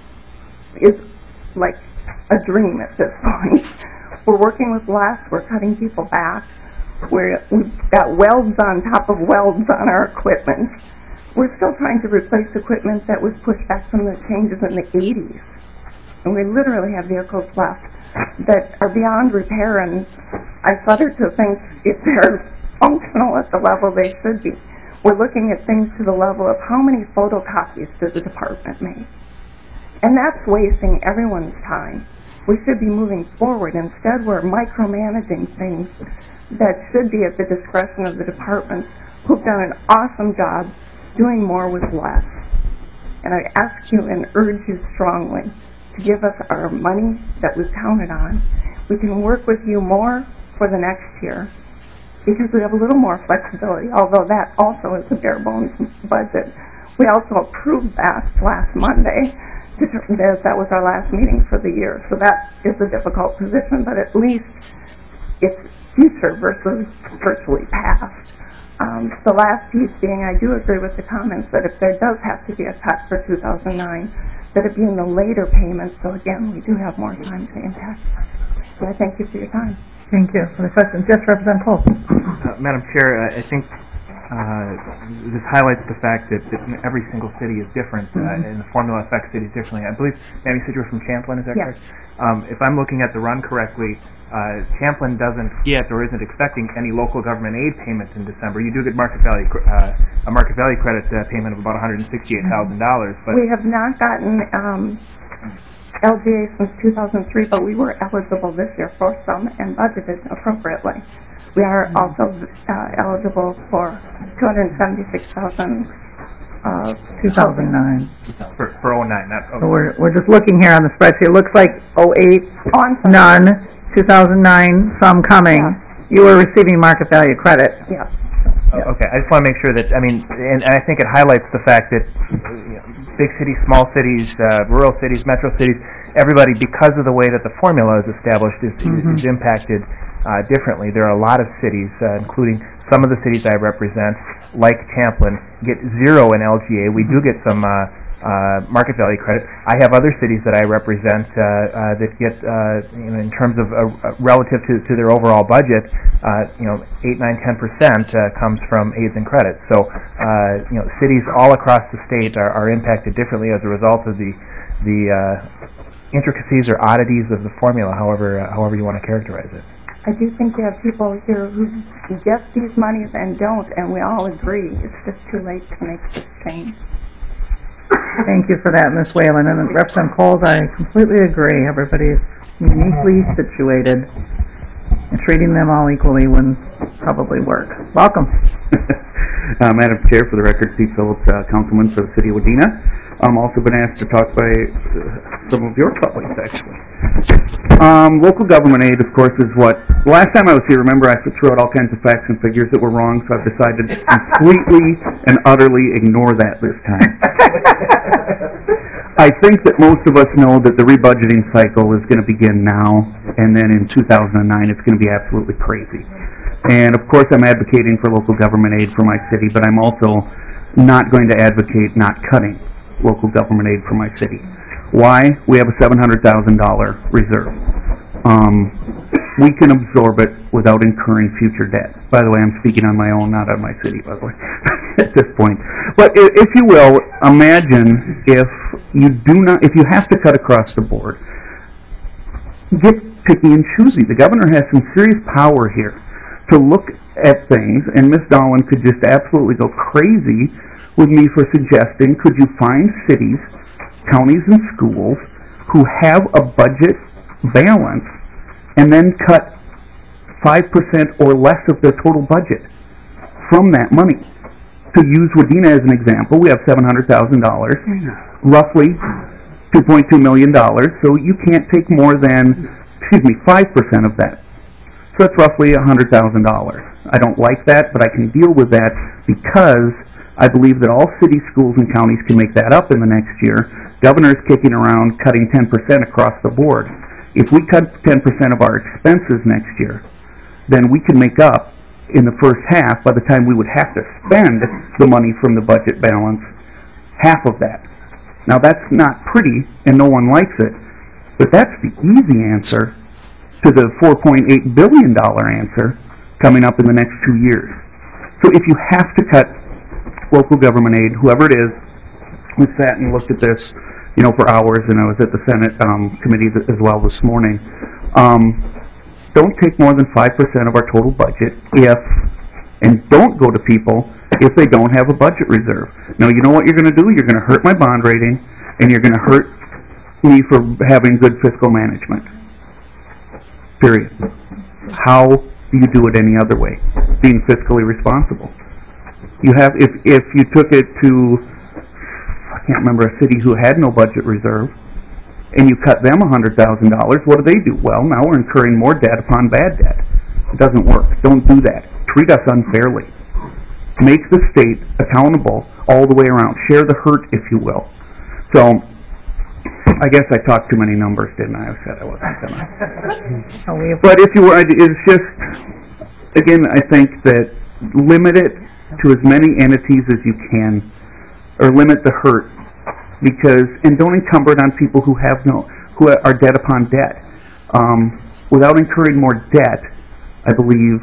is like a dream at this point. We're working with less, we're cutting people back, we're, we've got welds on top of welds on our equipment. We're still trying to replace equipment that was pushed back from the changes in the eighties. And we literally have vehicles left that are beyond repair, and I shudder to think if they're functional at the level they should be. We're looking at things to the level of how many photocopies does the department make? And that's wasting everyone's time. We should be moving forward. Instead, we're micromanaging things that should be at the discretion of the departments, who've done an awesome job doing more with less. And I ask you and urge you strongly to give us our money that we've counted on. We can work with you more for the next year because we have a little more flexibility, although that also is a bare bones budget. We also approved that last Monday that that was our last meeting for the year. So that is a difficult position, but at least it's future versus virtually past. Um, the last piece being, I do agree with the comments that if there does have to be a cut for two thousand nine, that it be in the later payments, so again, we do have more time to impact. So I thank you for your time. Thank you for the question. Yes, Representative Cole. Uh, Madam Chair, uh, I think uh, this highlights the fact that, that every single city is different, uh, Mhm. and the formula affects cities differently. I believe, Madam, you said you were from Champlin, is that Yes. correct? Um, if I'm looking at the run correctly, uh, Champlin doesn't get or isn't expecting any local government aid payments in December. You do get Market Valley, cr- uh, a Market Valley credit uh, payment of about one hundred sixty-eight thousand dollars, but We have not gotten um, L G A since two thousand three, but we were eligible this year for some and budgeted appropriately. We are also uh, eligible for two hundred seventy-six thousand dollars. Uh, two thousand nine. for, for oh nine, not, So we're, we're just looking here on the spreadsheet. It looks like oh eight, Oh, I'm sorry. none, two thousand nine, some coming. You were receiving market value credit. Yeah. Oh, okay, I just want to make sure that, I mean, and, and I think it highlights the fact that you know, big cities, small cities, uh, rural cities, metro cities, everybody, because of the way that the formula is established, is, Mhm. is impacted uh, differently. There are a lot of cities, uh, including some of the cities I represent, like Champlin, get zero in L G A. We do get some uh, uh, market value credit. I have other cities that I represent uh, uh, that get, uh, you know, in terms of uh, uh, relative to, to their overall budget, uh, you know, eight, nine, ten percent uh, comes from aids and credits. So, uh, you know, cities all across the state are, are impacted differently as a result of the the uh, intricacies or oddities of the formula, however uh, however you want to characterize it. I do think you have people here who get these monies and don't, and we all agree it's just too late to make this change. Thank you for that, Miz Whalen. And Representative Coles, I completely agree. Everybody is uniquely situated, and treating them all equally wouldn't probably work. Welcome. Uh, Madam Chair, for the record, Steve Phillips, uh, Councilman for the City of Wadena. I'm also been asked to talk by uh, some of your colleagues, actually. Um, local government aid, of course, is what... Last time I was here, remember, I threw out all kinds of facts and figures that were wrong, so I've decided to completely and utterly ignore that this time. I think that most of us know that the rebudgeting cycle is going to begin now, and then in two thousand nine it's going to be absolutely crazy. And of course I'm advocating for local government aid for my city, but I'm also not going to advocate not cutting local government aid for my city. Why? We have a seven hundred thousand dollars reserve. Um, we can absorb it without incurring future debt. By the way, I'm speaking on my own, not on my city, by the way, at this point. But i- if you will, imagine if you do not, if you have to cut across the board, get picky and choosy. The governor has some serious power here to look at things, and Miz Dahlin could just absolutely go crazy with me for suggesting, could you find cities, counties, and schools who have a budget balance and then cut five percent or less of their total budget from that money? To use Wadena as an example, we have seven hundred thousand dollars, roughly two point two million dollars, so you can't take more than, excuse me, five percent of that. So that's roughly one hundred thousand dollars. I don't like that, but I can deal with that because I believe that all cities, schools, and counties can make that up in the next year. Governor's kicking around cutting ten percent across the board. If we cut ten percent of our expenses next year, then we can make up in the first half, by the time we would have to spend the money from the budget balance, half of that. Now that's not pretty, and no one likes it, but that's the easy answer to the four point eight billion dollars answer coming up in the next two years. So if you have to cut local government aid, whoever it is, we sat and looked at this, you know, for hours, and I was at the Senate um, committee as well this morning. Um, don't take more than five percent of our total budget if, and don't go to people if they don't have a budget reserve. Now, you know what you're going to do? You're going to hurt my bond rating, and you're going to hurt me for having good fiscal management. Period. How do you do it any other way? Being fiscally responsible. You have, if, if you took it to, I can't remember, a city who had no budget reserve, and you cut them one hundred thousand dollars, what do they do? Well, now we're incurring more debt upon bad debt. It doesn't work. Don't do that. Treat us unfairly. Make the state accountable all the way around. Share the hurt, if you will. So, I guess I talked too many numbers, didn't I? I said I wasn't gonna. Oh, we- But if you were, it's just, again, I think that limit it to as many entities as you can, or limit the hurt, because, and don't encumber it on people who have no, who are debt upon debt. Um, without incurring more debt, I believe,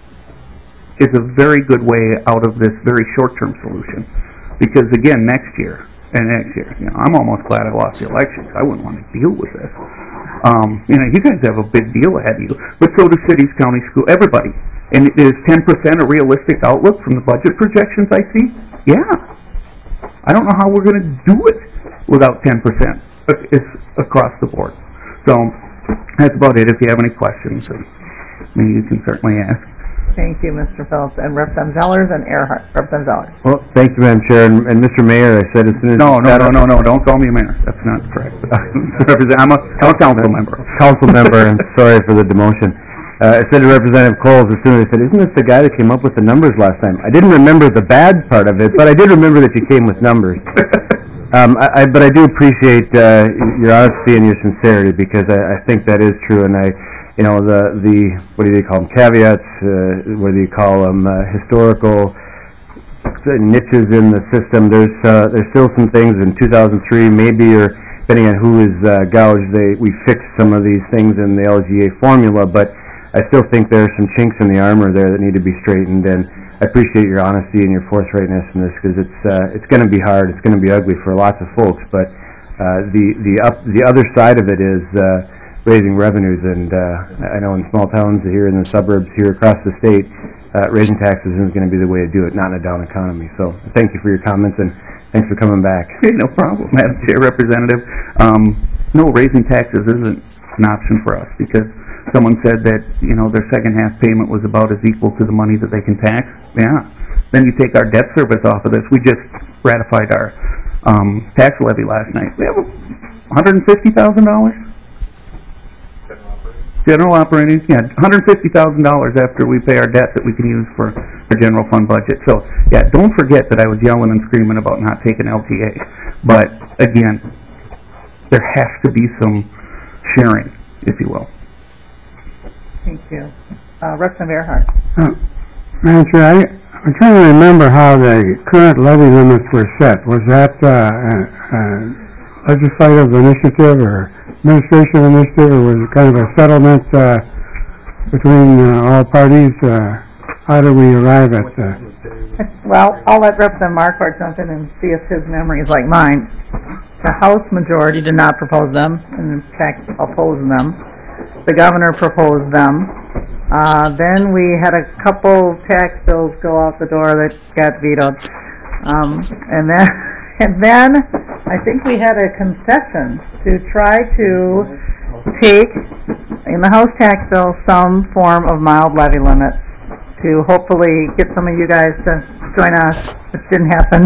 is a very good way out of this very short-term solution. Because again, next year, and next year, you know, I'm almost glad I lost the election, 'cause I wouldn't want to deal with this. Um, you know, you guys have a big deal ahead of you, but so do cities, county, school, everybody. And is ten percent a realistic outlook from the budget projections I see? Yeah. I don't know how we're going to do it without ten percent across the board. So that's about it. If you have any questions, I mean, you can certainly ask. Thank you, Mister Phelps, and Representative Zellers and Earhart. Representative Zellers. Well, thank you, Madam Chair, and, and Mister Mayor, I said as soon as... No, no, no, no, no, don't call me a mayor. That's not correct. I'm a, I'm a council member. Council member, and sorry for the demotion. Uh, I said to Representative Coles as soon as I said, isn't this the guy that came up with the numbers last time? I didn't remember the bad part of it, but I did remember that you came with numbers. Um, I, I, but I do appreciate uh, your honesty and your sincerity, because I, I think that is true, and I, you know, the, the what do they call them, caveats, uh, what do you call them, uh, historical niches in the system. There's uh, there's still some things in two thousand three, maybe, or depending on who is uh, gouged, they, we fixed some of these things in the L G A formula, but I still think there are some chinks in the armor there that need to be straightened, and I appreciate your honesty and your forthrightness in this, because it's uh, it's going to be hard, it's going to be ugly for lots of folks, but uh, the the up the other side of it is uh, raising revenues, and uh, I know in small towns here in the suburbs here across the state, uh, raising taxes isn't going to be the way to do it, not in a down economy. So thank you for your comments, and thanks for coming back. Hey, no problem, Madam Chair, Representative. Um, no, raising taxes isn't an option for us, because someone said that, you know, their second half payment was about as equal to the money that they can tax. Yeah. Then you take our debt service off of this. We just ratified our um, tax levy last night. We have one hundred fifty thousand dollars. General operating, yeah, one hundred fifty thousand dollars after we pay our debt that we can use for our general fund budget. So, yeah, don't forget that I was yelling and screaming about not taking L T A. But, again, there has to be some sharing, if you will. Thank you. Uh, Representative Earhart. Uh, Madam Chair, I, I'm trying to remember how the current levy limits were set. Was that uh, a, a legislative initiative or administration initiative, or was it kind of a settlement uh, between uh, all parties? Uh, how do we arrive at uh Well, I'll let Representative Marquardt jump in and see if his memory is like mine. The House majority did not propose them, and in fact opposed them. The governor proposed them. Uh, then we had a couple tax bills go out the door that got vetoed. Um, and then, and then I think we had a concession to try to take, in the House tax bill, some form of mild levy limits to hopefully get some of you guys to join us, which didn't happen.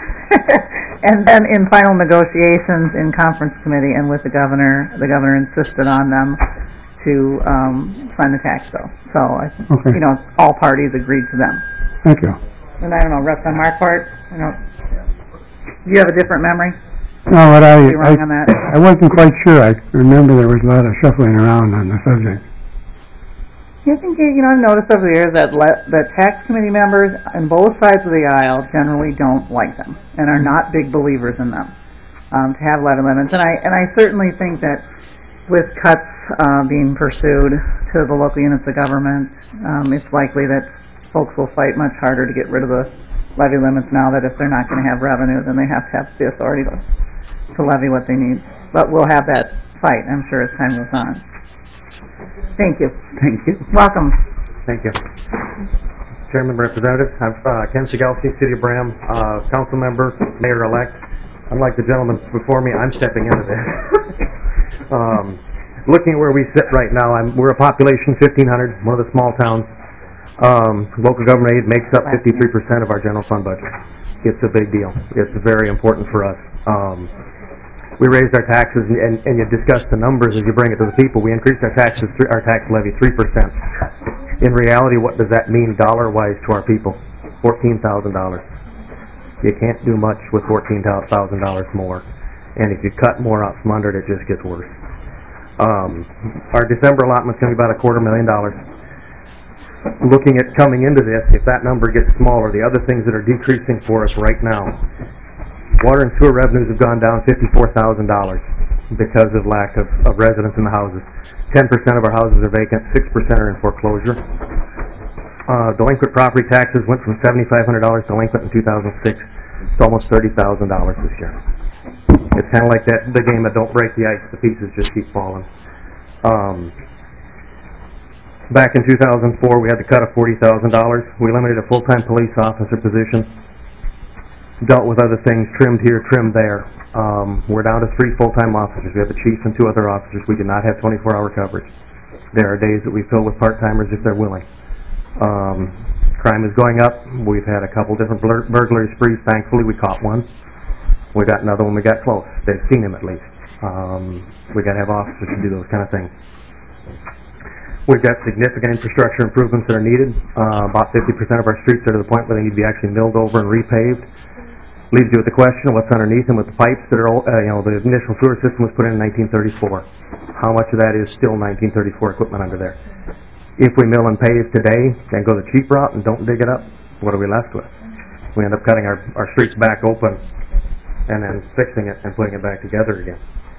And then in final negotiations in conference committee and with the governor, the governor insisted on them to um, sign the tax bill. So, I, Okay. you know, all parties agreed to them. Thank you. And I don't know, Representative Marquardt, I don't, do you have a different memory? No, but I, You're wrong on that. I, I wasn't quite sure. I remember there was a lot of shuffling around on the subject. I think, you know, I've noticed over the years that le- the tax committee members on both sides of the aisle generally don't like them and are not big believers in them, um, to have levy limits. And I, and I certainly think that with cuts uh, being pursued to the local units of government, um, it's likely that folks will fight much harder to get rid of the levy limits now, that if they're not going to have revenue, then they have to have the authority to, to levy what they need. But we'll have that fight, I'm sure, as time goes on. Thank you. Thank you. Welcome. Thank you. Chairman, Representative, I'm uh, Ken Segalski, City of Bram, uh, council member, mayor-elect. Unlike the gentleman before me, I'm stepping into this. um, looking at where we sit right now, I'm, we're a population fifteen hundred, one of the small towns. Um, local government aid makes up fifty-three percent of our general fund budget. It's a big deal. It's very important for us. Um, we raised our taxes, and, and, and you discuss the numbers as you bring it to the people. We increased our taxes, our tax levy three percent. In reality, what does that mean dollar-wise to our people? fourteen thousand dollars. You can't do much with fourteen thousand dollars more. And if you cut more out from under it, it just gets worse. Um, our December allotment's going to be about a quarter million dollars. Looking at coming into this, if that number gets smaller, the other things that are decreasing for us right now, water and sewer revenues have gone down fifty-four thousand dollars because of lack of, of residents in the houses. ten percent of our houses are vacant, six percent are in foreclosure. Uh, delinquent property taxes went from seventy-five hundred dollars delinquent in two thousand six to almost thirty thousand dollars this year. It's kind of like that the game of don't break the ice, the pieces just keep falling. Um, back in two thousand four, we had to cut a forty thousand dollars. We eliminated a full-time police officer position, dealt with other things, trimmed here, trimmed there. Um, we're down to three full-time officers. We have a chief and two other officers. We do not have twenty-four hour coverage. There are days that we fill with part-timers if they're willing. Um, crime is going up. We've had a couple different bur burglary sprees. Thankfully, we caught one. We got another one. We got close. They've seen him at least. Um, we got to have officers to do those kind of things. We've got significant infrastructure improvements that are needed. Uh, about fifty percent of our streets are to the point where they need to be actually milled over and repaved. Leaves you with the question of what's underneath them with the pipes that are, uh, you know, the initial sewer system was put in in nineteen thirty-four. How much of that is still nineteen thirty-four equipment under there? If we mill and pave today and go the cheap route and don't dig it up, what are we left with? We end up cutting our, our streets back open and then fixing it and putting it back together again.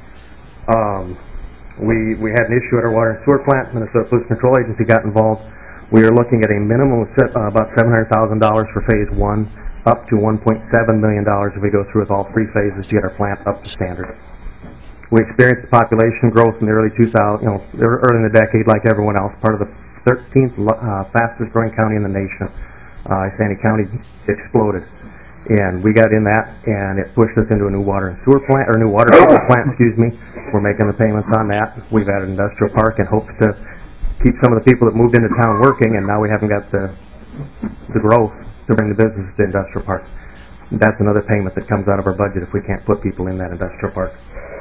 Um, we, we had an issue at our water and sewer plant. Minnesota Pollution Control Agency got involved. We are looking at a minimum of uh, about seven hundred thousand dollars for phase one, up to one point seven million dollars if we go through with all three phases to get our plant up to standard. We experienced population growth in the early two thousand, you know, early in the decade like everyone else, part of the thirteenth uh, fastest growing county in the nation. Uh, Sandy County exploded. And we got in that, and it pushed us into a new water and sewer plant, or new water treatment plant, excuse me. We're making the payments on that. We've added an industrial park in hopes to keep some of the people that moved into town working, and now we haven't got the, the growth to bring the business to the industrial park. That's another payment that comes out of our budget if we can't put people in that industrial park.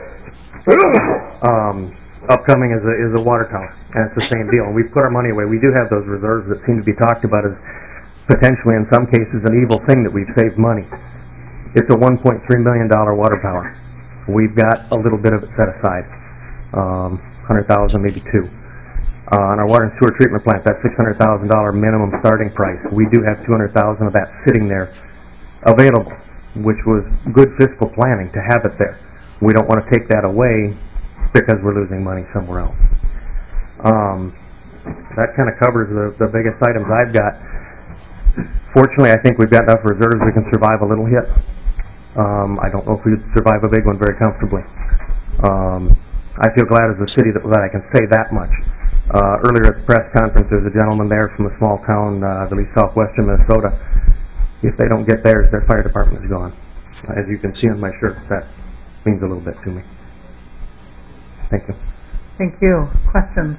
Um, upcoming is a, is a water tower, and it's the same deal. And we've put our money away. We do have those reserves that seem to be talked about as potentially, in some cases, an evil thing that we've saved money. It's a one point three million dollar water tower. We've got a little bit of it set aside, um, one hundred thousand dollars, maybe two. Uh, on our water and sewer treatment plant, that's six hundred thousand dollar minimum starting price. We do have two hundred thousand dollars of that sitting there available, which was good fiscal planning to have it there. We don't want to take that away because we're losing money somewhere else. Um, that kind of covers the, the biggest items I've got. Fortunately, I think we've got enough reserves we can survive a little hit. Um, I don't know if we could survive a big one very comfortably. Um, I feel glad as a city that, that I can say that much. Uh, earlier at the press conference, there's a gentleman there from a small town, uh, I believe southwestern Minnesota. If they don't get theirs, their fire department is gone. As you can see on my shirt, that means a little bit to me. Thank you. Thank you. Questions?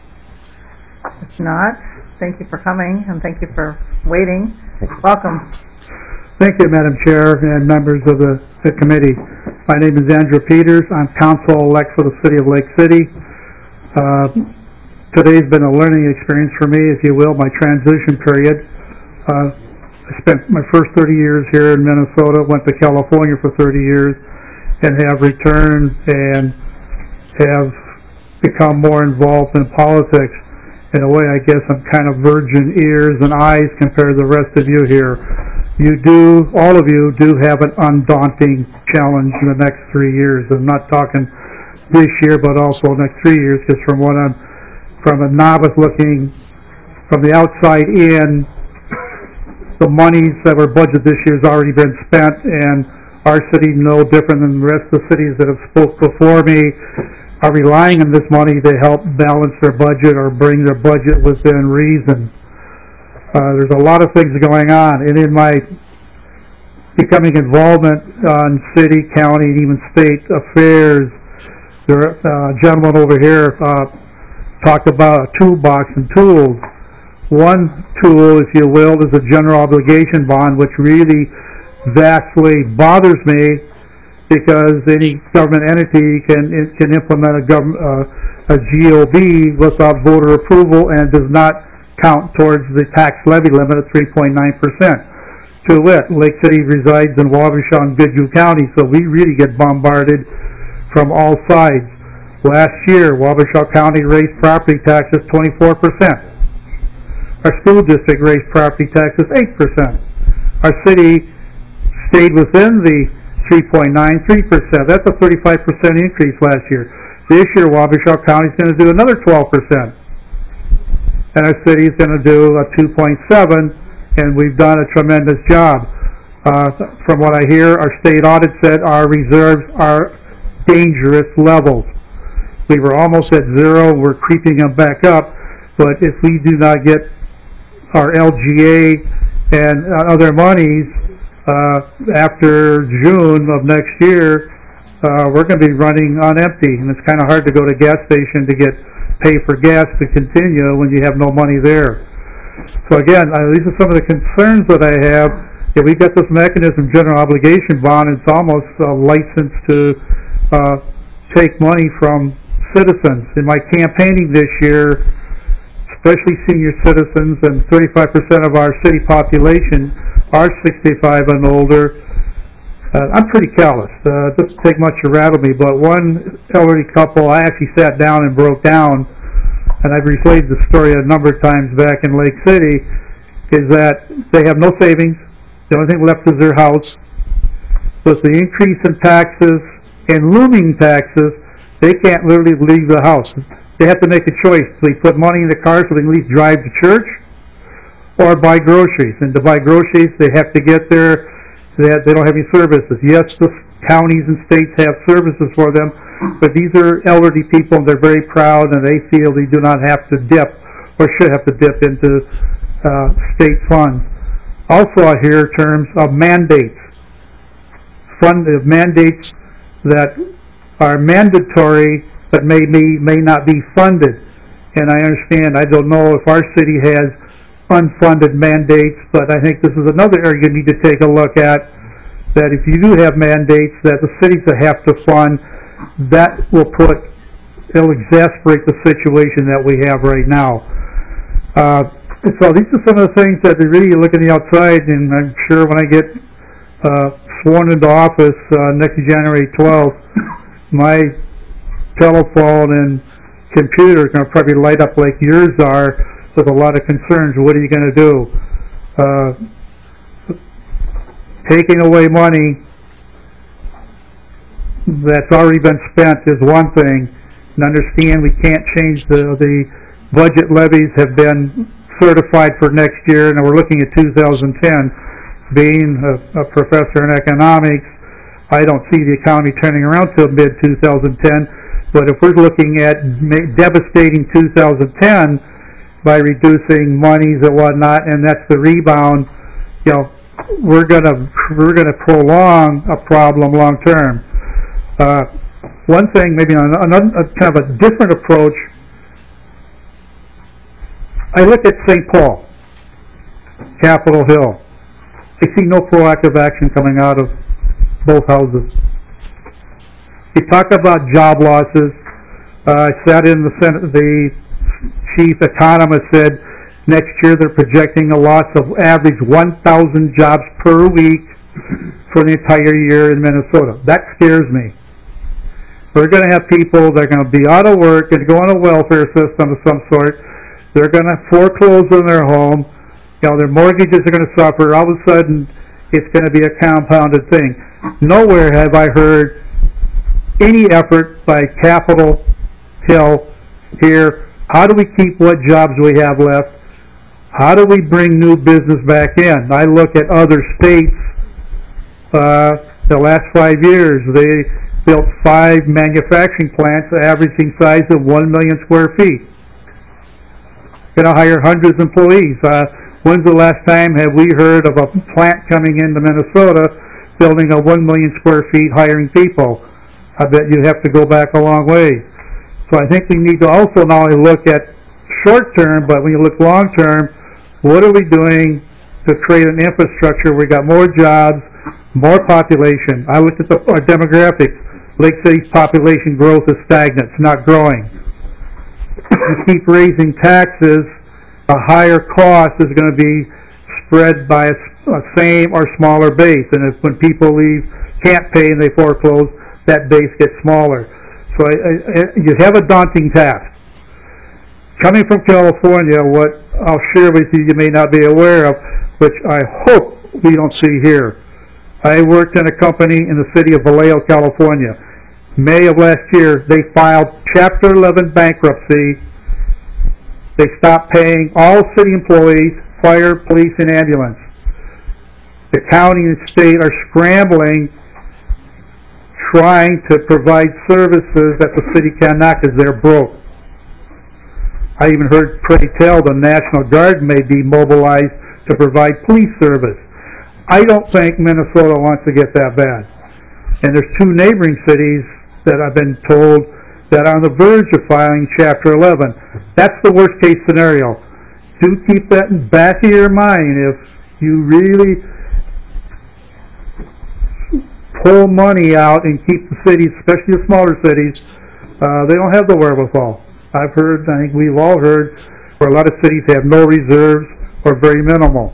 If not, thank you for coming, and thank you for waiting. Welcome. Thank you, Madam Chair and members of the, the committee. My name is Andrew Peters. I'm council-elect for the City of Lake City. Uh, today's been a learning experience for me, if you will, my transition period. Uh, I spent my first thirty years here in Minnesota, went to California for thirty years, and have returned and have become more involved in politics. In a way, I guess I'm kind of virgin ears and eyes compared to the rest of you here. You do, all of you do have an undaunting challenge in the next three years. I'm not talking this year, but also next three years, because from what I'm, from a novice looking from the outside in, the monies that were budgeted this year has already been spent, and our city, no different than the rest of the cities that have spoke before me, are relying on this money to help balance their budget or bring their budget within reason. Uh, there's a lot of things going on, and in my becoming involvement on city, county, and even state affairs, there, uh, a gentleman over here uh, talked about a toolbox and tools. One tool, if you will, is a general obligation bond, which really vastly bothers me, because any government entity can it can implement a government uh, a G O B without voter approval and does not count towards the tax levy limit of three point nine percent. to it. Lake City resides in Wabasha and Goodhue County, so we really get bombarded from all sides. Last year, Wabasha County raised property taxes twenty-four percent. Our school district raised property taxes eight percent. Our city stayed within the three point nine three percent. That's a thirty-five percent increase last year. This year, Wabasha County is going to do another twelve percent. And our city is going to do a two point seven, and we've done a tremendous job. Uh, from what I hear, our state audit said our reserves are dangerous levels. We were almost at zero. We're creeping them back up. But if we do not get our L G A and uh, other monies uh, after June of next year, uh, we're going to be running on empty. And it's kind of hard to go to gas station to get pay for gas to continue when you have no money there. So again, uh, these are some of the concerns that I have. If we got this mechanism, general obligation bond, it's almost a license to uh, take money from citizens. In my campaigning this year, especially senior citizens, and thirty-five percent of our city population are sixty-five and older. Uh, I'm pretty callous. Uh, it doesn't take much to rattle me, but one elderly couple, I actually sat down and broke down, and I've replayed the story a number of times back in Lake City, is that they have no savings. The only thing left is their house. With the increase in taxes and looming taxes, they can't literally leave the house. They have to make a choice. They put money in the car so they can at least drive to church, or buy groceries. And to buy groceries, they have to get there. They, have, they don't have any services. Yes, the counties and states have services for them, but these are elderly people, and they're very proud, and they feel they do not have to dip, or should have to dip into uh, state funds. Also, I hear terms of mandates. Fund of mandates that are mandatory, but may, may, may not be funded. And I understand, I don't know if our city has unfunded mandates, but I think this is another area you need to take a look at, that if you do have mandates that the cities that have to fund, that will put, it'll exasperate the situation that we have right now. Uh, so these are some of the things that they really look at the outside, and I'm sure when I get uh, sworn into office uh, next January twelfth, my telephone and computer are going to probably light up like yours are, with a lot of concerns. What are you going to do? Uh, taking away money that's already been spent is one thing. And understand we can't change the, the budget levies have been certified for next year, and we're looking at two thousand ten. Being a, a professor in economics, I don't see the economy turning around till mid two thousand ten. But if we're looking at devastating two thousand ten, by reducing monies and whatnot, and that's the rebound, you know, we're gonna we're gonna prolong a problem long term. Uh, one thing, maybe on another kind of a different approach, I look at Saint Paul, Capitol Hill. I see no proactive action coming out of both houses. You talk about job losses. Uh, I sat in the Senate, the chief economist said next year they're projecting a loss of average one thousand jobs per week for the entire year in Minnesota. That scares me. We're going to have people that are going to be out of work and go on a welfare system of some sort. They're going to foreclose on their home. You know, their mortgages are going to suffer. All of a sudden, it's going to be a compounded thing. Nowhere have I heard any effort by Capitol Hill here. How do we keep what jobs we have left? How do we bring new business back in? I look at other states, uh, the last five years, they built five manufacturing plants averaging size of one million square feet. Going to hire hundreds of employees. Uh, when's the last time have we heard of a plant coming into Minnesota building a one million square feet hiring people? I bet you have to go back a long way. So I think we need to also not only look at short term, but when you look long term, what are we doing to create an infrastructure where we got more jobs, more population? I looked at the, our demographics. Lake City's population growth is stagnant, it's not growing. You keep raising taxes, a higher cost is going to be spread by a, a same or smaller base, and if when people leave, can't pay and they foreclose, that base gets smaller. So I, I, I- you have a daunting task. Coming from California, what I'll share with you, you may not be aware of, which I hope we don't see here. I worked in a company in the city of Vallejo, California. May of last year, they filed Chapter eleven bankruptcy. They stopped paying all city employees, fire, police, and ambulance. The county and state are scrambling, trying to provide services that the city cannot because they're broke. I even heard, pray tell, the National Guard may be mobilized to provide police service. I don't think Minnesota wants to get that bad. And there's two neighboring cities that I've been told that are on the verge of filing Chapter eleven. That's the worst case scenario. Do keep that in the back of your mind. If you really pull money out and keep the cities, especially the smaller cities, uh, they don't have the wherewithal. I've heard, I think we've all heard, where a lot of cities have no reserves or very minimal.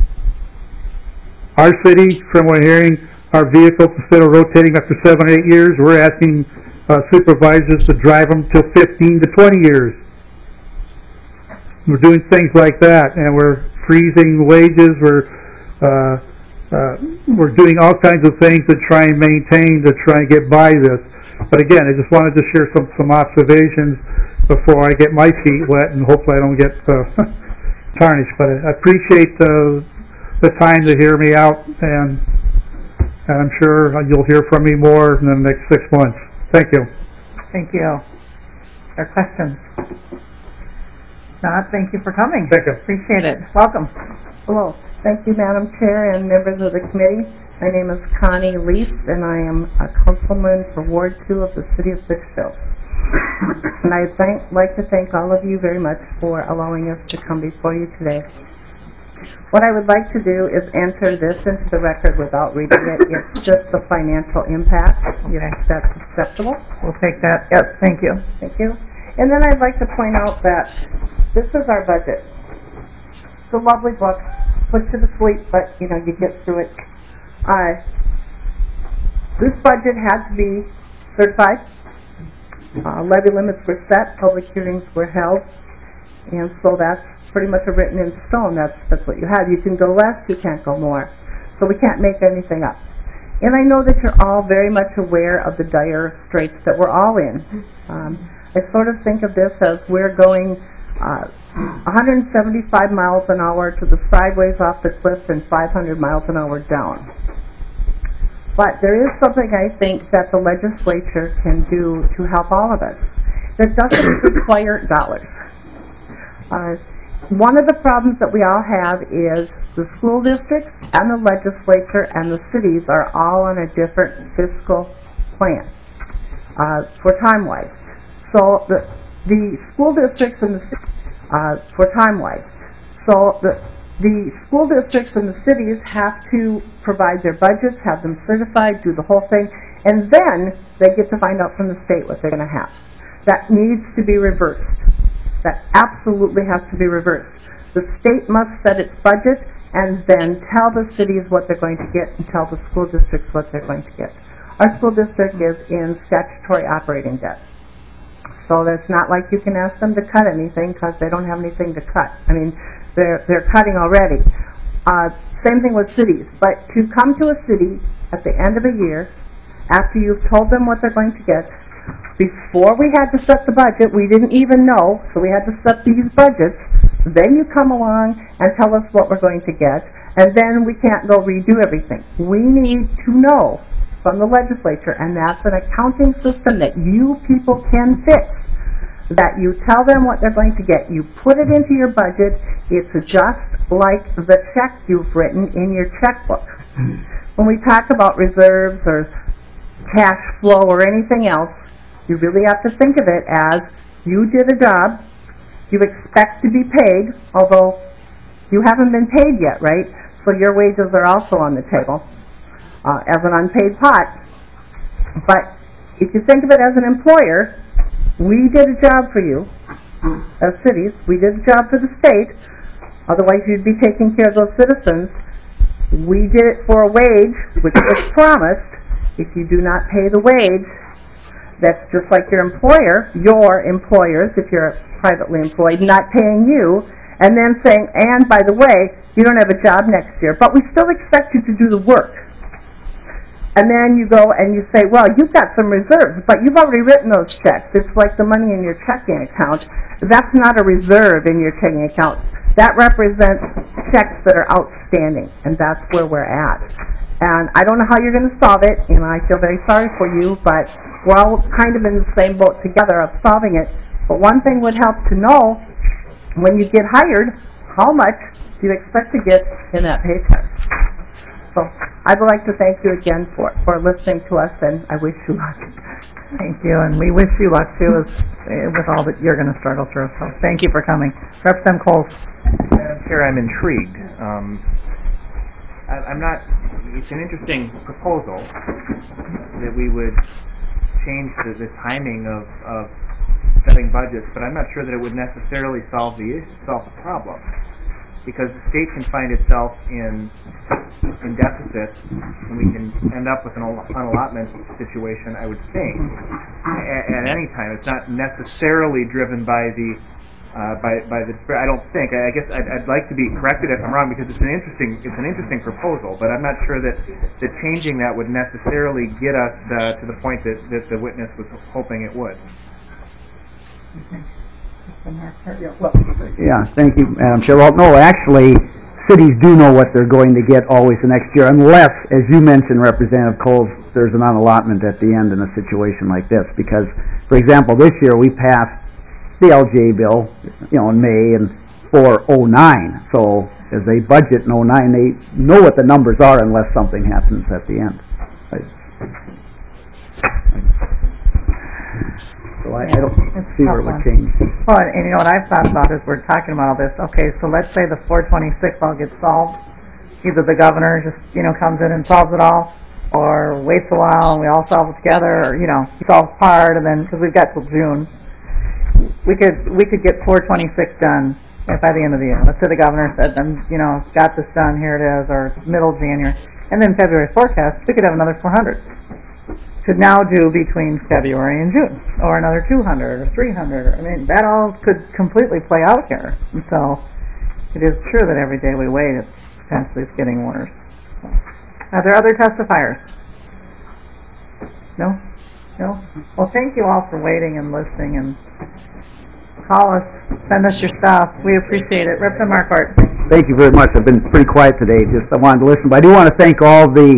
Our city, from what I'm hearing, our vehicles, instead of rotating after seven, eight years, we're asking uh, supervisors to drive them till fifteen to twenty years. We're doing things like that, and we're freezing wages, we're, uh, uh, we're doing all kinds of things to try and maintain, to try and get by this. But again, I just wanted to share some, some observations before I get my feet wet, and hopefully I don't get uh, tarnished. But I appreciate uh, the time to hear me out, and, and I'm sure you'll hear from me more in the next six months. Thank you. Thank you. Are questions? Not, thank you for coming. Thank you. Appreciate it. Welcome. Hello. Thank you, Madam Chair and members of the committee. My name is Connie Least, and I am a councilman for Ward two of the City of Litchfield. And I'd thank, like to thank all of you very much for allowing us to come before you today. What I would like to do is enter this into the record without reading it. It's just the financial impact. If that's acceptable. We'll take that. Yes, thank you. Thank you. And then I'd like to point out that this is our budget. It's a lovely book. Puts you to sleep, but you know, you get through it. Uh, this budget had to be certified. Uh, levy limits were set, public hearings were held, and so that's pretty much a written in stone. That's, that's what you have. You can go less, you can't go more. So we can't make anything up. And I know that you're all very much aware of the dire straits that we're all in. Um, I sort of think of this as we're going uh, one hundred seventy-five miles an hour to the sideways off the cliff and five hundred miles an hour down. But there is something I think that the legislature can do to help all of us that doesn't require dollars. Uh, one of the problems that we all have is the school districts and the legislature and the cities are all on a different fiscal plan uh, for time-wise. So the, the school districts and the uh, for time-wise. So the The school districts and the cities have to provide their budgets, have them certified, do the whole thing, and then they get to find out from the state what they're going to have. That needs to be reversed. That absolutely has to be reversed. The state must set its budget and then tell the cities what they're going to get and tell the school districts what they're going to get. Our school district is in statutory operating debt. So it's not like you can ask them to cut anything because they don't have anything to cut. I mean, They're, they're cutting already. Uh, same thing with cities. But to come to a city at the end of a year, after you've told them what they're going to get, before we had to set the budget, we didn't even know, so we had to set these budgets. Then you come along and tell us what we're going to get, and then we can't go redo everything. We need to know from the legislature, and that's an accounting system that you people can fix. That you tell them what they're going to get. You put it into your budget. It's just like the check you've written in your checkbook. When we talk about reserves or cash flow or anything else, you really have to think of it as you did a job, you expect to be paid, although you haven't been paid yet, right? So your wages are also on the table uh, as an unpaid pot. But if you think of it as an employer, we did a job for you, as cities. We did a job for the state. Otherwise, you'd be taking care of those citizens. We did it for a wage, which was promised. If you do not pay the wage, that's just like your employer, your employers, if you're privately employed, not paying you, and then saying, and by the way, you don't have a job next year, but we still expect you to do the work. And then you go and you say, well, you've got some reserves, but you've already written those checks. It's like the money in your checking account. That's not a reserve in your checking account. That represents checks that are outstanding, and that's where we're at. And I don't know how you're going to solve it, and I feel very sorry for you, but we're all kind of in the same boat together of solving it. But one thing would help to know, when you get hired, how much do you expect to get in that paycheck? So I would like to thank you again for, for listening to us, and I wish you luck. Thank you, and we wish you luck too with, with all that you're going to struggle through. So thank you for coming. Representative Coles. Madam Chair, I'm intrigued. Um, I, I'm not, it's an interesting proposal that we would change the, the timing of, of setting budgets, but I'm not sure that it would necessarily solve the issue, solve the problem. Because the state can find itself in in deficit, and we can end up with an unallotment situation, I would think, at, at any time. It's not necessarily driven by the uh, by by the. I don't think. I guess I'd, I'd like to be corrected if I'm wrong, because it's an interesting it's an interesting proposal, but I'm not sure that that changing that would necessarily get us uh, to the point that that the witness was hoping it would. Yeah, thank you, Madam Chair. Well, no, actually, cities do know what they're going to get always the next year, unless, as you mentioned, Representative Coles, there's an unallotment at the end in a situation like this. Because, for example, this year we passed the L G A bill, you know, in May and for oh nine. So as they budget in oh nine, they know what the numbers are unless something happens at the end. Right. So I, I don't see where it would change. Well, and, and you know what I've thought about is we're talking about all this. Okay, so let's say the four twenty-six all gets solved. Either the governor just, you know, comes in and solves it all, or waits a while and we all solve it together, or, you know, he solves part, and then, because we've got till June, we could we could get four twenty-six done by the end of the year. Let's say the governor said, I'm, you know, got this done, here it is, or middle of January. And then February forecast, we could have another four hundred. Could now do between February and June, or another two hundred or three hundred. I mean, that all could completely play out here. And so it is true that every day we wait, it's potentially it's getting worse. So, are there other testifiers? No? No? Well, thank you all for waiting and listening, and call us, send us your stuff. We appreciate it. Representative Marquardt. Thank you very much. I've been pretty quiet today. Just I wanted to listen, but I do want to thank all the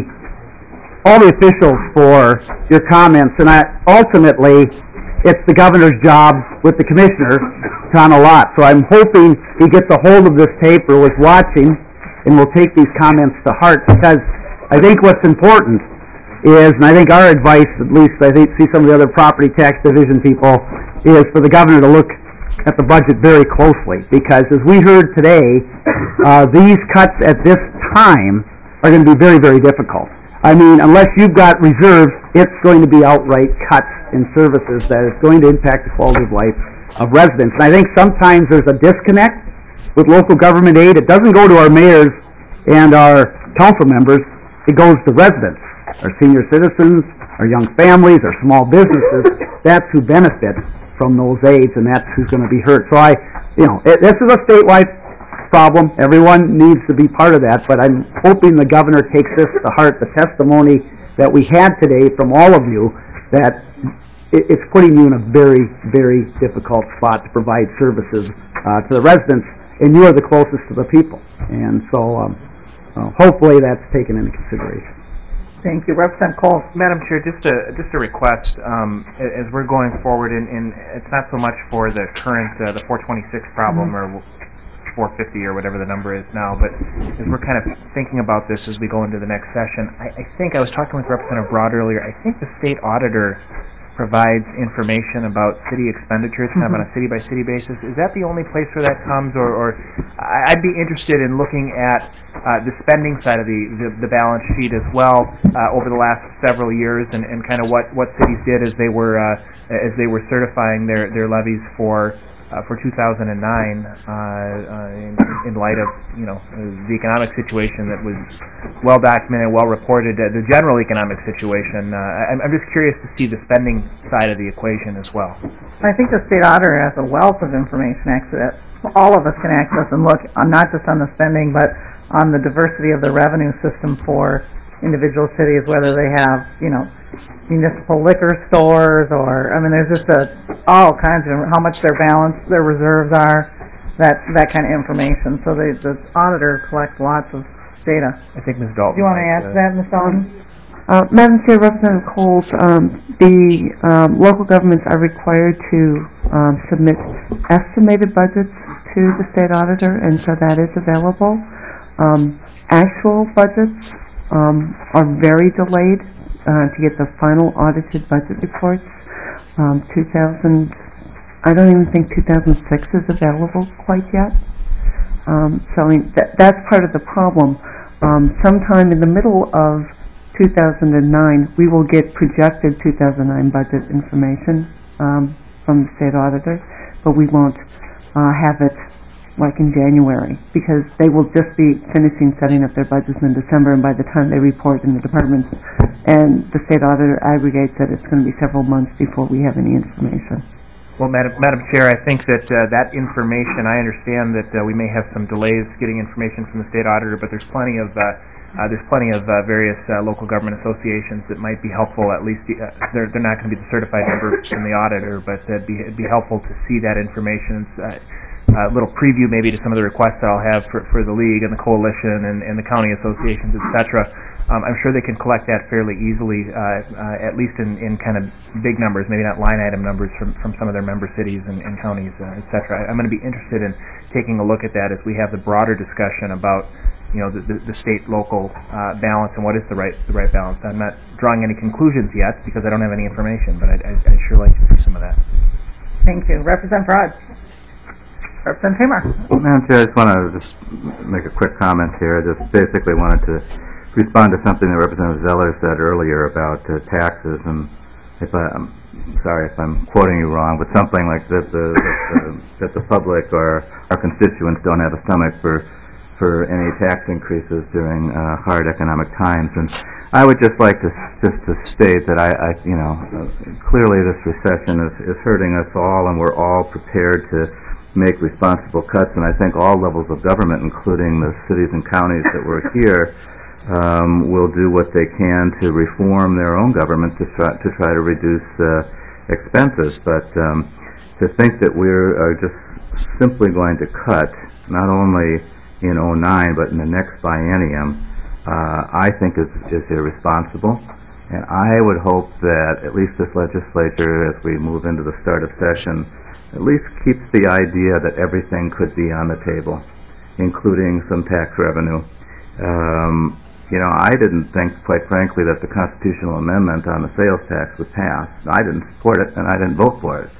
all the officials for your comments, and I, ultimately, it's the governor's job with the commissioner to unallot. So I'm hoping he gets a hold of this tape or was watching and will take these comments to heart, because I think what's important is, and I think our advice, at least I think see some of the other property tax division people, is for the governor to look at the budget very closely, because as we heard today, uh, these cuts at this time are going to be very, very difficult. I mean, unless you've got reserves, it's going to be outright cuts in services that is going to impact the quality of life of residents. And I think sometimes there's a disconnect with local government aid. It doesn't go to our mayors and our council members. It goes to residents, our senior citizens, our young families, our small businesses. That's who benefit from those aids, and that's who's going to be hurt. So I, you know, it, this is a statewide problem. Everyone needs to be part of that, but I'm hoping the governor takes this to heart, the testimony that we had today from all of you, that it, it's putting you in a very, very difficult spot to provide services uh, to the residents, and you are the closest to the people. And so um, uh, hopefully that's taken into consideration. Thank you. Representative Cole. Madam Chair, just a just a request, um, as we're going forward, and, and it's not so much for the current, uh, the four twenty-six problem, mm-hmm. or four fifty or whatever the number is now, but as we're kind of thinking about this as we go into the next session, I, I think I was talking with Representative Broad earlier. I think the state auditor provides information about city expenditures kind of on a city-by-city basis. Is that the only place where that comes, or, or I'd be interested in looking at uh, the spending side of the, the, the balance sheet as well uh, over the last several years, and, and kind of what, what cities did as they were uh, as they were certifying their, their levies for uh, for two thousand nine, uh, uh, in, in light of, you know, the economic situation that was well documented, well reported, uh, the general economic situation. Uh, I'm, I'm just curious to see the spending side of the equation as well. I think the state auditor has a wealth of information actually that all of us can access and look on, not just on the spending, but on the diversity of the revenue system for individual cities, whether they have, you know, municipal liquor stores or, I mean, there's just a, all kinds of, how much their balance, their reserves are, that that kind of information. So they, the auditor collects lots of data. I think Miz Dalton. Do you want to might, add to uh, that, Miz Dalton? Uh, Madam Chair, Representative Coles, um, the um, local governments are required to um, submit estimated budgets to the state auditor, and so that is available. Um, actual budgets um, are very delayed uh, to get the final audited budget reports. Um, two thousand, I don't even think two thousand six is available quite yet. Um, so I mean, th that's part of the problem. Um, sometime in the middle of two thousand nine, we will get projected two thousand nine budget information um, from the state auditor, but we won't uh, have it like in January, because they will just be finishing setting up their budgets in December, and by the time they report in the departments and the state auditor aggregates it, it's going to be several months before we have any information. Well, Madam, Madam Chair, I think that uh, that information, I understand that uh, we may have some delays getting information from the state auditor, but there's plenty of uh, uh, there's plenty of uh, various uh, local government associations that might be helpful. At least uh, they're they're not going to be the certified member from the auditor, but it'd be it'd be helpful to see that information. Uh, a little preview maybe to some of the requests that I'll have for, for the league and the coalition and, and the county associations, et cetera. Um, I'm sure they can collect that fairly easily, uh, uh, at least in, in kind of big numbers, maybe not line item numbers from, from some of their member cities and, and counties, uh, et cetera. I'm going to be interested in taking a look at that as we have the broader discussion about, you know, the, the, the state-local uh, balance and what is the right the right balance. I'm not drawing any conclusions yet because I don't have any information, but I'd, I'd, I'd sure like to see some of that. Thank you. Representative Fraud. Representative Hamer. Madam Chair, I just want to just make a quick comment here. I just basically wanted to respond to something that Representative Zeller said earlier about uh, taxes, and if I, I'm sorry if I'm quoting you wrong, but something like that the, that the, that the public or our constituents don't have a stomach for for any tax increases during uh, hard economic times. And I would just like to just to state that I, I you know, uh, clearly this recession is, is hurting us all, and we're all prepared to make responsible cuts, and I think all levels of government, including the cities and counties that were here, um, will do what they can to reform their own government to try to try to reduce uh, expenses. But um, to think that we're uh, just simply going to cut, not only in oh nine but in the next biennium, uh, I think is, is irresponsible. And I would hope that at least this legislature, as we move into the start of session, at least keeps the idea that everything could be on the table, including some tax revenue. Um, you know, I didn't think, quite frankly, that the constitutional amendment on the sales tax would pass. I didn't support it, and I didn't vote for it.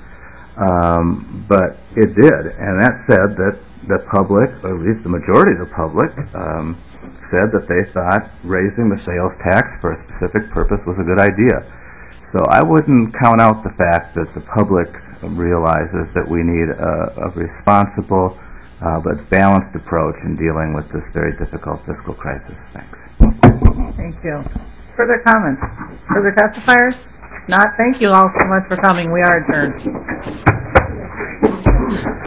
Um, but it did, and that said that the public, or at least the majority of the public, um, said that they thought raising the sales tax for a specific purpose was a good idea. So I wouldn't count out the fact that the public realizes that we need a, a responsible uh, but balanced approach in dealing with this very difficult fiscal crisis. Thanks. Thank you. Further comments? Further testifiers? Not. Thank you all so much for coming. We are adjourned.